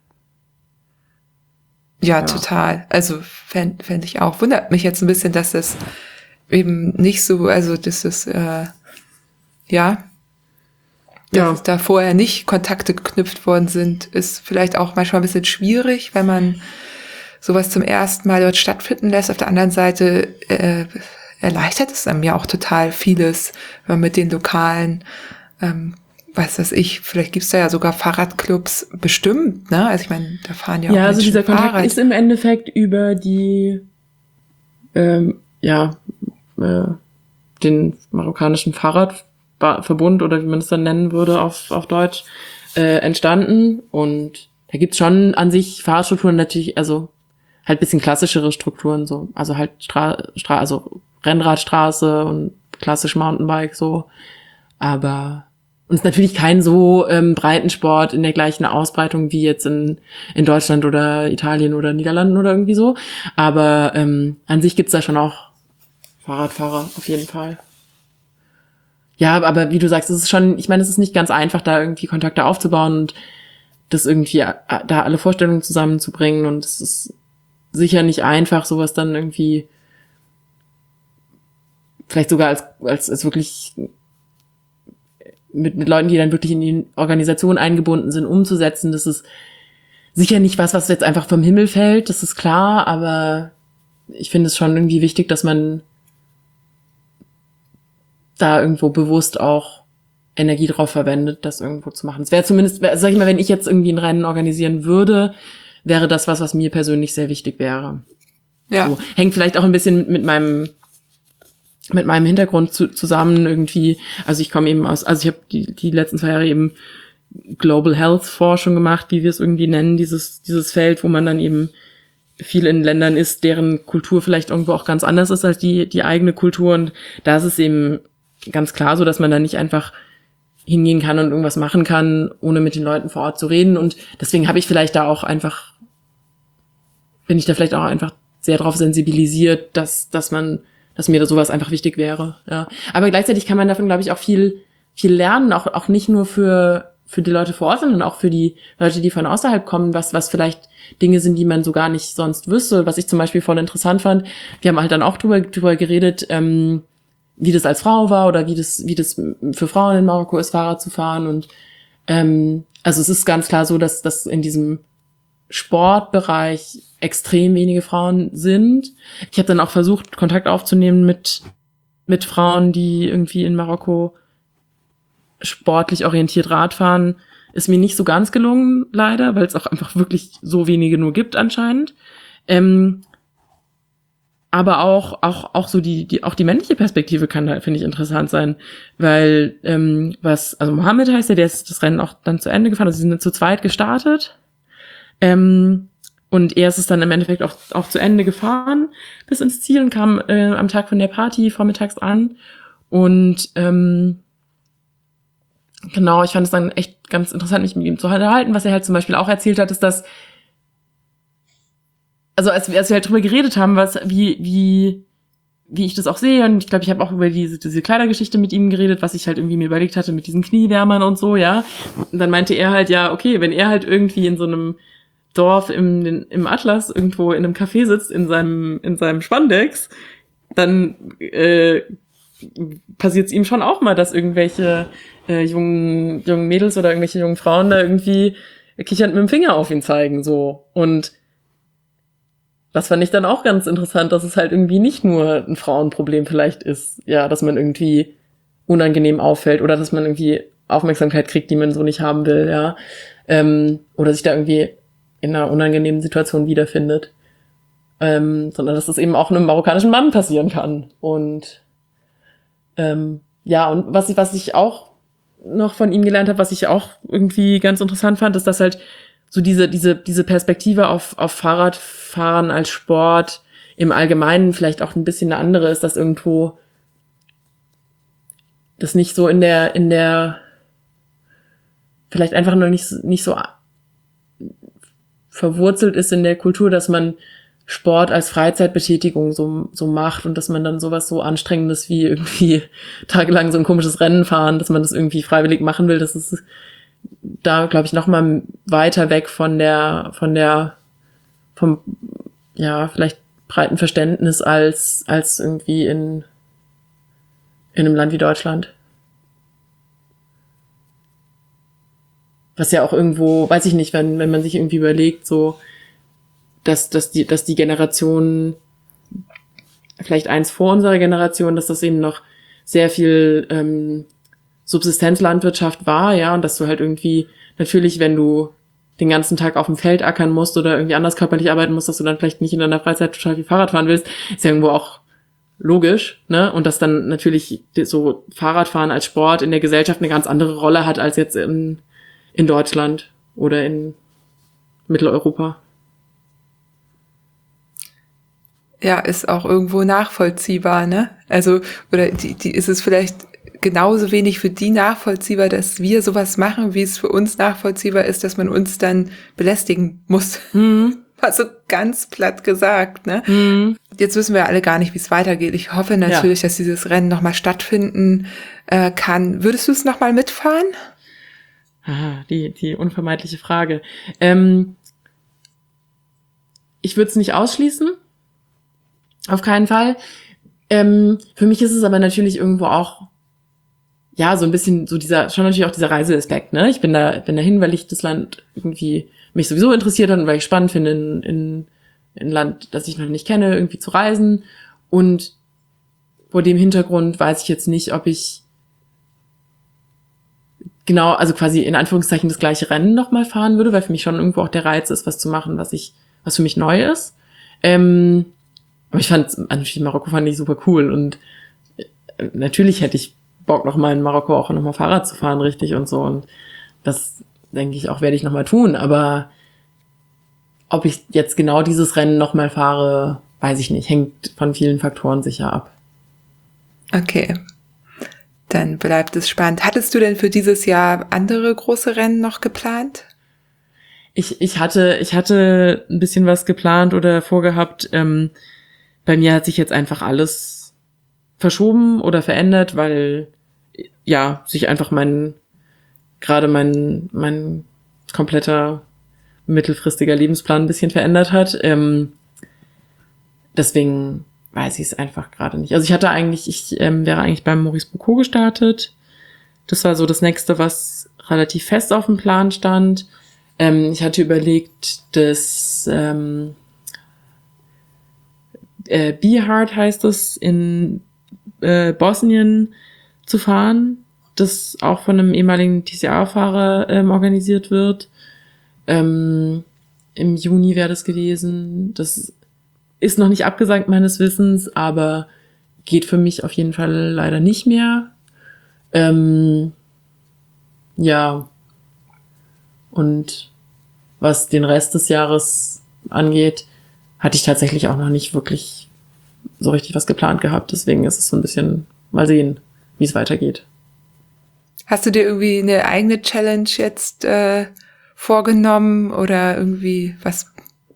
Ja, ja. Total. Also fände fänd ich auch. Wundert mich jetzt ein bisschen, dass das eben nicht so, also das ist, äh, ja, dass ja. da vorher nicht Kontakte geknüpft worden sind, ist vielleicht auch manchmal ein bisschen schwierig, wenn man sowas zum ersten Mal dort stattfinden lässt. Auf der anderen Seite äh, erleichtert es einem ja auch total vieles, wenn man mit den lokalen, ähm, weiß das ich, vielleicht gibt's da ja sogar Fahrradclubs bestimmt, ne? Also ich meine, da fahren ja auch Ja, also dieser Kontakt Fahrrad. Ist im Endeffekt über die, ähm, ja, äh, den marokkanischen Fahrradverbund oder wie man es dann nennen würde auf, auf Deutsch, äh, entstanden. Und da gibt's schon an sich Fahrradstrukturen natürlich, also halt bisschen klassischere Strukturen so, also halt Stra Stra also Rennradstraße und klassisch Mountainbike so, aber und es ist natürlich kein so ähm, Breitensport in der gleichen Ausbreitung wie jetzt in in Deutschland oder Italien oder Niederlanden oder irgendwie so, aber ähm, an sich gibt's da schon auch Fahrradfahrer auf jeden Fall. Ja, aber wie du sagst, es ist schon, ich meine, es ist nicht ganz einfach, da irgendwie Kontakte aufzubauen und das irgendwie da alle Vorstellungen zusammenzubringen und es ist sicher nicht einfach, sowas dann irgendwie vielleicht sogar als als, als wirklich mit, mit Leuten, die dann wirklich in die Organisation eingebunden sind, umzusetzen. Das ist sicher nicht was, was jetzt einfach vom Himmel fällt, das ist klar, aber ich finde es schon irgendwie wichtig, dass man da irgendwo bewusst auch Energie drauf verwendet, das irgendwo zu machen. Es wäre zumindest, sag ich mal, wenn ich jetzt irgendwie ein Rennen organisieren würde, wäre das was, was mir persönlich sehr wichtig wäre. Ja. So, hängt vielleicht auch ein bisschen mit, mit meinem mit meinem Hintergrund zu, zusammen irgendwie. Also ich komme eben aus, also ich habe die, die letzten zwei Jahre eben Global Health Forschung gemacht, wie wir es irgendwie nennen, dieses dieses Feld, wo man dann eben viel in Ländern ist, deren Kultur vielleicht irgendwo auch ganz anders ist als die die eigene Kultur. Und da ist es eben ganz klar so, dass man da nicht einfach hingehen kann und irgendwas machen kann, ohne mit den Leuten vor Ort zu reden. Und deswegen habe ich vielleicht da auch einfach, bin ich da vielleicht auch einfach sehr drauf sensibilisiert, dass dass man, dass mir da sowas einfach wichtig wäre. Ja, aber gleichzeitig kann man davon, glaube ich, auch viel viel lernen, auch auch nicht nur für für die Leute vor Ort, sondern auch für die Leute, die von außerhalb kommen, was was vielleicht Dinge sind, die man so gar nicht sonst wüsste. Was ich zum Beispiel voll interessant fand, wir haben halt dann auch drüber drüber geredet, ähm, wie das als Frau war oder wie das wie das für Frauen in Marokko ist, Fahrrad zu fahren. Und Ähm, also es ist ganz klar so, dass, dass in diesem Sportbereich extrem wenige Frauen sind. Ich habe dann auch versucht, Kontakt aufzunehmen mit, mit Frauen, die irgendwie in Marokko sportlich orientiert Radfahren. Ist mir nicht so ganz gelungen, leider, weil es auch einfach wirklich so wenige nur gibt anscheinend. Ähm, aber auch auch auch so die die auch die männliche Perspektive kann da, finde ich, interessant sein, weil ähm, was also Mohammed heißt der, der ist das Rennen auch dann zu Ende gefahren, also sie sind zu zweit gestartet ähm, und er ist es dann im Endeffekt auch auch zu Ende gefahren bis ins Ziel und kam äh, am Tag von der Party vormittags an und ähm, genau, ich fand es dann echt ganz interessant, mich mit ihm zu unterhalten. Was er halt zum Beispiel auch erzählt hat, ist, dass also als wir, als wir halt drüber geredet haben, was, wie, wie, wie ich das auch sehe, und ich glaube, ich habe auch über diese, diese Kleidergeschichte mit ihm geredet, was ich halt irgendwie mir überlegt hatte mit diesen Kniewärmern und so, ja. Und dann meinte er halt, ja, okay, wenn er halt irgendwie in so einem Dorf im, im Atlas irgendwo in einem Café sitzt, in seinem, in seinem Spandex, dann, äh, passiert es ihm schon auch mal, dass irgendwelche äh, jungen, jungen Mädels oder irgendwelche jungen Frauen da irgendwie kichernd mit dem Finger auf ihn zeigen, so. Und das fand ich dann auch ganz interessant, dass es halt irgendwie nicht nur ein Frauenproblem vielleicht ist, ja, dass man irgendwie unangenehm auffällt oder dass man irgendwie Aufmerksamkeit kriegt, die man so nicht haben will, ja, ähm, oder sich da irgendwie in einer unangenehmen Situation wiederfindet, ähm, sondern dass das eben auch einem marokkanischen Mann passieren kann. Und ähm, ja, und was ich, was ich auch noch von ihm gelernt habe, was ich auch irgendwie ganz interessant fand, ist, dass halt so diese diese diese Perspektive auf auf Fahrradfahren als Sport im Allgemeinen vielleicht auch ein bisschen eine andere ist, dass irgendwo das nicht so in der in der vielleicht einfach noch nicht nicht so verwurzelt ist in der Kultur, dass man Sport als Freizeitbetätigung so so macht und dass man dann sowas so Anstrengendes wie irgendwie tagelang so ein komisches Rennen fahren, dass man das irgendwie freiwillig machen will, das ist da, glaube ich, noch mal weiter weg von der, von der, vom, ja, vielleicht breiten Verständnis als, als irgendwie in, in einem Land wie Deutschland. Was ja auch irgendwo, weiß ich nicht, wenn, wenn man sich irgendwie überlegt, so, dass, dass die, dass die Generation, vielleicht eins vor unserer Generation, dass das eben noch sehr viel, ähm, Subsistenzlandwirtschaft war, ja, und dass du halt irgendwie, natürlich, wenn du den ganzen Tag auf dem Feld ackern musst oder irgendwie anders körperlich arbeiten musst, dass du dann vielleicht nicht in deiner Freizeit total viel Fahrrad fahren willst, ist ja irgendwo auch logisch, ne, und dass dann natürlich so Fahrradfahren als Sport in der Gesellschaft eine ganz andere Rolle hat als jetzt in, in Deutschland oder in Mitteleuropa. Ja, ist auch irgendwo nachvollziehbar, ne? Also, oder die, die ist es vielleicht genauso wenig für die nachvollziehbar, dass wir sowas machen, wie es für uns nachvollziehbar ist, dass man uns dann belästigen muss. Mhm. Also ganz platt gesagt, ne? Mhm. Jetzt wissen wir alle gar nicht, wie es weitergeht. Ich hoffe natürlich, ja, dass dieses Rennen nochmal stattfinden äh, kann. Würdest du es nochmal mitfahren? Aha, die, die unvermeidliche Frage. Ähm, ich würde es nicht ausschließen. Auf keinen Fall. Ähm, für mich ist es aber natürlich irgendwo auch, ja, so ein bisschen so dieser, schon natürlich auch dieser Reiseaspekt, ne? Ich bin da, bin dahin, weil ich das Land irgendwie mich sowieso interessiert hat und weil ich spannend finde, in, in, in ein Land, das ich noch nicht kenne, irgendwie zu reisen. Und vor dem Hintergrund weiß ich jetzt nicht, ob ich genau, also quasi in Anführungszeichen das gleiche Rennen nochmal fahren würde, weil für mich schon irgendwo auch der Reiz ist, was zu machen, was ich, was für mich neu ist. Ähm, aber ich fand, natürlich Marokko fand ich super cool und natürlich hätte ich Bock, noch mal in Marokko auch noch mal Fahrrad zu fahren, richtig und so. Und das, denke ich, auch werde ich noch mal tun. Aber ob ich jetzt genau dieses Rennen noch mal fahre, weiß ich nicht. Hängt von vielen Faktoren sicher ab. Okay. Dann bleibt es spannend. Hattest du denn für dieses Jahr andere große Rennen noch geplant? Ich, ich hatte, ich hatte ein bisschen was geplant oder vorgehabt. Ähm, bei mir hat sich jetzt einfach alles verschoben oder verändert, weil ja sich einfach mein gerade mein mein kompletter mittelfristiger Lebensplan ein bisschen verändert hat. Ähm, deswegen weiß ich es einfach gerade nicht. Also ich hatte eigentlich, ich ähm, wäre eigentlich beim Maurice Bocco gestartet. Das war so das Nächste, was relativ fest auf dem Plan stand. Ähm, ich hatte überlegt, das ähm, äh, Be Hard heißt es, in äh, Bosnien zu fahren, das auch von einem ehemaligen T C A-Fahrer ähm, organisiert wird. Ähm, Im Juni wäre das gewesen. Das ist noch nicht abgesagt meines Wissens, aber geht für mich auf jeden Fall leider nicht mehr. Ähm, ja. Und was den Rest des Jahres angeht, hatte ich tatsächlich auch noch nicht wirklich so richtig was geplant gehabt. Deswegen ist es so ein bisschen, mal sehen, wie es weitergeht. Hast du dir irgendwie eine eigene Challenge jetzt äh, vorgenommen oder irgendwie was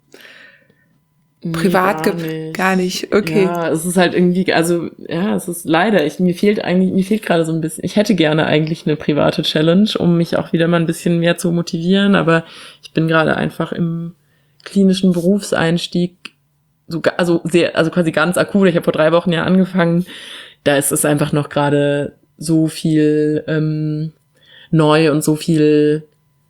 privat gar, ge- nicht. gar nicht? Okay. Ja, es ist halt irgendwie, also ja, es ist leider, ich, mir fehlt eigentlich, mir fehlt gerade so ein bisschen, ich hätte gerne eigentlich eine private Challenge, um mich auch wieder mal ein bisschen mehr zu motivieren, aber ich bin gerade einfach im klinischen Berufseinstieg, so, also sehr, also quasi ganz akut, ich habe vor drei Wochen ja angefangen, da ist es einfach noch gerade so viel ähm, neu und so viel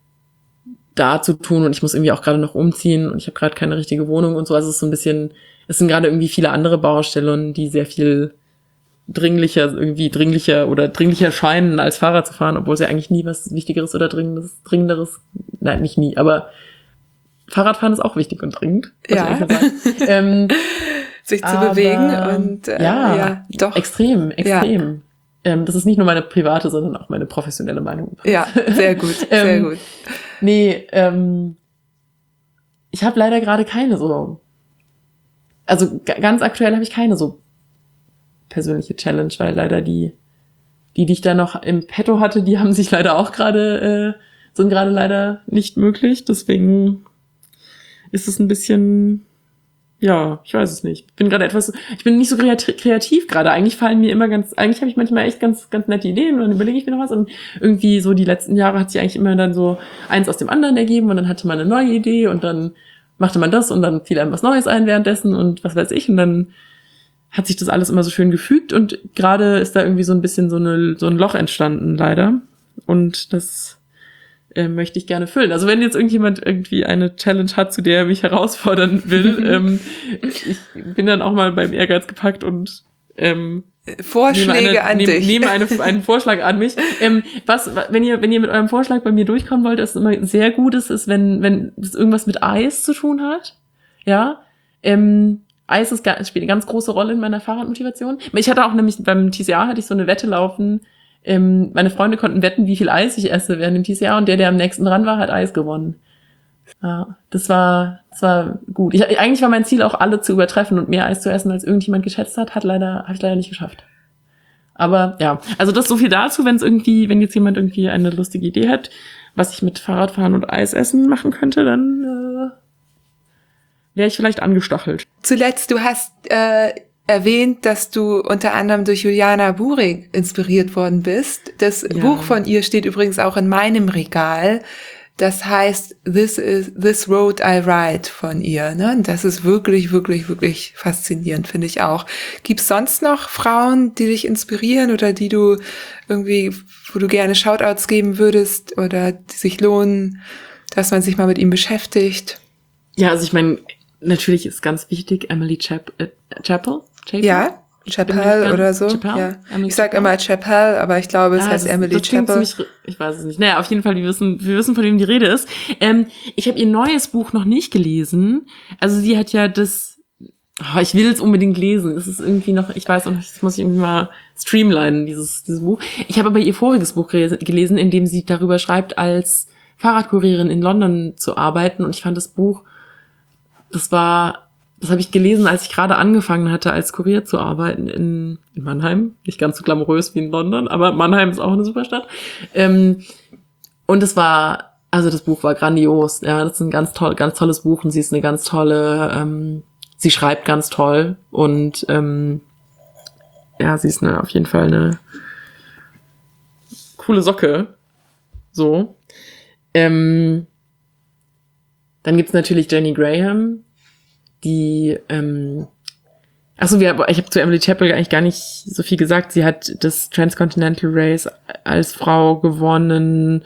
da zu tun und ich muss irgendwie auch gerade noch umziehen und ich habe gerade keine richtige Wohnung und so. Also es ist so ein bisschen, es sind gerade irgendwie viele andere Baustellen, die sehr viel dringlicher, irgendwie dringlicher oder dringlicher scheinen, als Fahrrad zu fahren, obwohl es ja eigentlich nie was Wichtigeres oder Dringendes, Dringenderes, nein, nicht nie, aber Fahrradfahren ist auch wichtig und dringend. Ja. ähm, Sich zu aber, bewegen und äh, ja, ja, doch. Extrem, extrem. Ja. Ähm, das ist nicht nur meine private, sondern auch meine professionelle Meinung. Ja, sehr gut, sehr ähm, gut. Nee, ähm, ich habe leider gerade keine so, also g- ganz aktuell habe ich keine so persönliche Challenge, weil leider die, die, die ich da noch im Petto hatte, die haben sich leider auch gerade, äh, sind gerade leider nicht möglich. Deswegen ist es ein bisschen, ja, ich weiß es nicht. Ich bin gerade etwas, ich bin nicht so kreativ, kreativ gerade. Eigentlich fallen mir immer ganz, eigentlich habe ich manchmal echt ganz, ganz nette Ideen und dann überlege ich mir noch was und irgendwie so die letzten Jahre hat sich eigentlich immer dann so eins aus dem anderen ergeben und dann hatte man eine neue Idee und dann machte man das und dann fiel einem was Neues ein währenddessen und was weiß ich und dann hat sich das alles immer so schön gefügt und gerade ist da irgendwie so ein bisschen so eine, so ein Loch entstanden leider und das äh, möchte ich gerne füllen. Also wenn jetzt irgendjemand irgendwie eine Challenge hat, zu der er mich herausfordern will, ähm, ich bin dann auch mal beim Ehrgeiz gepackt und ähm, Vorschläge nehme eine, an nehme, dich. nehme eine, einen Vorschlag an mich. Ähm, was, wenn ihr, wenn ihr mit eurem Vorschlag bei mir durchkommen wollt, ist immer sehr gut ist, ist, wenn, wenn das irgendwas mit Eis zu tun hat. Ja. Ähm, Eis ist, spielt eine ganz große Rolle in meiner Fahrradmotivation. Ich hatte auch nämlich beim T C A hatte ich so eine Wette laufen. Ähm, meine Freunde konnten wetten, wie viel Eis ich esse während dem T C A und der, der am nächsten dran war, hat Eis gewonnen. Ja, das war, das war gut. Ich, eigentlich war mein Ziel auch, alle zu übertreffen und mehr Eis zu essen, als irgendjemand geschätzt hat. Hat leider, habe ich leider nicht geschafft. Aber ja, also das so viel dazu, wenn es irgendwie, wenn jetzt jemand irgendwie eine lustige Idee hat, was ich mit Fahrradfahren und Eisessen machen könnte, dann äh, wäre ich vielleicht angestachelt. Zuletzt, du hast äh, erwähnt, dass du unter anderem durch Juliana Buring inspiriert worden bist. Das Ja. Buch von ihr steht übrigens auch in meinem Regal. Das heißt This is This Road I Ride von ihr. Ne? Und das ist wirklich, wirklich, wirklich faszinierend, finde ich auch. Gibt's sonst noch Frauen, die dich inspirieren oder die du irgendwie, wo du gerne Shoutouts geben würdest oder die sich lohnen, dass man sich mal mit ihm beschäftigt? Ja, also ich meine, natürlich ist ganz wichtig Emily Chap- äh, Chappell. Chapel? Ja, Chappell oder so. Chappell? Ja. Emily Ich sag Chappell? immer Chappell, aber ich glaube, es Ja, heißt das, Emily das klingt Chappell. ziemlich, ich weiß es nicht. Naja, auf jeden Fall, wir wissen, wir wissen, von wem die Rede ist. Ähm, ich habe ihr neues Buch noch nicht gelesen. Also sie hat ja das, oh, ich will es unbedingt lesen. Es ist irgendwie noch, ich weiß auch nicht, das muss ich irgendwie mal streamlinen, dieses, dieses Buch. Ich habe aber ihr voriges Buch gelesen, in dem sie darüber schreibt, als Fahrradkurierin in London zu arbeiten. Und ich fand das Buch, das war, das habe ich gelesen, als ich gerade angefangen hatte, als Kurier zu arbeiten in, in Mannheim. Nicht ganz so glamourös wie in London, aber Mannheim ist auch eine super Stadt. Ähm, und es war, also das Buch war grandios. Ja, das ist ein ganz toll, ganz tolles Buch und sie ist eine ganz tolle, ähm, sie schreibt ganz toll und ähm, ja, sie ist eine, auf jeden Fall eine coole Socke. So. Ähm, dann gibt's natürlich Jenny Graham, die ähm, Achso, ich habe zu Emily Chappell eigentlich gar nicht so viel gesagt. Sie hat das Transcontinental Race als Frau gewonnen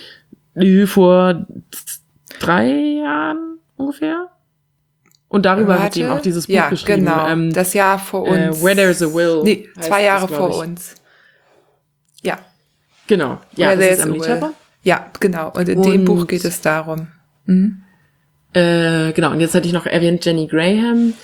vor drei Jahren ungefähr. Und darüber Warte. hat sie eben auch dieses Buch ja, geschrieben. Genau, ähm, das Jahr vor uns. Äh, Where There's a Will. Nee, zwei Jahre das, vor ich. uns. Ja. Genau, ja, Where das There's ist a Emily Will. Chappell. Ja, genau. Und in Und, dem Buch geht es darum. Mhm. Äh, genau, und jetzt hatte ich noch erwähnt Jenny Graham.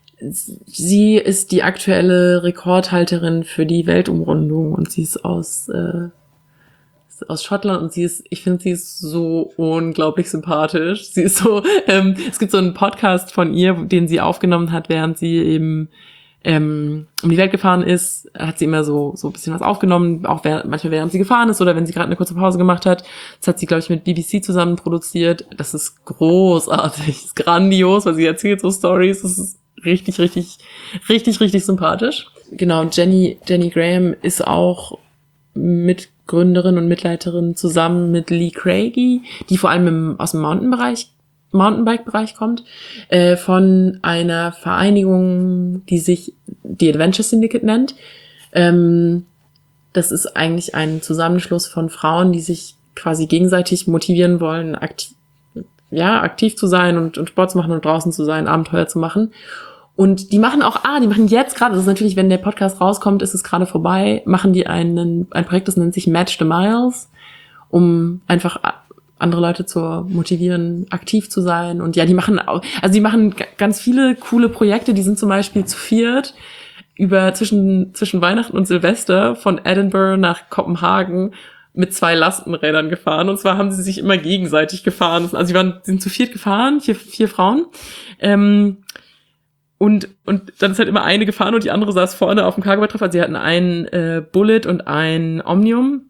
Sie ist die aktuelle Rekordhalterin für die Weltumrundung und sie ist aus äh, aus Schottland und sie ist, ich finde, sie ist so unglaublich sympathisch. Sie ist so, ähm, es gibt so einen Podcast von ihr, den sie aufgenommen hat, während sie eben ähm, um die Welt gefahren ist, hat sie immer so so ein bisschen was aufgenommen, auch während, manchmal während sie gefahren ist oder wenn sie gerade eine kurze Pause gemacht hat. Das hat sie, glaube ich, mit B B C zusammen produziert. Das ist großartig, das ist grandios, weil sie erzählt so Stories. Das ist richtig, richtig, richtig, richtig sympathisch. Genau, Jenny, Jenny Graham ist auch Mitgründerin und Mitleiterin zusammen mit Lee Craigie, die vor allem im, aus dem Mountainbereich, Mountainbike-Bereich kommt, äh, von einer Vereinigung, die sich die Adventure Syndicate nennt. Ähm, das ist eigentlich ein Zusammenschluss von Frauen, die sich quasi gegenseitig motivieren wollen, aktiv, ja, aktiv zu sein und, und Sport zu machen und draußen zu sein, Abenteuer zu machen. Und die machen auch, ah, die machen jetzt gerade, das ist natürlich, wenn der Podcast rauskommt, ist es gerade vorbei, machen die einen, ein Projekt, das nennt sich Match the Miles, um einfach andere Leute zu motivieren, aktiv zu sein. Und ja, die machen auch, also die machen g- ganz viele coole Projekte, die sind zum Beispiel zu viert über zwischen, zwischen Weihnachten und Silvester von Edinburgh nach Kopenhagen mit zwei Lastenrädern gefahren. Und zwar haben sie sich immer gegenseitig gefahren. Also sie waren, sind zu viert gefahren, vier, vier Frauen. Ähm, Und, und dann ist halt immer eine gefahren und die andere saß vorne auf dem Cargo-Betreffer. Also sie hatten einen äh, Bullet und ein Omnium.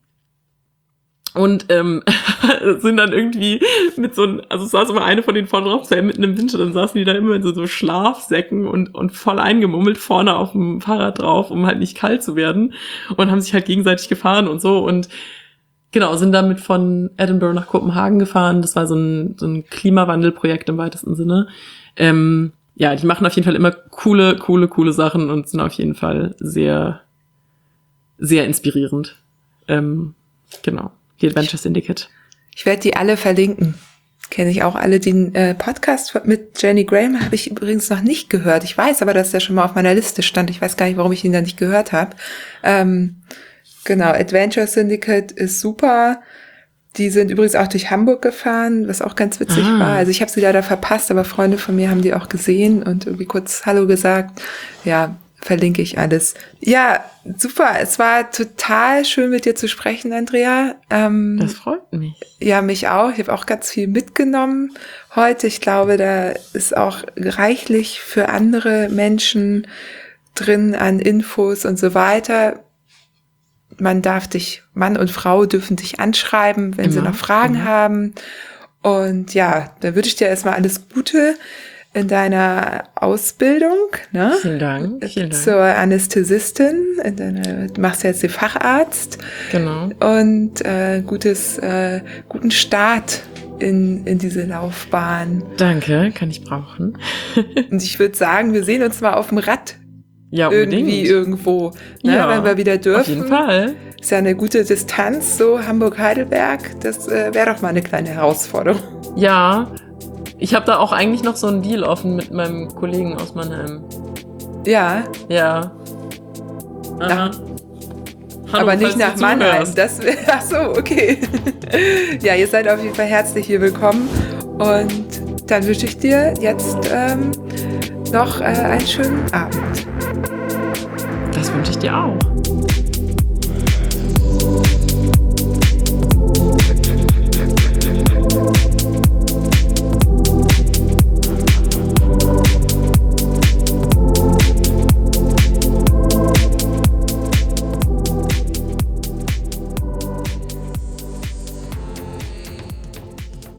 Und ähm, sind dann irgendwie mit so einem, also es saß immer eine von denen vorne drauf, so mitten im Winter, dann saßen die da immer in so, so Schlafsäcken und, und voll eingemummelt vorne auf dem Fahrrad drauf, um halt nicht kalt zu werden. Und haben sich halt gegenseitig gefahren und so. Und genau, sind damit von Edinburgh nach Kopenhagen gefahren. Das war so ein, so ein Klimawandelprojekt im weitesten Sinne. Ähm, Ja, die machen auf jeden Fall immer coole, coole, coole Sachen und sind auf jeden Fall sehr, sehr inspirierend. Ähm, genau, die Adventure Syndicate. Ich werde die alle verlinken. Kenne ich auch alle. Den äh, Podcast mit Jenny Graham habe ich übrigens noch nicht gehört. Ich weiß aber, dass der schon mal auf meiner Liste stand. Ich weiß gar nicht, warum ich ihn da nicht gehört habe. Ähm, genau, Adventure Syndicate ist super. Die sind übrigens auch durch Hamburg gefahren, was auch ganz witzig ah. war. Also ich habe sie leider verpasst, aber Freunde von mir haben die auch gesehen und irgendwie kurz Hallo gesagt. Ja, verlinke ich alles. Ja, super. Es war total schön, mit dir zu sprechen, Andrea. Ähm, Das freut mich. Ja, mich auch. Ich habe auch ganz viel mitgenommen heute. Ich glaube, da ist auch reichlich für andere Menschen drin an Infos und so weiter. Man darf dich, Mann und Frau dürfen dich anschreiben, wenn Immer, sie noch Fragen immer. haben. Und ja, dann wünsche ich dir erstmal alles Gute in deiner Ausbildung, ne? Vielen Dank, vielen Dank. Zur Anästhesistin. In deiner, du machst jetzt den Facharzt. Genau. Und äh, gutes, äh, guten Start in, in diese Laufbahn. Danke, kann ich brauchen. Und ich würde sagen, wir sehen uns mal auf dem Rad. Ja, Irgendwie unbedingt. irgendwo, ne, Ja, wenn wir wieder dürfen. Auf jeden Fall. Ist ja eine gute Distanz, so Hamburg-Heidelberg. Das äh, wäre doch mal eine kleine Herausforderung. Ja, ich habe da auch eigentlich noch so einen Deal offen mit meinem Kollegen aus Mannheim. Ja, Ja. Aha. Nach- Hallo, aber nicht falls du nach Mannheim. zuhörst. Das, ach so, okay. Ja, ihr seid auf jeden Fall herzlich hier willkommen. Und dann wünsche ich dir jetzt ähm, noch äh, einen schönen Abend. Das wünsche ich dir auch.